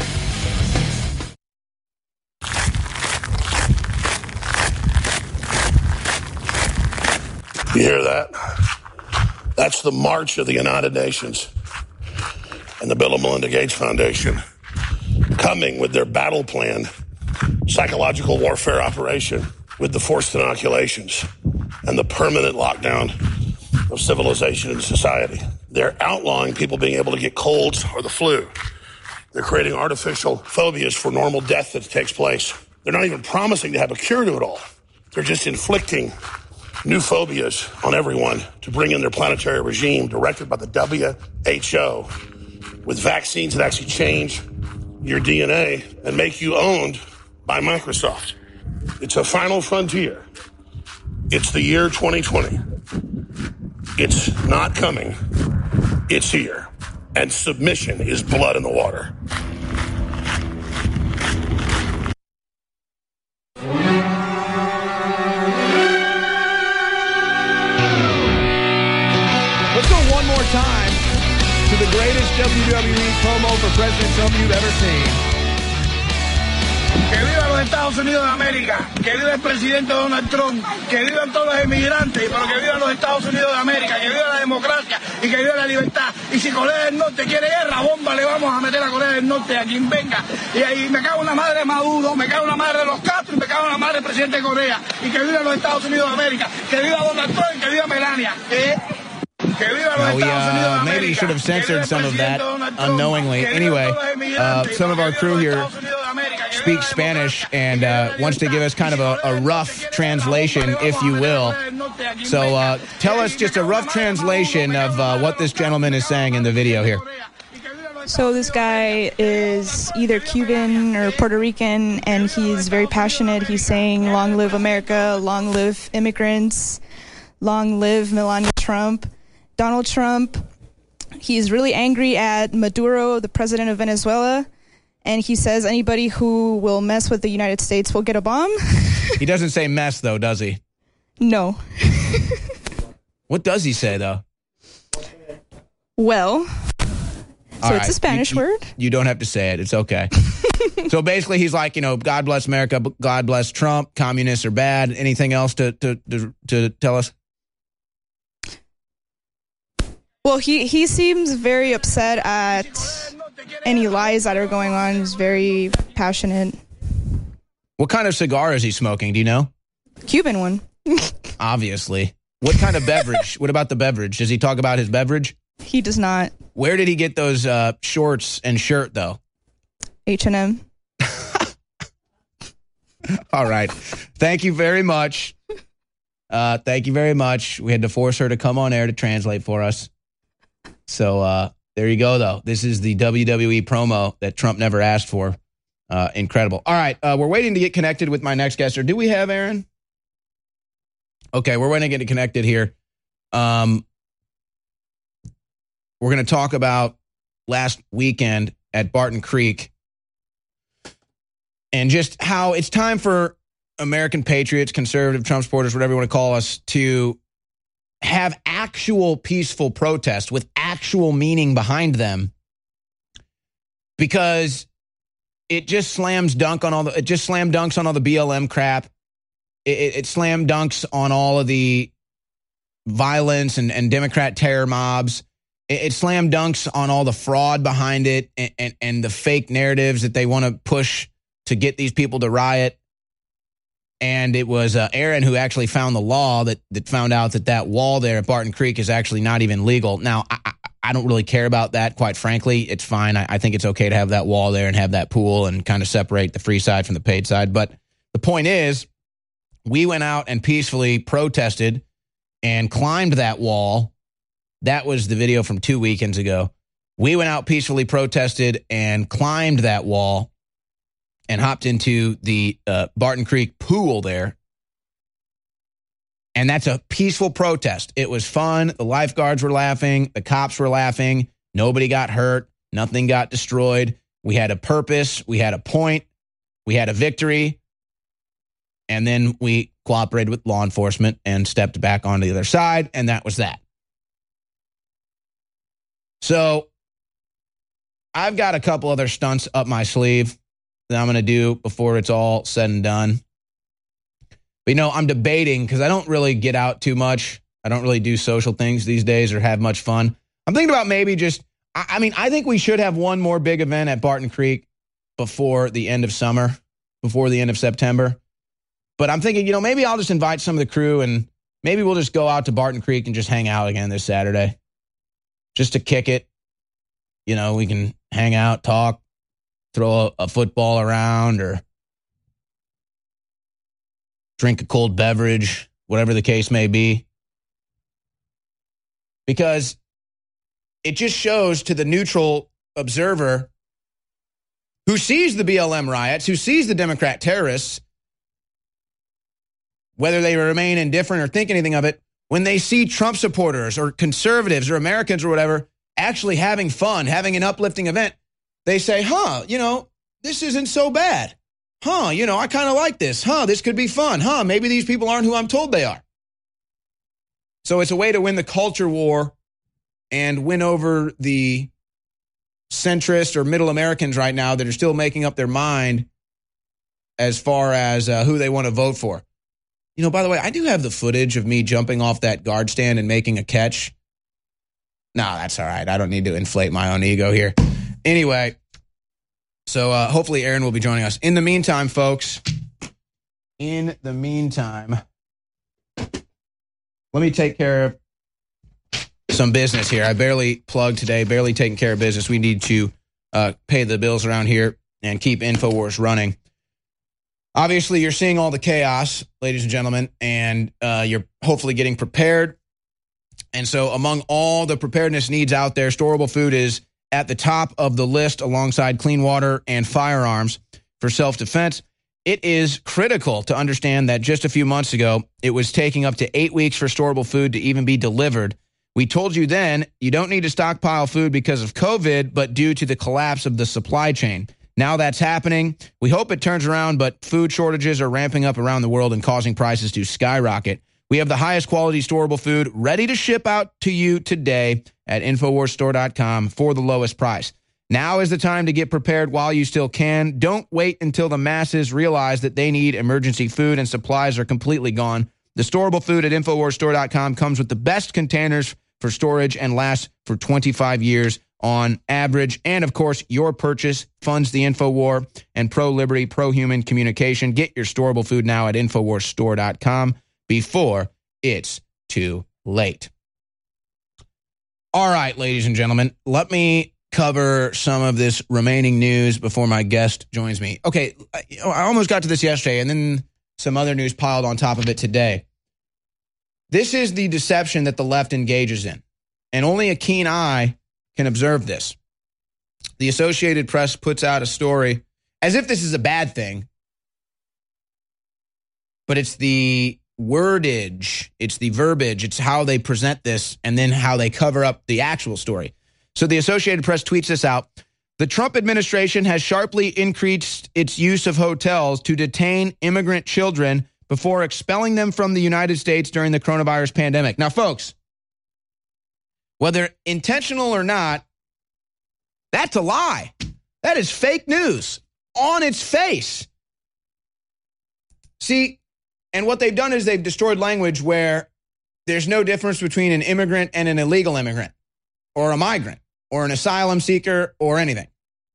You hear that? That's the march of the United Nations and the Bill and Melinda Gates Foundation coming with their battle plan, psychological warfare operation, with the forced inoculations and the permanent lockdown of civilization and society. They're outlawing people being able to get colds or the flu. They're creating artificial phobias for normal death that takes place. They're not even promising to have a cure to it all. They're just inflicting new phobias on everyone to bring in their planetary regime directed by the W H O with vaccines that actually change your D N A and make you owned by Microsoft. It's a final frontier. It's the year twenty twenty. It's not coming. It's here. And submission is blood in the water. Let's go one more time to the greatest W W E promo for President Trump you've ever seen. Que viva los Estados Unidos de América, que viva el presidente Donald Trump, que vivan todos los inmigrantes, pero que vivan los Estados Unidos de América, que viva la democracia y que viva la libertad. Y si Corea del Norte quiere guerra, bomba le vamos a meter a Corea del Norte a quien venga. Y ahí me cago en la madre de Maduro, me cago en la madre de los Castro y me cago en la madre del presidente de Corea. Y que vivan los Estados Unidos de América, que viva Donald Trump y que viva Melania. ¿Eh? No, we, uh, maybe you should have censored some of that unknowingly. Anyway, uh, some of our crew here speaks Spanish and uh, wants to give us kind of a, a rough translation, if you will. So uh, tell us just a rough translation of uh, what this gentleman is saying in the video here. So this guy is either Cuban or Puerto Rican, and he's very passionate. He's saying, long live America, long live immigrants, long live Melania Trump. Donald Trump, he's really angry at Maduro, the president of Venezuela, and he says anybody who will mess with the United States will get a bomb. He doesn't say mess, though, does he? No. What does he say, though? Well, so All it's right. a Spanish you, you, word. You don't have to say it. It's okay. So basically, he's like, you know, God bless America, God bless Trump, communists are bad. Anything else to to to, to tell us? Well, he, he seems very upset at any lies that are going on. He's very passionate. What kind of cigar is he smoking? Do you know? Cuban one. Obviously. What kind of beverage? What about the beverage? Does he talk about his beverage? He does not. Where did he get those uh, shorts and shirt, though? H and M. All right. Thank you very much. Uh, thank you very much. We had to force her to come on air to translate for us. So uh, there you go, though. This is the W W E promo that Trump never asked for. Uh, incredible. All right, uh, we're waiting to get connected with my next guest. Or do we have Aaron? Okay, we're waiting to get connected here. Um, we're going to talk about last weekend at Barton Creek and just how it's time for American patriots, conservative, Trump supporters, whatever you want to call us, to have actual peaceful protest with actual meaning behind them. Because it just slams dunk on all the, it just slam dunks on all the B L M crap. It, it, it slam dunks on all of the violence and, and Democrat terror mobs. It, it slam dunks on all the fraud behind it and, and, and the fake narratives that they want to push to get these people to riot. And it was uh, Aaron who actually found the law that, that found out that that wall there at Barton Creek is actually not even legal. Now, I, I don't really care about that, quite frankly. It's fine. I, I think it's okay to have that wall there and have that pool and kind of separate the free side from the paid side. But the point is, we went out and peacefully protested and climbed that wall. That was the video from two weekends ago. We went out, peacefully protested, and climbed that wall and hopped into the uh, Barton Creek pool there. And that's a peaceful protest. It was fun. The lifeguards were laughing. The cops were laughing. Nobody got hurt. Nothing got destroyed. We had a purpose. We had a point. We had a victory. And then we cooperated with law enforcement and stepped back onto the other side. And that was that. So I've got a couple other stunts up my sleeve that I'm going to do before it's all said and done. But, you know, I'm debating because I don't really get out too much. I don't really do social things these days or have much fun. I'm thinking about maybe just, I, I mean, I think we should have one more big event at Barton Creek before the end of summer, before the end of September. But I'm thinking, you know, maybe I'll just invite some of the crew and maybe we'll just go out to Barton Creek and just hang out again this Saturday. Just to kick it. You know, we can hang out, talk, throw a, a football around or drink a cold beverage, whatever the case may be. Because it just shows to the neutral observer who sees the B L M riots, who sees the Democrat terrorists, whether they remain indifferent or think anything of it, when they see Trump supporters or conservatives or Americans or whatever actually having fun, having an uplifting event, they say, huh, you know, this isn't so bad. Huh, you know, I kind of like this. Huh, this could be fun. Huh, maybe these people aren't who I'm told they are. So it's a way to win the culture war and win over the centrist or middle Americans right now that are still making up their mind as far as uh, who they want to vote for. You know, by the way, I do have the footage of me jumping off that guard stand and making a catch. No, that's all right. I don't need to inflate my own ego here. Anyway, so uh, hopefully Aaron will be joining us. In the meantime, folks, in the meantime, let me take care of some business here. I barely plugged today, barely taking care of business. We need to uh, pay the bills around here and keep InfoWars running. Obviously, you're seeing all the chaos, ladies and gentlemen, and uh, you're hopefully getting prepared. And so among all the preparedness needs out there, storable food is at the top of the list alongside clean water and firearms for self-defense. It is critical to understand that just a few months ago, it was taking up to eight weeks for storable food to even be delivered. We told you then you don't need to stockpile food because of COVID, but due to the collapse of the supply chain. Now that's happening. We hope it turns around, but food shortages are ramping up around the world and causing prices to skyrocket. We have the highest quality storable food ready to ship out to you today at infowars store dot com for the lowest price. Now is the time to get prepared while you still can. Don't wait until the masses realize that they need emergency food and supplies are completely gone. The storable food at infowars store dot com comes with the best containers for storage and lasts for twenty-five years on average. And, of course, your purchase funds the InfoWar and pro-liberty, pro-human communication. Get your storable food now at infowars store dot com before it's too late. All right, ladies and gentlemen, let me cover some of this remaining news before my guest joins me. Okay, I almost got to this yesterday, and then some other news piled on top of it today. This is the deception that the left engages in, and only a keen eye can observe this. The Associated Press puts out a story as if this is a bad thing, but it's the wordage, it's the verbiage, it's how they present this, and then how they cover up the actual story. So the Associated Press tweets this out. The Trump administration has sharply increased its use of hotels to detain immigrant children before expelling them from the United States during the coronavirus pandemic. Now, folks, whether intentional or not, that's a lie. That is fake news. on its face. See, and what they've done is they've destroyed language where there's no difference between an immigrant and an illegal immigrant or a migrant or an asylum seeker or anything.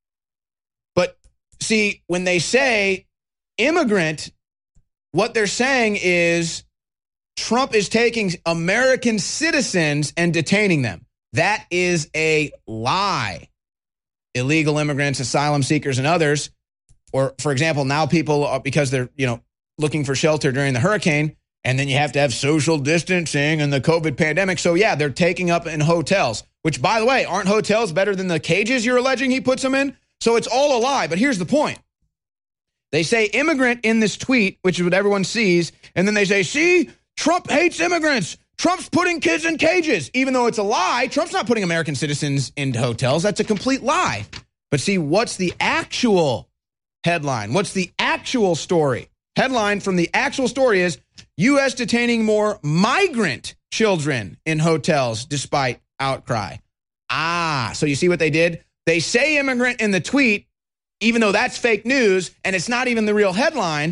But see, when they say immigrant, what they're saying is Trump is taking American citizens and detaining them. That is a lie. Illegal immigrants, asylum seekers, and others, or for example, now people, are, because they're, you know, looking for shelter during the hurricane, and then you have to have social distancing and the COVID pandemic. So yeah, they're taking up in hotels, which by the way, aren't hotels better than the cages you're alleging he puts them in? So it's all a lie, but here's the point. They say immigrant in this tweet, which is what everyone sees, and then they say, see, Trump hates immigrants. Trump's putting kids in cages. Even though it's a lie, Trump's not putting American citizens into hotels. That's a complete lie. But see, what's the actual headline? What's the actual story? Headline from the actual story is U S detaining more migrant children in hotels despite outcry. Ah, so you see what they did? They say immigrant in the tweet, even though that's fake news, and it's not even the real headline.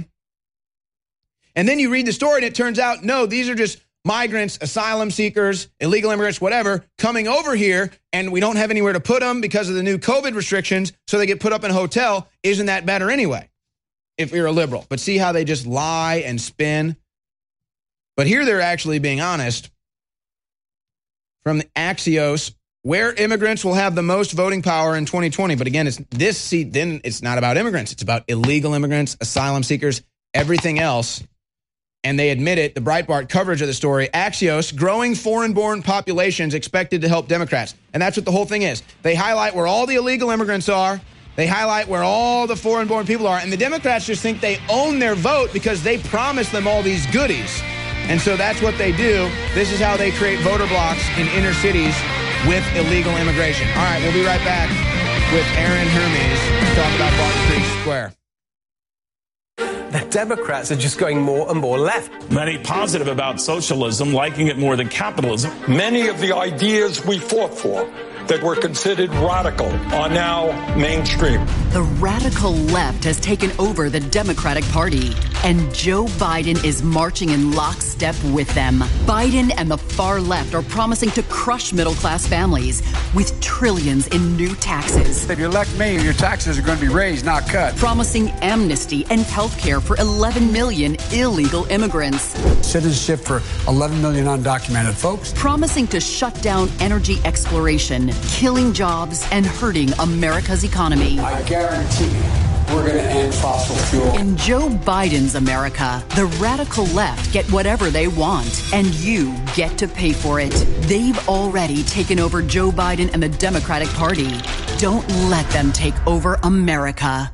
And then you read the story, and it turns out, no, these are just migrants, asylum seekers, illegal immigrants, whatever, coming over here, and we don't have anywhere to put them because of the new COVID restrictions, so they get put up in a hotel. Isn't that better anyway, if you're a liberal? But see how they just lie and spin? But here they're actually being honest. From the Axios, where immigrants will have the most voting power in twenty twenty. But again, it's this seat, then it's not about immigrants. It's about illegal immigrants, asylum seekers, everything else. And they admit it, the Breitbart coverage of the story, Axios, growing foreign-born populations expected to help Democrats. And that's what the whole thing is. They highlight where all the illegal immigrants are. They highlight where all the foreign-born people are. And the Democrats just think they own their vote because they promised them all these goodies. And so that's what they do. This is how they create voter blocks in inner cities with illegal immigration. All right, we'll be right back with Aaron Hermes to talk about Barton Creek Square. The Democrats are just going more and more left. Many positive about socialism, liking it more than capitalism. Many of the ideas we fought for that were considered radical are now mainstream. The radical left has taken over the Democratic Party, and Joe Biden is marching in lockstep with them. Biden and the far left are promising to crush middle-class families with trillions in new taxes. If you elect me, your taxes are going to be raised, not cut. Promising amnesty and health care for eleven million illegal immigrants. Citizenship for eleven million undocumented folks. Promising to shut down energy exploration, killing jobs and hurting America's economy. I guarantee we're going to end fossil fuel. In Joe Biden's America, the radical left get whatever they want, and you get to pay for it. They've already taken over Joe Biden and the Democratic Party. Don't let them take over America.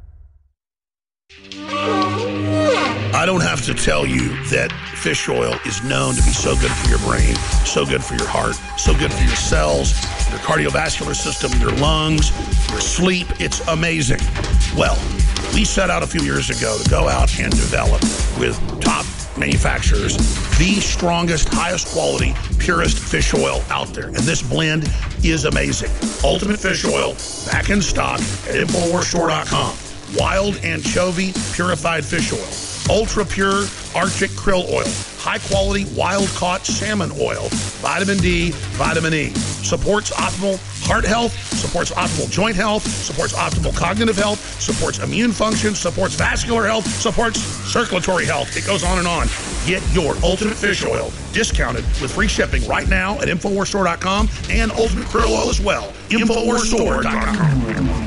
I don't have to tell you that fish oil is known to be so good for your brain, so good for your heart, so good for your cells, your cardiovascular system, your lungs, your sleep. It's amazing. Well, we set out a few years ago to go out and develop with top manufacturers the strongest, highest quality, purest fish oil out there. And this blend is amazing. Ultimate Fish Oil, back in stock at Infowars Store dot com. Wild anchovy purified fish oil. Ultra pure Arctic krill oil, high quality wild caught salmon oil, vitamin D, vitamin E, supports optimal heart health, supports optimal joint health, supports optimal cognitive health, supports immune function, supports vascular health, supports circulatory health. It goes on and on. Get your Ultimate Fish Oil discounted with free shipping right now at Infowars Store dot com and Ultimate Krill Oil as well. Infowars Store dot com.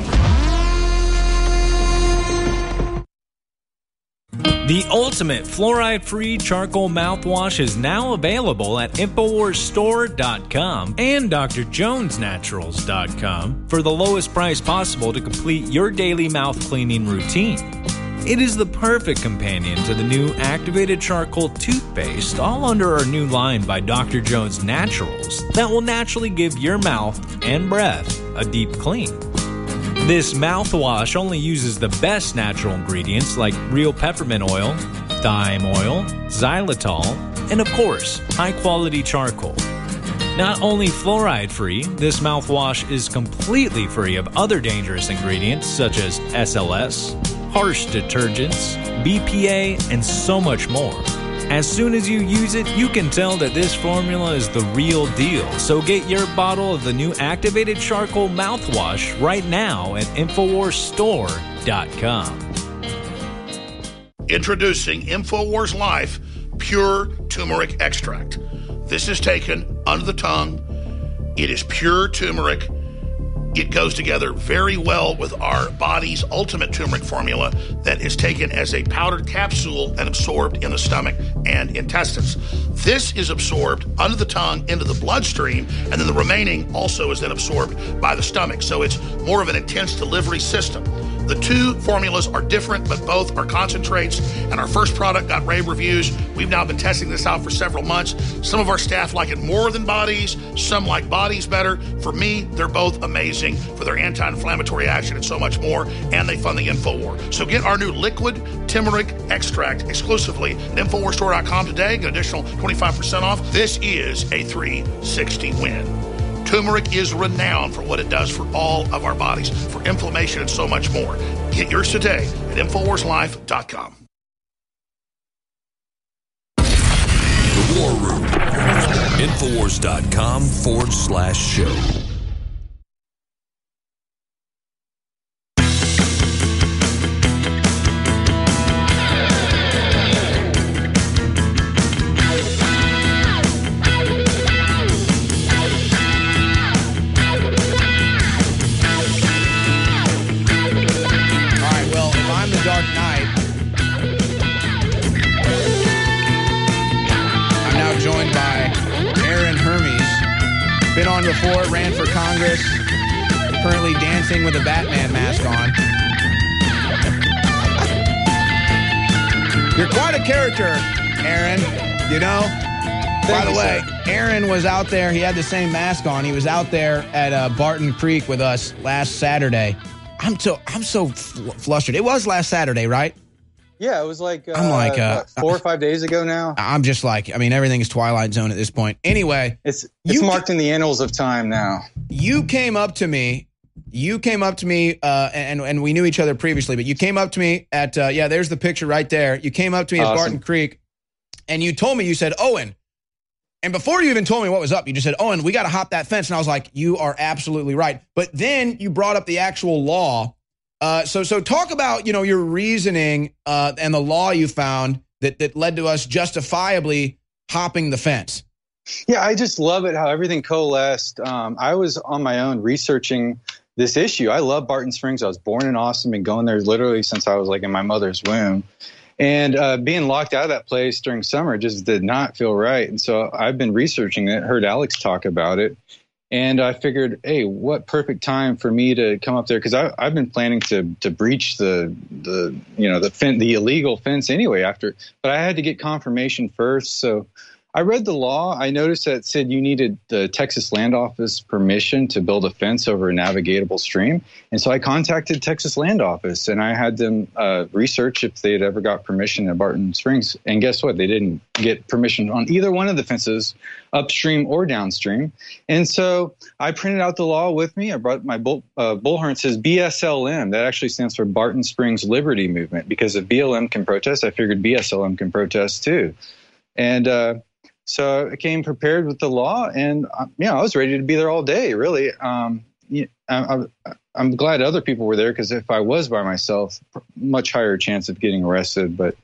The ultimate fluoride-free charcoal mouthwash is now available at Infowars Store dot com and D R Jones Naturals dot com for the lowest price possible to complete your daily mouth cleaning routine. It is the perfect companion to the new activated charcoal toothpaste, all under our new line by D R Jones Naturals, that will naturally give your mouth and breath a deep clean. This mouthwash only uses the best natural ingredients like real peppermint oil, thyme oil, xylitol, and of course, high-quality charcoal. Not only fluoride-free, this mouthwash is completely free of other dangerous ingredients such as S L S, harsh detergents, B P A, and so much more. As soon as you use it, you can tell that this formula is the real deal. So get your bottle of the new activated charcoal mouthwash right now at Infowars Store dot com. Introducing InfoWars Life Pure Turmeric Extract. This is taken under the tongue. It is pure turmeric. It goes together very well with our body's ultimate turmeric formula that is taken as a powdered capsule and absorbed in the stomach and intestines. This is absorbed under the tongue into the bloodstream, and then the remaining also is then absorbed by the stomach. So it's more of an intense delivery system. The two formulas are different, but both are concentrates, and our first product got rave reviews. We've now been testing this out for several months. Some of our staff like it more than bodies. Some like bodies better. For me, they're both amazing for their anti-inflammatory action and so much more, and they fund the InfoWar. So get our new liquid turmeric extract exclusively at Infowars Store dot com today. Get an additional twenty-five percent off. This is a three sixty win. Turmeric is renowned for what it does for all of our bodies, for inflammation and so much more. Get yours today at Infowars Life dot com. The War Room. Infowars dot com forward slash show. Been on before, ran for Congress, currently dancing with a Batman mask on. You're quite a character, Aaron, you know? Thank By the you, way, sir. Aaron was out there, he had the same mask on. He was out there at uh, Barton Creek with us last Saturday. I'm so I'm so fl- flustered. It was last Saturday, right? Yeah, it was like, uh, I'm like uh, what, four or five days ago now. I'm just like, I mean, everything is Twilight Zone at this point. Anyway. It's it's marked in the annals of time now. You came up to me. You came up to me, uh, and, and we knew each other previously, but you came up to me at, uh, yeah, there's the picture right there. You came up to me awesome. at Barton Creek, and you told me, you said, Owen, and before you even told me what was up, you just said, Owen, we got to hop that fence. And I was like, you are absolutely right. But then you brought up the actual law. Uh, so, so talk about, you know, your reasoning uh, and the law you found that, that led to us justifiably hopping the fence. Yeah, I just love it how everything coalesced. Um, I was on my own researching this issue. I love Barton Springs. I was born in Austin and going there literally since I was like in my mother's womb. And uh, being locked out of that place during summer just did not feel right. And so I've been researching it, heard Alex talk about it. And I figured, hey, what perfect time for me to come up there, because I've been planning to to breach the the you know the fen- the illegal fence anyway. After, but I had to get confirmation first. So I read the law. I noticed that it said you needed the Texas Land Office permission to build a fence over a navigatable stream. And so I contacted Texas Land Office and I had them uh, research if they had ever got permission at Barton Springs. And guess what? They didn't get permission on either one of the fences, upstream or downstream. And so I printed out the law with me. I brought my bull, uh, bullhorn. It says B S L M. That actually stands for Barton Springs Liberty Movement, because if B L M can protest, I figured B S L M can protest too. And, uh, So I came prepared with the law, and uh, yeah, I was ready to be there all day. Really, um, I, I, I'm glad other people were there, because if I was by myself, much higher chance of getting arrested. But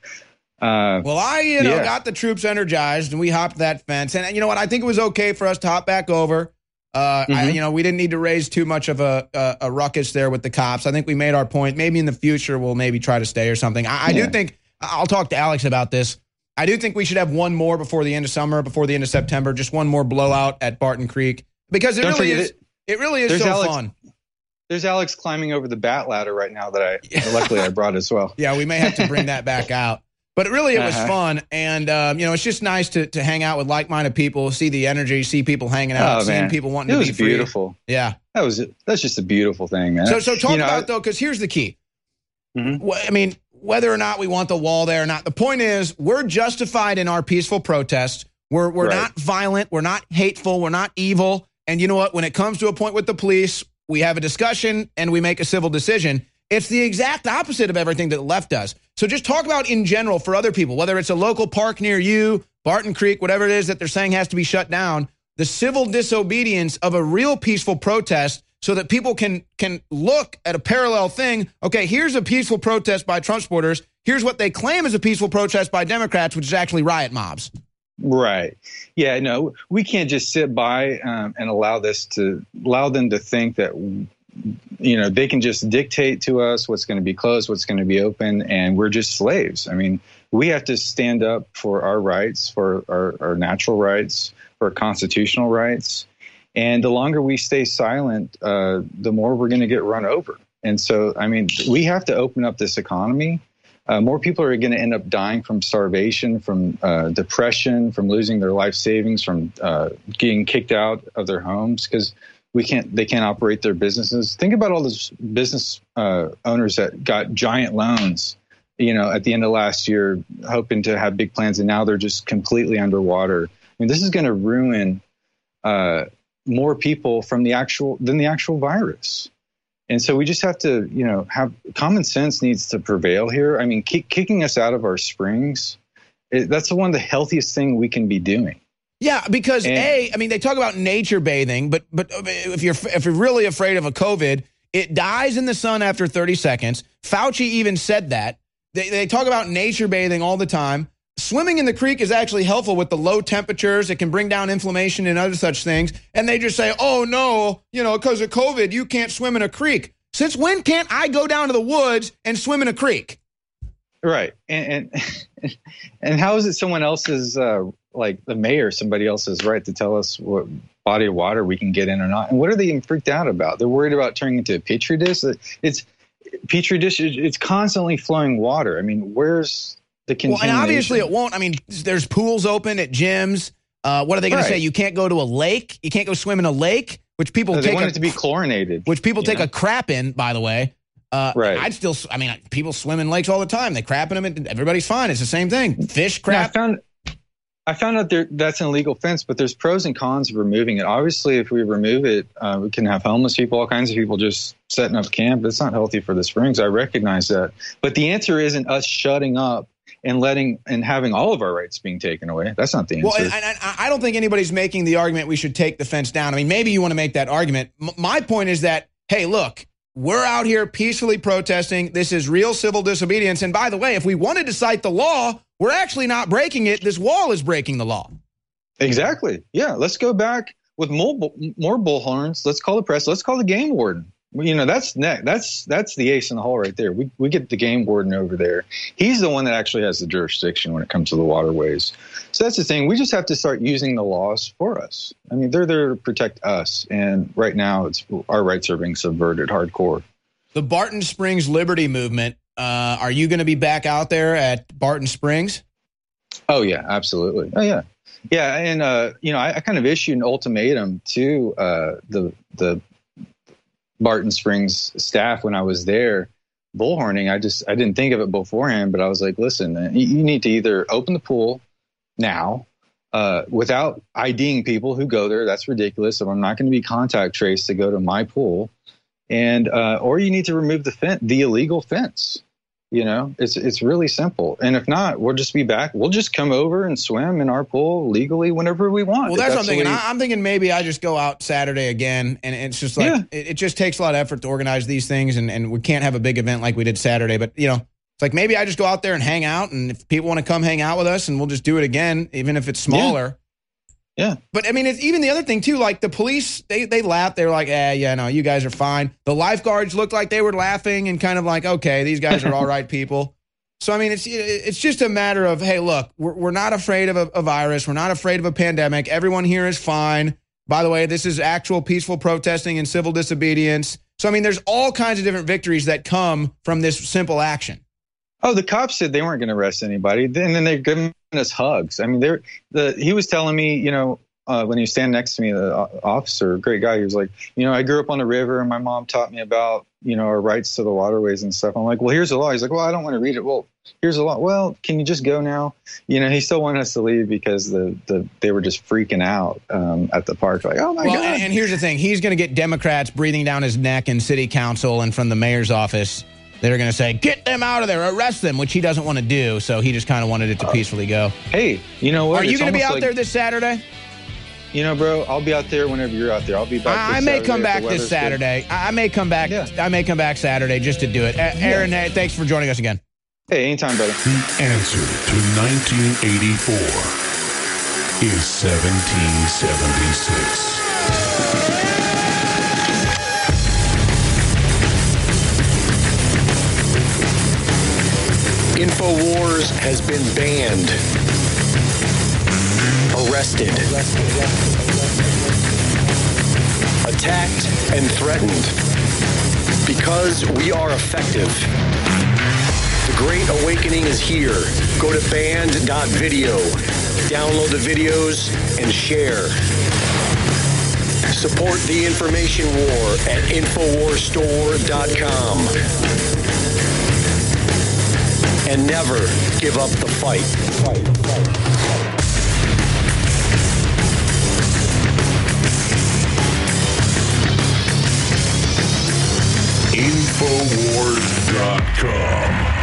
uh, well, I you know yeah. got the troops energized, and we hopped that fence. And you know what? I think it was okay for us to hop back over. Uh, mm-hmm. I, you know, we didn't need to raise too much of a, a a ruckus there with the cops. I think we made our point. Maybe in the future we'll maybe try to stay or something. I, I yeah. do think I'll talk to Alex about this. I do think we should have one more before the end of summer, before the end of September, just one more blowout at Barton Creek, because it Don't really is. It. it really is there's so Alex, fun. There's Alex climbing over the bat ladder right now that I luckily I brought as well. Yeah, we may have to bring that back out. But really, it was uh-huh. fun, and um, you know, it's just nice to to hang out with like-minded people, see the energy, see people hanging out, oh, seeing man. people wanting it to be free. It was beautiful. Yeah, that was that's just a beautiful thing, man. So, so talk you know, about though, because here's the key. Mm-hmm. Well, I mean. Whether or not we want the wall there or not, the point is we're justified in our peaceful protest. We're we're Right. not violent. We're not hateful. We're not evil. And you know what? When it comes to a point with the police, we have a discussion and we make a civil decision. It's the exact opposite of everything that the left does. So just talk about in general for other people, whether it's a local park near you, Barton Creek, whatever it is that they're saying has to be shut down, the civil disobedience of a real peaceful protest so that people can can look at a parallel thing. Okay, here's a peaceful protest by Trump supporters. Here's what they claim is a peaceful protest by Democrats, which is actually riot mobs. Right. Yeah, no, we can't just sit by um, and allow this to allow them to think that, you know, they can just dictate to us what's going to be closed, what's going to be open, and we're just slaves. I mean, we have to stand up for our rights, for our, our natural rights, for our constitutional rights. And the longer we stay silent, uh, the more we're going to get run over. And so, I mean, we have to open up this economy. Uh, more people are going to end up dying from starvation, from uh, depression, from losing their life savings, from uh, getting kicked out of their homes because we can't. They can't operate their businesses. Think about all those business uh, owners that got giant loans, you know, at the end of last year, hoping to have big plans, and now they're just completely underwater. I mean, this is going to ruin uh, more people from the actual than the actual virus. And so we just have to, you know, have common sense needs to prevail here. I mean, kick, kicking us out of our springs, it, that's one of the healthiest thing we can be doing. Yeah, because and, A, I mean, they talk about nature bathing, but but if you're if you're really afraid of a COVID, it dies in the sun after thirty seconds. Fauci even said that. They, they talk about nature bathing all the time. Swimming in the creek is actually helpful with the low temperatures. It can bring down inflammation and other such things. And they just say, oh, no, you know, because of COVID, you can't swim in a creek. Since when can't I go down to the woods and swim in a creek? Right. And and, and how is it someone else's, uh, like the mayor, somebody else's right to tell us what body of water we can get in or not? And what are they even freaked out about? They're worried about turning into a petri dish. It's petri dish. It's constantly flowing water. I mean, where's the contamination? Well, and obviously it won't. I mean, there's pools open at gyms. Uh, what are they going Right. to say? You can't go to a lake. You can't go swim in a lake, which people No, they take want a, it to be chlorinated. which people you take know? a crap in, by the way. Uh, Right. I'd still, I mean, people swim in lakes all the time. They crap in them and everybody's fine. It's the same thing. Fish Yeah, I crap. found I found out there that's an illegal fence, but there's pros and cons of removing it. Obviously, if we remove it, uh, we can have homeless people, all kinds of people just setting up camp. It's not healthy for the springs. I recognize that. But the answer isn't us shutting up and letting and having all of our rights being taken away. That's not the answer. Well, and, and I don't think anybody's making the argument we should take the fence down. I mean, maybe you want to make that argument. M- my point is that, hey, look, we're out here peacefully protesting. This is real civil disobedience. And by the way, if we wanted to cite the law, we're actually not breaking it. This wall is breaking the law. Exactly. Yeah. Let's go back with more, bull- more bullhorns. Let's call the press. Let's call the game warden. Well, you know, that's ne- that's that's the ace in the hole right there. We we get the game warden over there. He's the one that actually has the jurisdiction when it comes to the waterways. So that's the thing. We just have to start using the laws for us. I mean, they're there to protect us. And right now, it's our rights are being subverted hardcore. The Barton Springs Liberty Movement. Uh, are you going to be back out there at Barton Springs? Oh, yeah, absolutely. Oh, yeah. Yeah. And, uh, you know, I, I kind of issued an ultimatum to uh, the the Barton Springs staff when I was there bullhorning. I just I didn't think of it beforehand, but I was like, listen, you, you need to either open the pool now uh, without IDing people who go there. That's ridiculous. So I'm not going to be contact traced to go to my pool. And uh, or you need to remove the fence, the illegal fence. You know, it's it's really simple. And if not, we'll just be back. We'll just come over and swim in our pool legally whenever we want. Well, that's what I'm thinking. way- I- I'm thinking maybe I just go out Saturday again, and it's just like Yeah. it, it just takes a lot of effort to organize these things, and, and we can't have a big event like we did Saturday. But you know, it's like maybe I just go out there and hang out, and if people want to come hang out with us, and we'll just do it again, even if it's smaller. Yeah. But I mean, it's even the other thing too. Like the police, they they laugh. They're like, "Eh, yeah, no, you guys are fine." The lifeguards looked like they were laughing and kind of like, "Okay, these guys are all right people." So I mean, it's it's just a matter of, hey, look, we're we're not afraid of a, a virus. We're not afraid of a pandemic. Everyone here is fine. By the way, this is actual peaceful protesting and civil disobedience. So I mean, there's all kinds of different victories that come from this simple action. Oh, the cops said they weren't going to arrest anybody, and then they're giving us hugs. I mean, they're the he was telling me, you know, uh, when he was standing next to me, the officer, great guy, he was like, you know, I grew up on the river, and my mom taught me about you know, our rights to the waterways and stuff. I'm like, well, here's the law. He's like, well, I don't want to read it. Well, here's the law. Well, can you just go now? You know, he still wanted us to leave because the, the they were just freaking out um, at the park. Like, oh, my well, God. And, and here's the thing. He's going to get Democrats breathing down his neck in city council and from the mayor's office. They're going to say, get them out of there, arrest them, which he doesn't want to do. So he just kind of wanted it to peacefully go. Hey, you know what? Are you going to be out like, there this Saturday? You know, bro, I'll be out there whenever you're out there. I'll be back. I, I may Saturday come back this Saturday. Good. I may come back. Yeah. I may come back Saturday just to do it. Uh, Aaron, yeah. hey, thanks for joining us again. Hey, anytime, brother. The answer to nineteen eighty-four is seventeen seventy-six. InfoWars has been banned, arrested, attacked, and threatened because we are effective. The Great Awakening is here. Go to banned dot video, download the videos, and share. Support the information war at infowars store dot com. And never give up the fight. fight, fight. infowars dot com.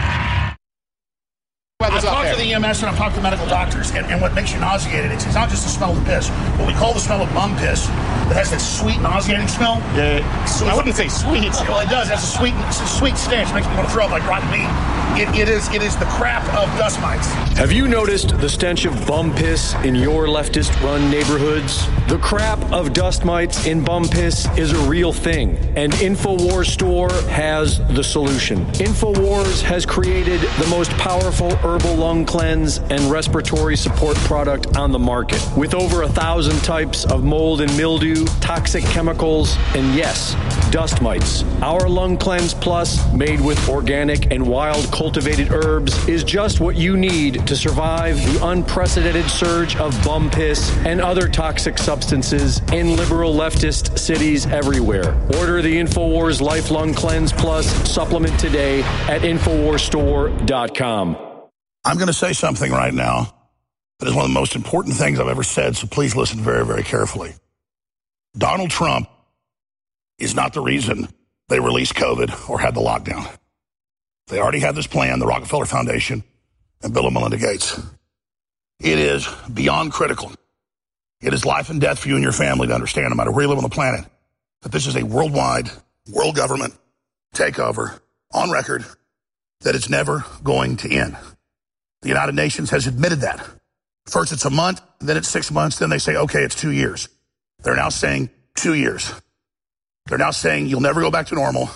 I've talked to the E M S and I've talked to medical doctors, and, and what makes you nauseated, it's, it's not just the smell of the piss. What we call the smell of bum piss, that has that sweet, nauseating smell. Yeah, so I wouldn't say sweet. Well, it does. It has a sweet, it's a sweet stench. It makes me want to throw up like rotten meat. It, it is it is the crap of dust mites. Have you noticed the stench of bum piss in your leftist-run neighborhoods? The crap of dust mites in bum piss is a real thing, and InfoWars Store has the solution. InfoWars has created the most powerful herbal lung cleanse and respiratory support product on the market, with over a thousand types of mold and mildew, toxic chemicals, and yes, dust mites. Our Lung Cleanse Plus, made with organic and wild cultivated herbs, is just what you need to survive the unprecedented surge of bum piss and other toxic substances in liberal leftist cities everywhere. Order the InfoWars Life Lung Cleanse Plus supplement today at infowars store dot com. I'm going to say something right now that is one of the most important things I've ever said, so please listen very, very carefully. Donald Trump is not the reason they released COVID or had the lockdown. They already had this plan, the Rockefeller Foundation and Bill and Melinda Gates. It is beyond critical. It is life and death for you and your family to understand, no matter where you live on the planet, that this is a worldwide, world government takeover on record, that it's never going to end. The United Nations has admitted that. First it's a month, then it's six months, then they say, okay, it's two years. They're now saying two years. They're now saying you'll never go back to normal.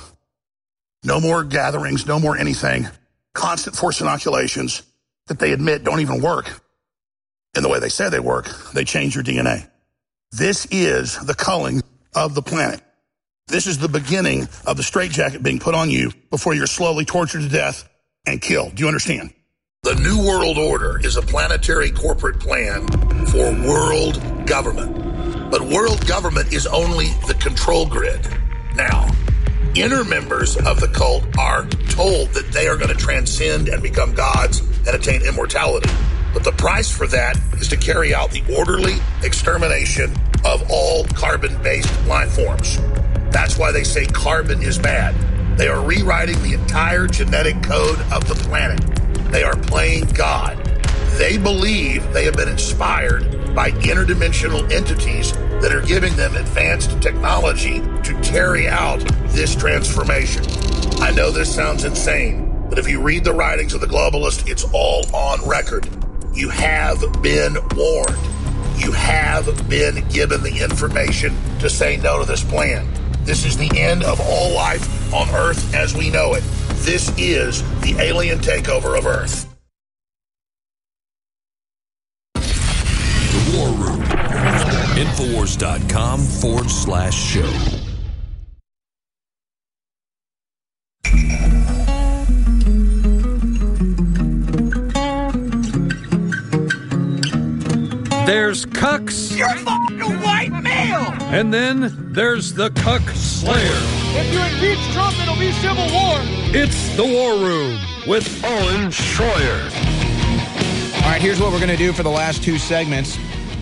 No more gatherings, no more anything. Constant forced inoculations that they admit don't even work in the way they say they work. They change your D N A. This is the culling of the planet. This is the beginning of the straitjacket being put on you before you're slowly tortured to death and killed. Do you understand? The New World Order is a planetary corporate plan for world government. But world government is only the control grid. Now, inner members of the cult are told that they are going to transcend and become gods and attain immortality. But the price for that is to carry out the orderly extermination of all carbon-based life forms. That's why they say carbon is bad. They are rewriting the entire genetic code of the planet. They are playing God. They believe they have been inspired by interdimensional entities that are giving them advanced technology to carry out this transformation. I know this sounds insane, but if you read the writings of the globalists, it's all on record. You have been warned. You have been given the information to say no to this plan. This is the end of all life on Earth as we know it. This is the alien takeover of Earth. The War Room. Infowars.com forward slash show. There's cucks. You're a fucking white male! And then there's the cuck slayer. If you impeach Trump, it'll be civil war. It's the War Room with Owen Schroyer. All right, here's what we're going to do for the last two segments.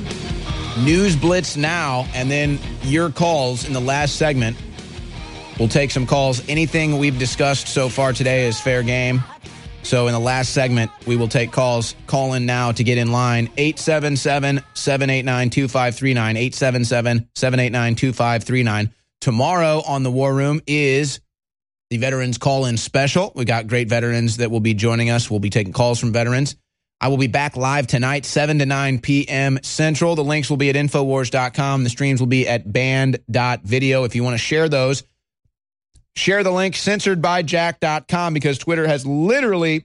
News Blitz now, and then your calls in the last segment. We'll take some calls. Anything we've discussed so far today is fair game. So in the last segment, we will take calls. Call in now to get in line. eight seven seven, seven eight nine, two five three nine. eight seven seven, seven eight nine, two five three nine. Tomorrow on the War Room is the Veterans Call-In Special. We got great veterans that will be joining us. We'll be taking calls from veterans. I will be back live tonight, seven to nine p.m. Central. The links will be at Infowars dot com. The streams will be at band dot video. If you want to share those, share the link, censored by jack dot com, because Twitter has literally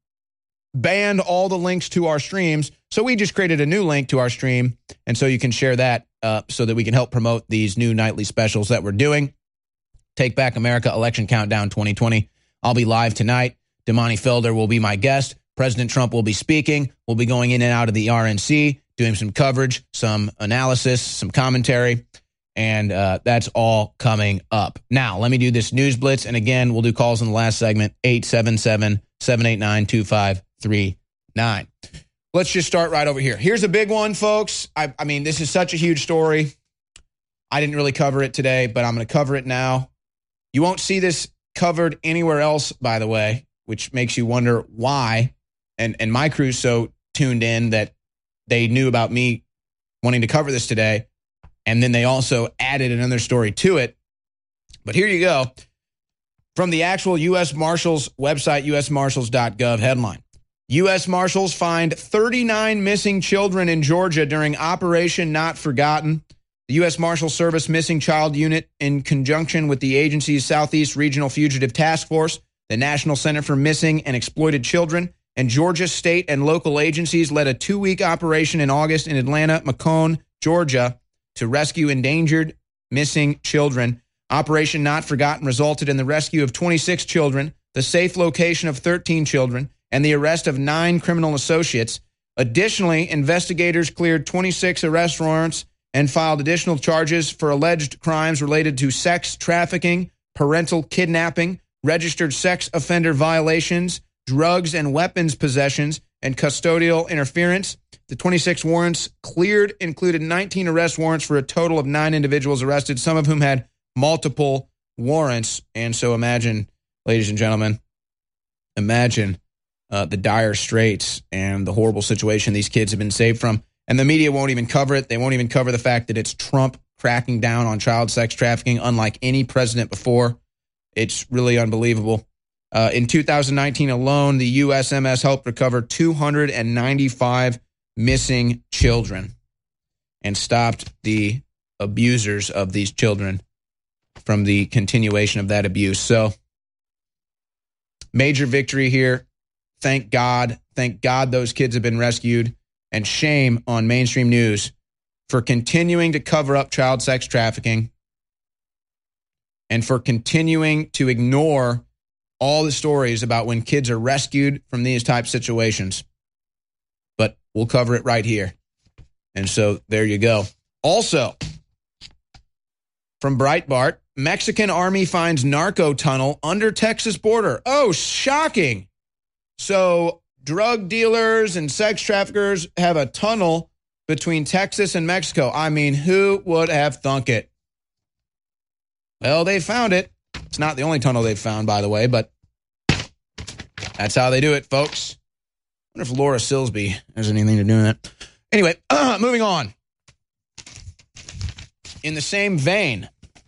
banned all the links to our streams. So we just created a new link to our stream, and so you can share that uh, so that we can help promote these new nightly specials that we're doing. Take Back America Election Countdown twenty twenty. I'll be live tonight. Damani Felder will be my guest. President Trump will be speaking. We'll be going in and out of the R N C, doing some coverage, some analysis, some commentary, and uh, that's all coming up. Now, let me do this News Blitz, and again, we'll do calls in the last segment, eight seven seven, seven eight nine, two five three nine. Let's just start right over here. Here's a big one, folks. I, I mean, this is such a huge story. I didn't really cover it today, but I'm going to cover it now. You won't see this covered anywhere else, by the way, which makes you wonder why. And and my crew's so tuned in that they knew about me wanting to cover this today. And then they also added another story to it. But here you go. From the actual U S Marshals website, U S marshals dot gov headline. U S Marshals find thirty-nine missing children in Georgia during Operation Not Forgotten. The U S Marshals Service Missing Child Unit, in conjunction with the agency's Southeast Regional Fugitive Task Force, the National Center for Missing and Exploited Children, and Georgia state and local agencies, led a two-week operation in August in Atlanta, Macon, Georgia, to rescue endangered missing children. Operation Not Forgotten resulted in the rescue of twenty-six children, the safe location of thirteen children, and the arrest of nine criminal associates. Additionally, investigators cleared twenty-six arrest warrants and filed additional charges for alleged crimes related to sex trafficking, parental kidnapping, registered sex offender violations, drugs and weapons possessions, and custodial interference. The twenty-six warrants cleared included nineteen arrest warrants for a total of nine individuals arrested, some of whom had multiple warrants. And so imagine, ladies and gentlemen, imagine uh, the dire straits and the horrible situation these kids have been saved from. And the media won't even cover it. They won't even cover the fact that it's Trump cracking down on child sex trafficking, unlike any president before. It's really unbelievable. Uh, in two thousand nineteen alone, the U S M S helped recover two hundred ninety-five missing children and stopped the abusers of these children from the continuation of that abuse. So, major victory here. Thank God. Thank God those kids have been rescued. And shame on mainstream news for continuing to cover up child sex trafficking and for continuing to ignore all the stories about when kids are rescued from these type situations. But we'll cover it right here. And so there you go. Also, from Breitbart, Mexican army finds narco tunnel under Texas border. Oh, shocking. So drug dealers and sex traffickers have a tunnel between Texas and Mexico. I mean, who would have thunk it? Well, they found it. It's not the only tunnel they've found, by the way, but that's how they do it, folks. I wonder if Laura Silsby has anything to do with that. Anyway, uh, moving on. In the same vein,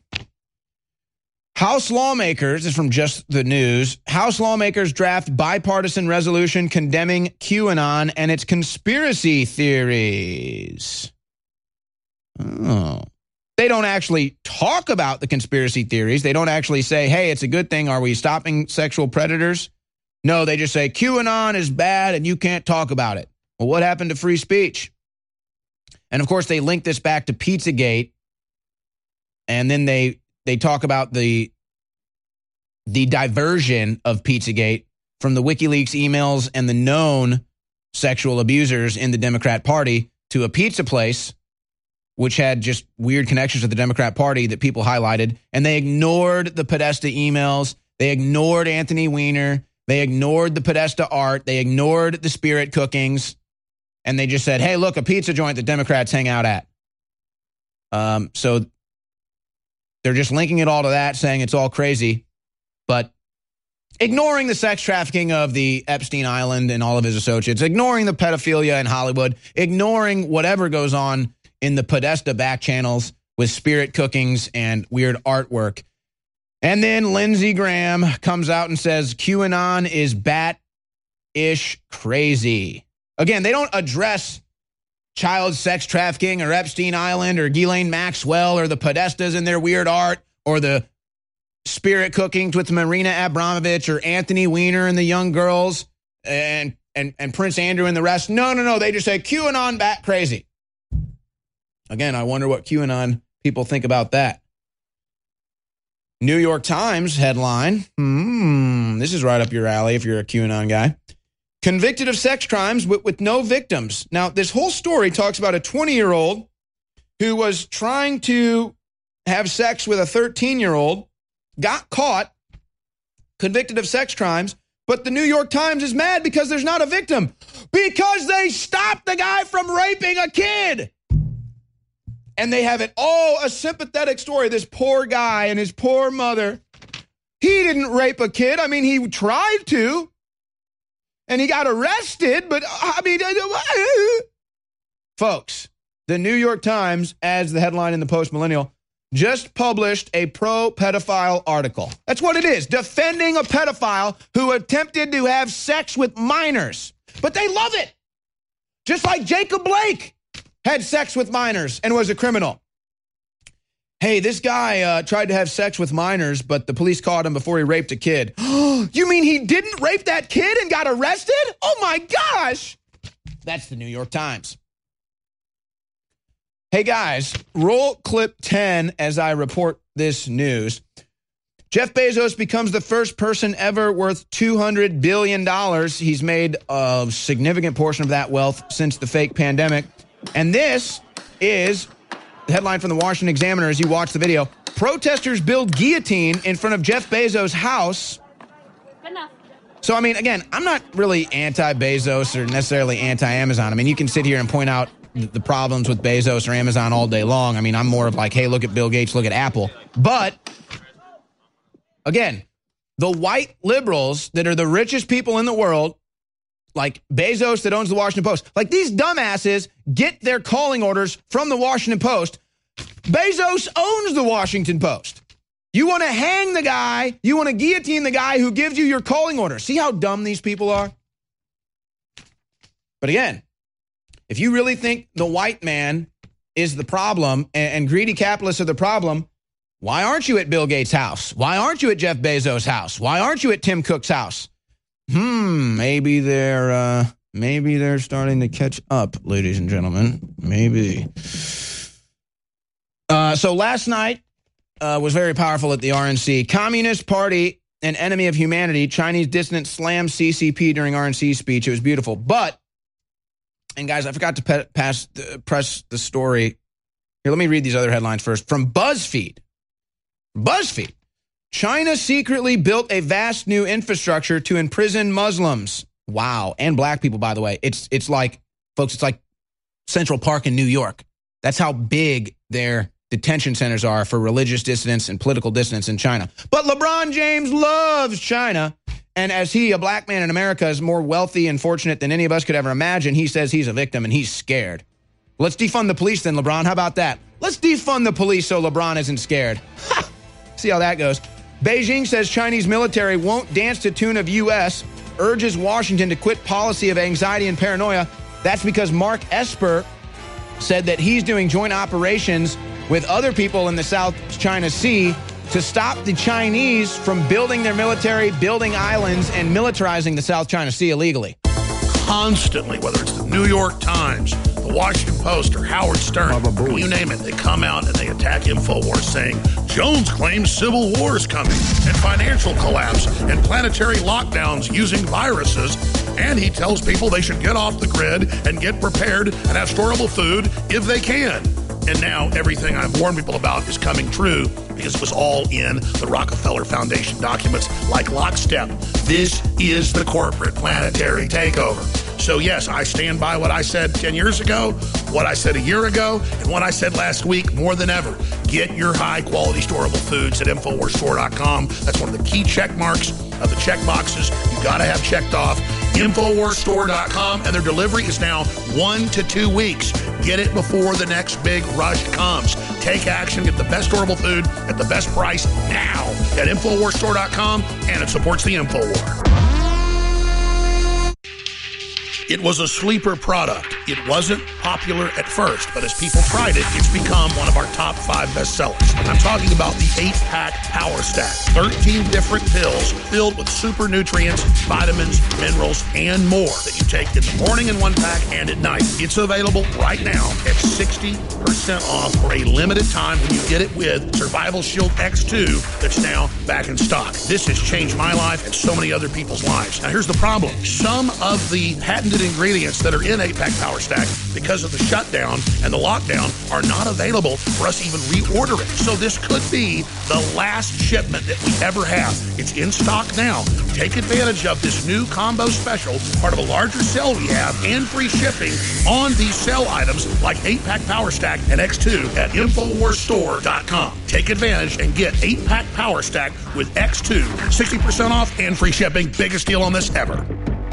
House lawmakers, this is from Just the News, House lawmakers draft bipartisan resolution condemning QAnon and its conspiracy theories. Oh. They don't actually talk about the conspiracy theories. They don't actually say, hey, it's a good thing. Are we stopping sexual predators? No, they just say QAnon is bad and you can't talk about it. Well, what happened to free speech? And of course, they link this back to Pizzagate. And then they they talk about the the diversion of Pizzagate from the WikiLeaks emails and the known sexual abusers in the Democrat Party to a pizza place, which had just weird connections to the Democrat Party that people highlighted, and they ignored the Podesta emails. They ignored Anthony Weiner. They ignored the Podesta art. They ignored the Spirit cookings. And they just said, hey, look, a pizza joint that Democrats hang out at. Um, so they're just linking it all to that, saying it's all crazy, but ignoring the sex trafficking of the Epstein Island and all of his associates, ignoring the pedophilia in Hollywood, ignoring whatever goes on in the Podesta back channels with Spirit cookings and weird artwork. And then Lindsey Graham comes out and says QAnon is bat-ish crazy. Again, they don't address child sex trafficking or Epstein Island or Ghislaine Maxwell or the Podestas and their weird art or the Spirit cookings with Marina Abramovich or Anthony Weiner and the young girls and, and, and Prince Andrew and the rest. No, no, no. They just say QAnon bat crazy. Again, I wonder what QAnon people think about that. New York Times headline. Hmm, this is right up your alley if you're a QAnon guy. Convicted of sex crimes with, with no victims. Now, this whole story talks about a twenty-year-old who was trying to have sex with a thirteen-year-old, got caught, convicted of sex crimes, but the New York Times is mad because there's not a victim. Because they stopped the guy from raping a kid. And they have it all a sympathetic story. This poor guy and his poor mother. He didn't rape a kid. I mean, he tried to. And he got arrested, but I mean, folks, the New York Times, as the headline in the Post Millennial, just published a pro-pedophile article. That's what it is, defending a pedophile who attempted to have sex with minors. But they love it. Just like Jacob Blake had sex with minors and was a criminal. Hey, this guy uh, tried to have sex with minors, but the police caught him before he raped a kid. You mean he didn't rape that kid and got arrested? Oh, my gosh. That's the New York Times. Hey, guys, roll clip ten as I report this news. Jeff Bezos becomes the first person ever worth two hundred billion dollars. He's made a significant portion of that wealth since the fake pandemic. And this is the headline from the Washington Examiner as you watch the video. Protesters build guillotine in front of Jeff Bezos' house. Good enough. So, I mean, again, I'm not really anti-Bezos or necessarily anti-Amazon. I mean, you can sit here and point out the problems with Bezos or Amazon all day long. I mean, I'm more of like, hey, look at Bill Gates, look at Apple. But, again, the white liberals that are the richest people in the world, like Bezos that owns the Washington Post, like these dumbasses get their calling orders from the Washington Post. Bezos owns the Washington Post. You want to hang the guy, you want to guillotine the guy who gives you your calling order. See how dumb these people are? But again, if you really think the white man is the problem and, and greedy capitalists are the problem, why aren't you at Bill Gates' house? Why aren't you at Jeff Bezos' house? Why aren't you at Tim Cook's house? Hmm, maybe they're uh, maybe they're starting to catch up, ladies and gentlemen. Maybe. Uh, so last night uh, was very powerful at the R N C. Communist Party, an enemy of humanity. Chinese dissident slams C C P during R N C speech. It was beautiful. But, and guys, I forgot to pe- pass uh, press the story. Here, let me read these other headlines first. From BuzzFeed. BuzzFeed. China secretly built a vast new infrastructure to imprison Muslims. Wow. And black people, by the way. It's it's like, folks, it's like Central Park in New York. That's how big their detention centers are for religious dissidents and political dissidents in China. But LeBron James loves China. And as he, a black man in America, is more wealthy and fortunate than any of us could ever imagine, he says he's a victim and he's scared. Let's defund the police then, LeBron. How about that? Let's defund the police so LeBron isn't scared. Ha! See how that goes. Beijing says Chinese military won't dance to tune of U S, urges Washington to quit policy of anxiety and paranoia. That's because Mark Esper said that he's doing joint operations with other people in the South China Sea to stop the Chinese from building their military, building islands, and militarizing the South China Sea illegally. Constantly, whether it's the New York Times, the Washington Post, or Howard Stern, you name it, they come out and they attack InfoWars saying Jones claims civil war is coming and financial collapse and planetary lockdowns using viruses. And he tells people they should get off the grid and get prepared and have storable food if they can. And now everything I've warned people about is coming true because it was all in the Rockefeller Foundation documents like lockstep. This is the corporate planetary takeover. So yes, I stand by what I said ten years ago, what I said a year ago, and what I said last week more than ever. Get your high-quality storable foods at Infowars Store dot com. That's one of the key check marks of the check boxes you got to have checked off. Infowars Store dot com, and their delivery is now one to two weeks. Get it before the next big rush comes. Take action, get the best storable food at the best price now at Infowars Store dot com, and it supports the InfoWar. It was a sleeper product. It wasn't popular at first, but as people tried it, it's become one of our top five bestsellers. I'm talking about the eight-pack Power Stack. thirteen different pills filled with super nutrients, vitamins, minerals, and more that you take in the morning in one pack and at night. It's available right now at sixty percent off for a limited time when you get it with Survival Shield X two that's now back in stock. This has changed my life and so many other people's lives. Now, here's the problem. Some of the patented ingredients that are in eight-pack Power Stack, because of the shutdown and the lockdown, are not available for us to even reorder it. So this could be the last shipment that we ever have. It's in stock now. Take advantage of this new combo special, part of a larger sale we have, and free shipping on these sale items like eight-pack Power Stack and X two at Infowars Store dot com. Take advantage and get eight-pack Power Stack with X two, sixty percent off and free shipping. Biggest deal on this ever.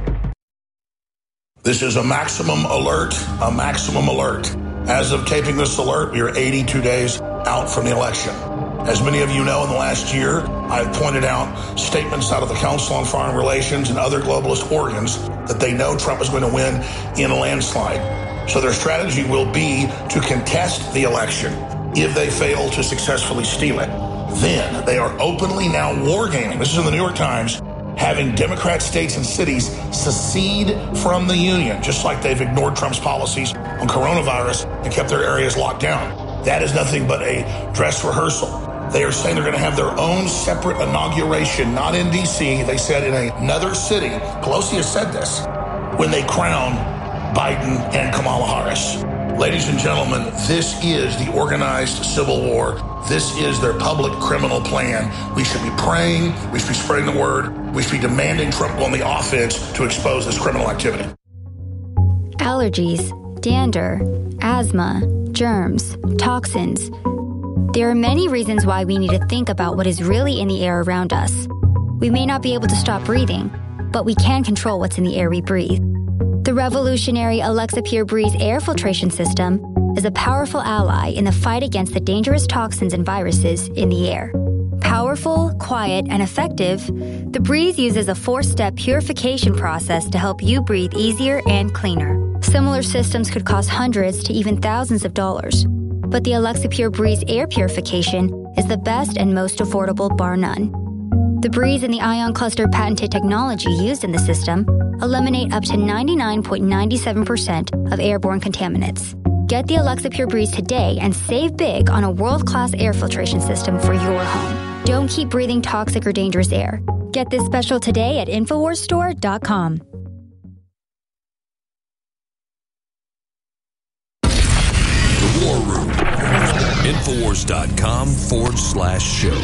This is a maximum alert, a maximum alert. As of taping this alert, we are eighty-two days out from the election. As many of you know, in the last year, I've pointed out statements out of the Council on Foreign Relations and other globalist organs that they know Trump is going to win in a landslide. So their strategy will be to contest the election. If they fail to successfully steal it, then they are openly now wargaming. This is in the New York Times. Having Democrat states and cities secede from the union, just like they've ignored Trump's policies on coronavirus and kept their areas locked down. That is nothing but a dress rehearsal. They are saying they're going to have their own separate inauguration, not in D C. They said in another city. Pelosi has said this when they crown Biden and Kamala Harris. Ladies and gentlemen, this is the organized civil war. This is their public criminal plan. We should be praying. We should be spreading the word. We should be demanding Trump go on the offense to expose this criminal activity. Allergies, dander, asthma, germs, toxins. There are many reasons why we need to think about what is really in the air around us. We may not be able to stop breathing, but we can control what's in the air we breathe. The revolutionary Alexa Pure Breeze air filtration system is a powerful ally in the fight against the dangerous toxins and viruses in the air. Powerful, quiet, and effective, the Breeze uses a four-step purification process to help you breathe easier and cleaner. Similar systems could cost hundreds to even thousands of dollars, but the Alexa Pure Breeze air purification is the best and most affordable, bar none. The Breeze and the Ion Cluster patented technology used in the system eliminate up to ninety-nine point nine seven percent of airborne contaminants. Get the Alexa Pure Breeze today and save big on a world-class air filtration system for your home. Don't keep breathing toxic or dangerous air. Get this special today at Infowars Store dot com. The War Room. Infowars dot com forward slash show.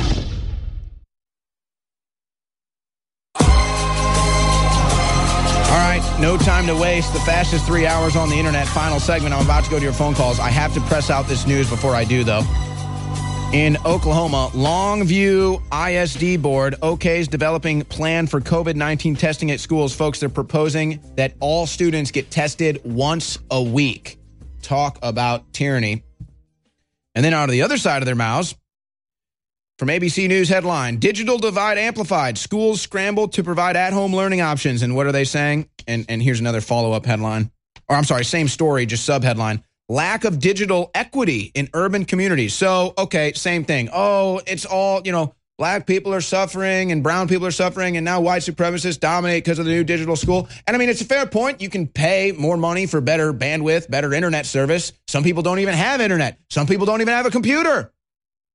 All right, no time to waste. The fastest three hours on the internet. Final segment. I'm about to go to your phone calls. I have to press out this news before I do, though. In Oklahoma, Longview I S D Board, O K, is developing plan for COVID nineteen testing at schools. Folks, they're proposing that all students get tested once a week. Talk about tyranny. And then out of the other side of their mouths, from A B C News headline, Digital Divide Amplified. Schools scramble to provide at-home learning options. And what are they saying? And, and here's another follow-up headline. Or I'm sorry, same story, just sub-headline. Lack of digital equity in urban communities. So, okay, same thing. Oh, it's all, you know, black people are suffering and brown people are suffering and now white supremacists dominate because of the new digital school. And I mean, it's a fair point. You can pay more money for better bandwidth, better internet service. Some people don't even have internet. Some people don't even have a computer.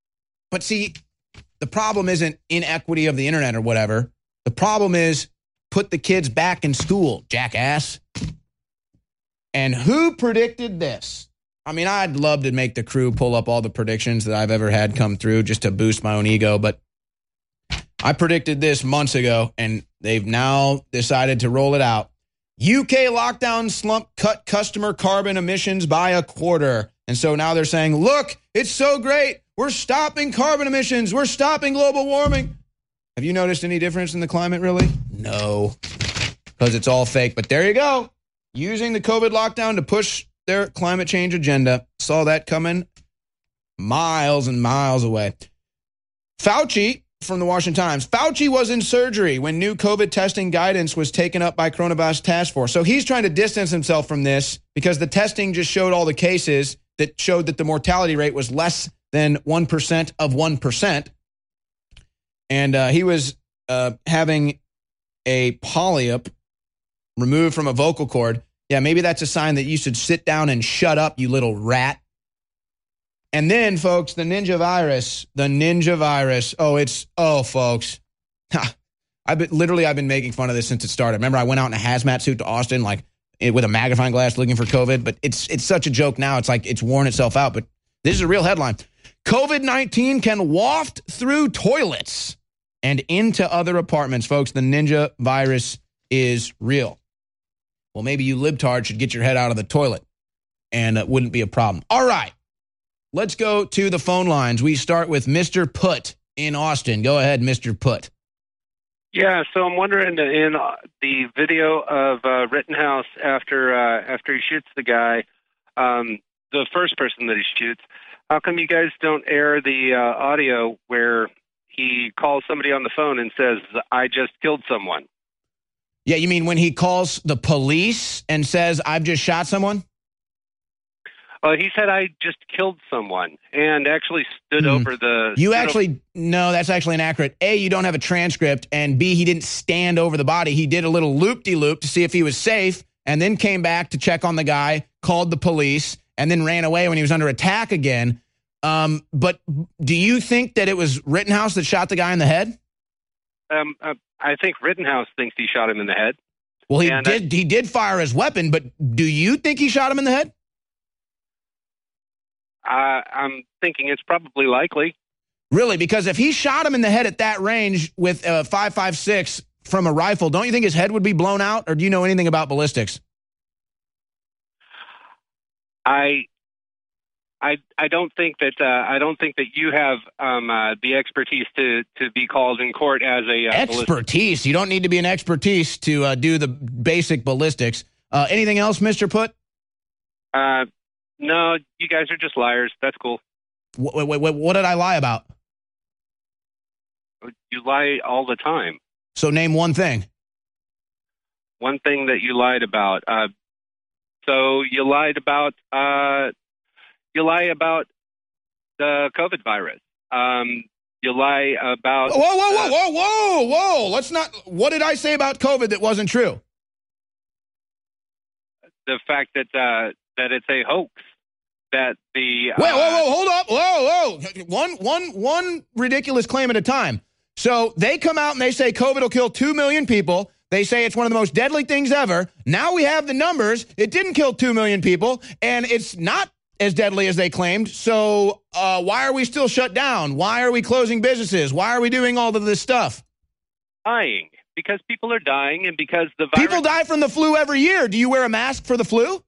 But see, the problem isn't inequity of the internet or whatever. The problem is put the kids back in school, jackass. And who predicted this? I mean, I'd love to make the crew pull up all the predictions that I've ever had come through just to boost my own ego, but I predicted this months ago, and they've now decided to roll it out. U K lockdown slump cut customer carbon emissions by a quarter. And so now they're saying, look, it's so great. We're stopping carbon emissions. We're stopping global warming. Have you noticed any difference in the climate, really? No, because it's all fake. But there you go. Using the COVID lockdown to push their climate change agenda. Saw that coming miles and miles away. Fauci from the Washington Times. Fauci was in surgery when new COVID testing guidance was taken up by Coronavirus Task Force. So he's trying to distance himself from this because the testing just showed all the cases that showed that the mortality rate was less than one percent of one percent. And uh, he was uh, having a polyp removed from a vocal cord. Yeah, maybe that's a sign that you should sit down and shut up, you little rat. And then, folks, the ninja virus, the ninja virus. Oh, it's, oh, folks. I've been, literally, I've been making fun of this since it started. Remember, I went out in a hazmat suit to Austin, like, with a magnifying glass looking for COVID, but it's it's such a joke now. It's like it's worn itself out, but this is a real headline. COVID nineteen can waft through toilets and into other apartments. Folks, the ninja virus is real. Well, maybe you libtards should get your head out of the toilet, and it wouldn't be a problem. All right, let's go to the phone lines. We start with Mister Put in Austin. Go ahead, Mister Put. Yeah, so I'm wondering, in the video of uh, Rittenhouse after uh, after he shoots the guy, um, the first person that he shoots, how come you guys don't air the uh, audio where he calls somebody on the phone and says, I just killed someone? Yeah, you mean when he calls the police and says, I've just shot someone? Uh, he said, I just killed someone, and actually stood mm. over the... You actually... Over- no, that's actually inaccurate. A, you don't have a transcript, and B, he didn't stand over the body. He did a little loop-de-loop to see if he was safe, and then came back to check on the guy, called the police, and then ran away when he was under attack again. Um, but do you think that it was Rittenhouse that shot the guy in the head? Um, uh, I think Rittenhouse thinks he shot him in the head. Well, he and did. I- he did fire his weapon, but do you think he shot him in the head? Uh, I'm thinking it's probably likely. Really? Because if he shot him in the head at that range with a five five six from a rifle, don't you think his head would be blown out? Or do you know anything about ballistics? I, I, I don't think that uh, I don't think that you have um, uh, the expertise to to be called in court as a uh, expertise. Ballistic. You don't need to be an expertise to uh, do the basic ballistics. Uh, anything else, Mister Put? Uh. No, you guys are just liars. That's cool. What, what, what did I lie about? You lie all the time. So name one thing. One thing that you lied about. Uh, so you lied about uh, you lie about the COVID virus. Um, you lie about. Whoa, whoa, whoa, uh, whoa, whoa, whoa! Let's not. What did I say about COVID that wasn't true? The fact that uh, that it's a hoax. That the uh, wait, whoa, whoa, hold up, whoa, whoa, one, one, one ridiculous claim at a time. So they come out and they say COVID will kill two million people. They say it's one of the most deadly things ever. Now we have the numbers. It didn't kill two million people, and it's not as deadly as they claimed. So uh, why are we still shut down? Why are we closing businesses? Why are we doing all of this stuff? Dying because people are dying, and because the virus. People die from the flu every year. Do you wear a mask for the flu?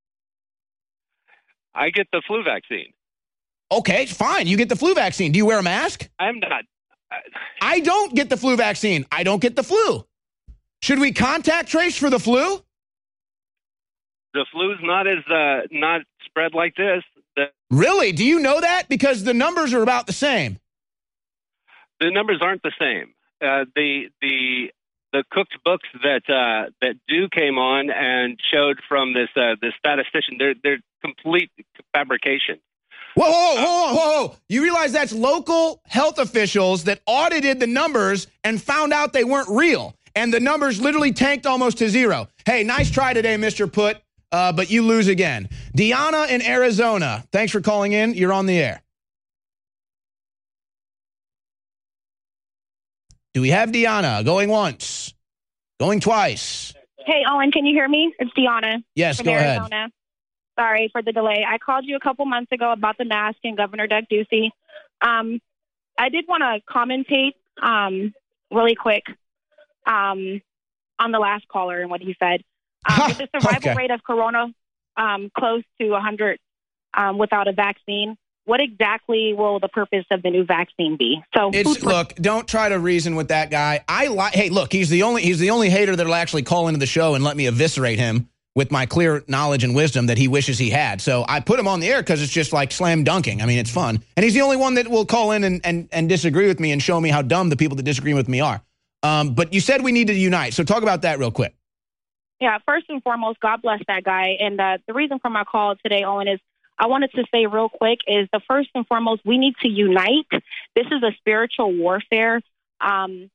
I get the flu vaccine. Okay, fine. You get the flu vaccine. Do you wear a mask? I'm not. Uh, I don't get the flu vaccine. I don't get the flu. Should we contact trace for the flu? The flu's not as uh, not spread like this. The, really? Do you know that? Because the numbers are about the same. The numbers aren't the same. Uh, the the the cooked books that uh, that Dew came on and showed from this uh, this statistician, they're they're complete fabrication. Whoa, whoa, whoa, whoa, whoa! You realize that's local health officials that audited the numbers and found out they weren't real, and the numbers literally tanked almost to zero. Hey, nice try today, Mister Put, uh, but you lose again. Deanna in Arizona, thanks for calling in. You're on the air. Do we have Deanna going once? Going twice. Hey, Owen, can you hear me? It's Deanna. Yes, from go Arizona. ahead. Sorry for the delay. I called you a couple months ago about the mask and Governor Doug Ducey. Um, I did want to commentate um, really quick um, on the last caller and what he said. Um, with the survival okay. rate of corona um, close to one hundred um, without a vaccine, what exactly will the purpose of the new vaccine be? So, It's look, don't try to reason with that guy. I like. Hey, look, he's the only he's the only hater that'll actually call into the show and let me eviscerate him with my clear knowledge and wisdom that he wishes he had. So I put him on the air because it's just like slam dunking. I mean, it's fun, and he's the only one that will call in and and, and disagree with me and show me how dumb the people that disagree with me are. Um, but you said we need to unite, so talk about that real quick. Yeah, first and foremost, God bless that guy. And uh, the reason for my call today, Owen, is I wanted to say real quick is the first and foremost, we need to unite. This is a spiritual warfare. Um,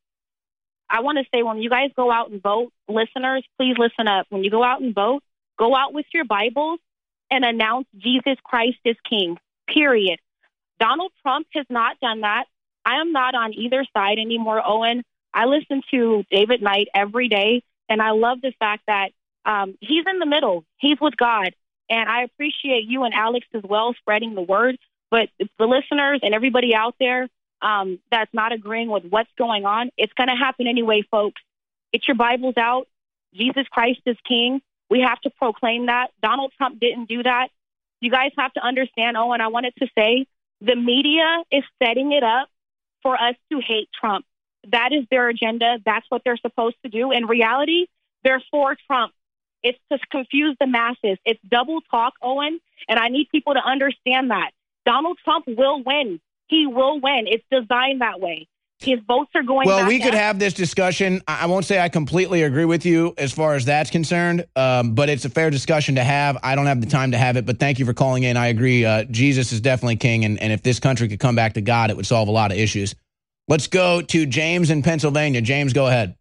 I want to say when you guys go out and vote, listeners, please listen up. When you go out and vote, go out with your Bibles and announce Jesus Christ is King, period. Donald Trump has not done that. I am not on either side anymore, Owen. I listen to David Knight every day, and I love the fact that um, he's in the middle. He's with God. And I appreciate you and Alex as well spreading the word. But the listeners and everybody out there um, that's not agreeing with what's going on, it's going to happen anyway, folks. Get your Bibles out. Jesus Christ is King. We have to proclaim that. Donald Trump didn't do that. You guys have to understand, oh, and I wanted to say, the media is setting it up for us to hate Trump. That is their agenda. That's what they're supposed to do. In reality, they're for Trump. It's to confuse the masses. It's double talk, Owen, and I need people to understand that. Donald Trump will win. He will win. It's designed that way. His votes are going Well, back we could up. have this discussion. I I won't say I completely agree with you as far as that's concerned, um, but it's a fair discussion to have. I don't have the time to have it, but thank you for calling in. I agree. Uh, Jesus is definitely king, and, and if this country could come back to God, it would solve a lot of issues. Let's go to James in Pennsylvania. James, go ahead.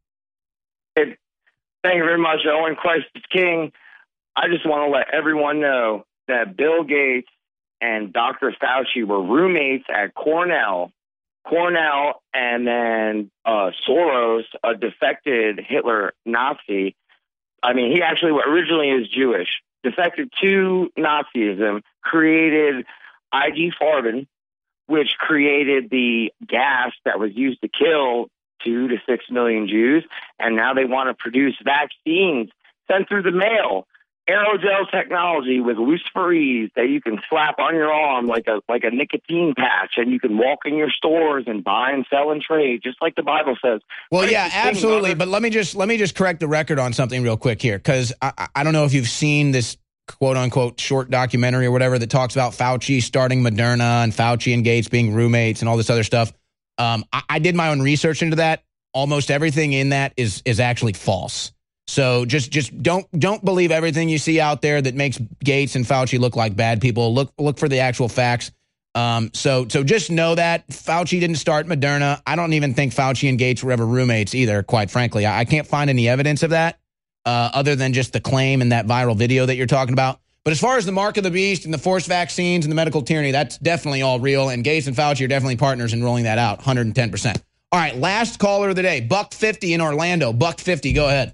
Thank you very much, Owen. Christ is King. I just want to let everyone know that Bill Gates and Doctor Fauci were roommates at Cornell. Cornell and then uh, Soros, a defected Hitler Nazi. I mean, he actually originally is Jewish. Defected to Nazism, created I G Farben, which created the gas that was used to kill two to six million Jews, and now they want to produce vaccines sent through the mail. Aerogel technology with luciferase that you can slap on your arm like a like a nicotine patch, and you can walk in your stores and buy and sell and trade, just like the Bible says. Well, Christ yeah, is King, absolutely. brother. But let me just let me just correct the record on something real quick here, because I, I don't know if you've seen this quote unquote short documentary or whatever that talks about Fauci starting Moderna and Fauci and Gates being roommates and all this other stuff. Um, I, I did my own research into that. Almost everything in that is is actually false. So just just don't don't believe everything you see out there that makes Gates and Fauci look like bad people. Look look for the actual facts. Um, so so just know that Fauci didn't start Moderna. I don't even think Fauci and Gates were ever roommates either, quite frankly. I, I can't find any evidence of that uh, other than just the claim in that viral video that you're talking about. But as far as the mark of the beast and the forced vaccines and the medical tyranny, that's definitely all real. And Gates and Fauci are definitely partners in rolling that out, one hundred ten percent. All right, last caller of the day, Buck fifty in Orlando. Buck fifty, go ahead.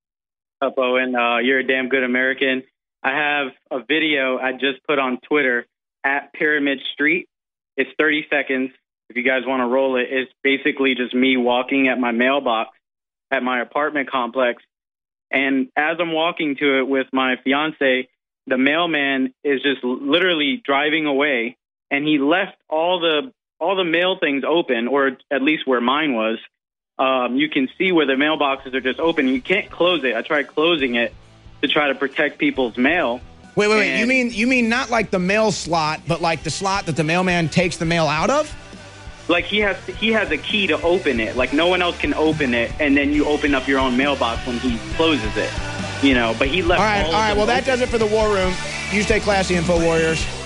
Up, Owen. Uh, you're a damn good American. I have a video I just put on Twitter at Pyramid Street. It's thirty seconds. If you guys want to roll it, it's basically just me walking at my mailbox at my apartment complex. And as I'm walking to it with my fiance, the mailman is just literally driving away, and he left all the all the mail things open, or at least where mine was. Um, you can see where the mailboxes are just open. You can't close it. I tried closing it to try to protect people's mail. Wait, wait, wait. You mean you mean not like the mail slot, but like the slot that the mailman takes the mail out of? Like he has he has a key to open it. Like no one else can open it, and then you open up your own mailbox when he closes it. You know, but he left All right, all all right. of them Well, that open. does it for the War Room. You stay classy, Info Warriors.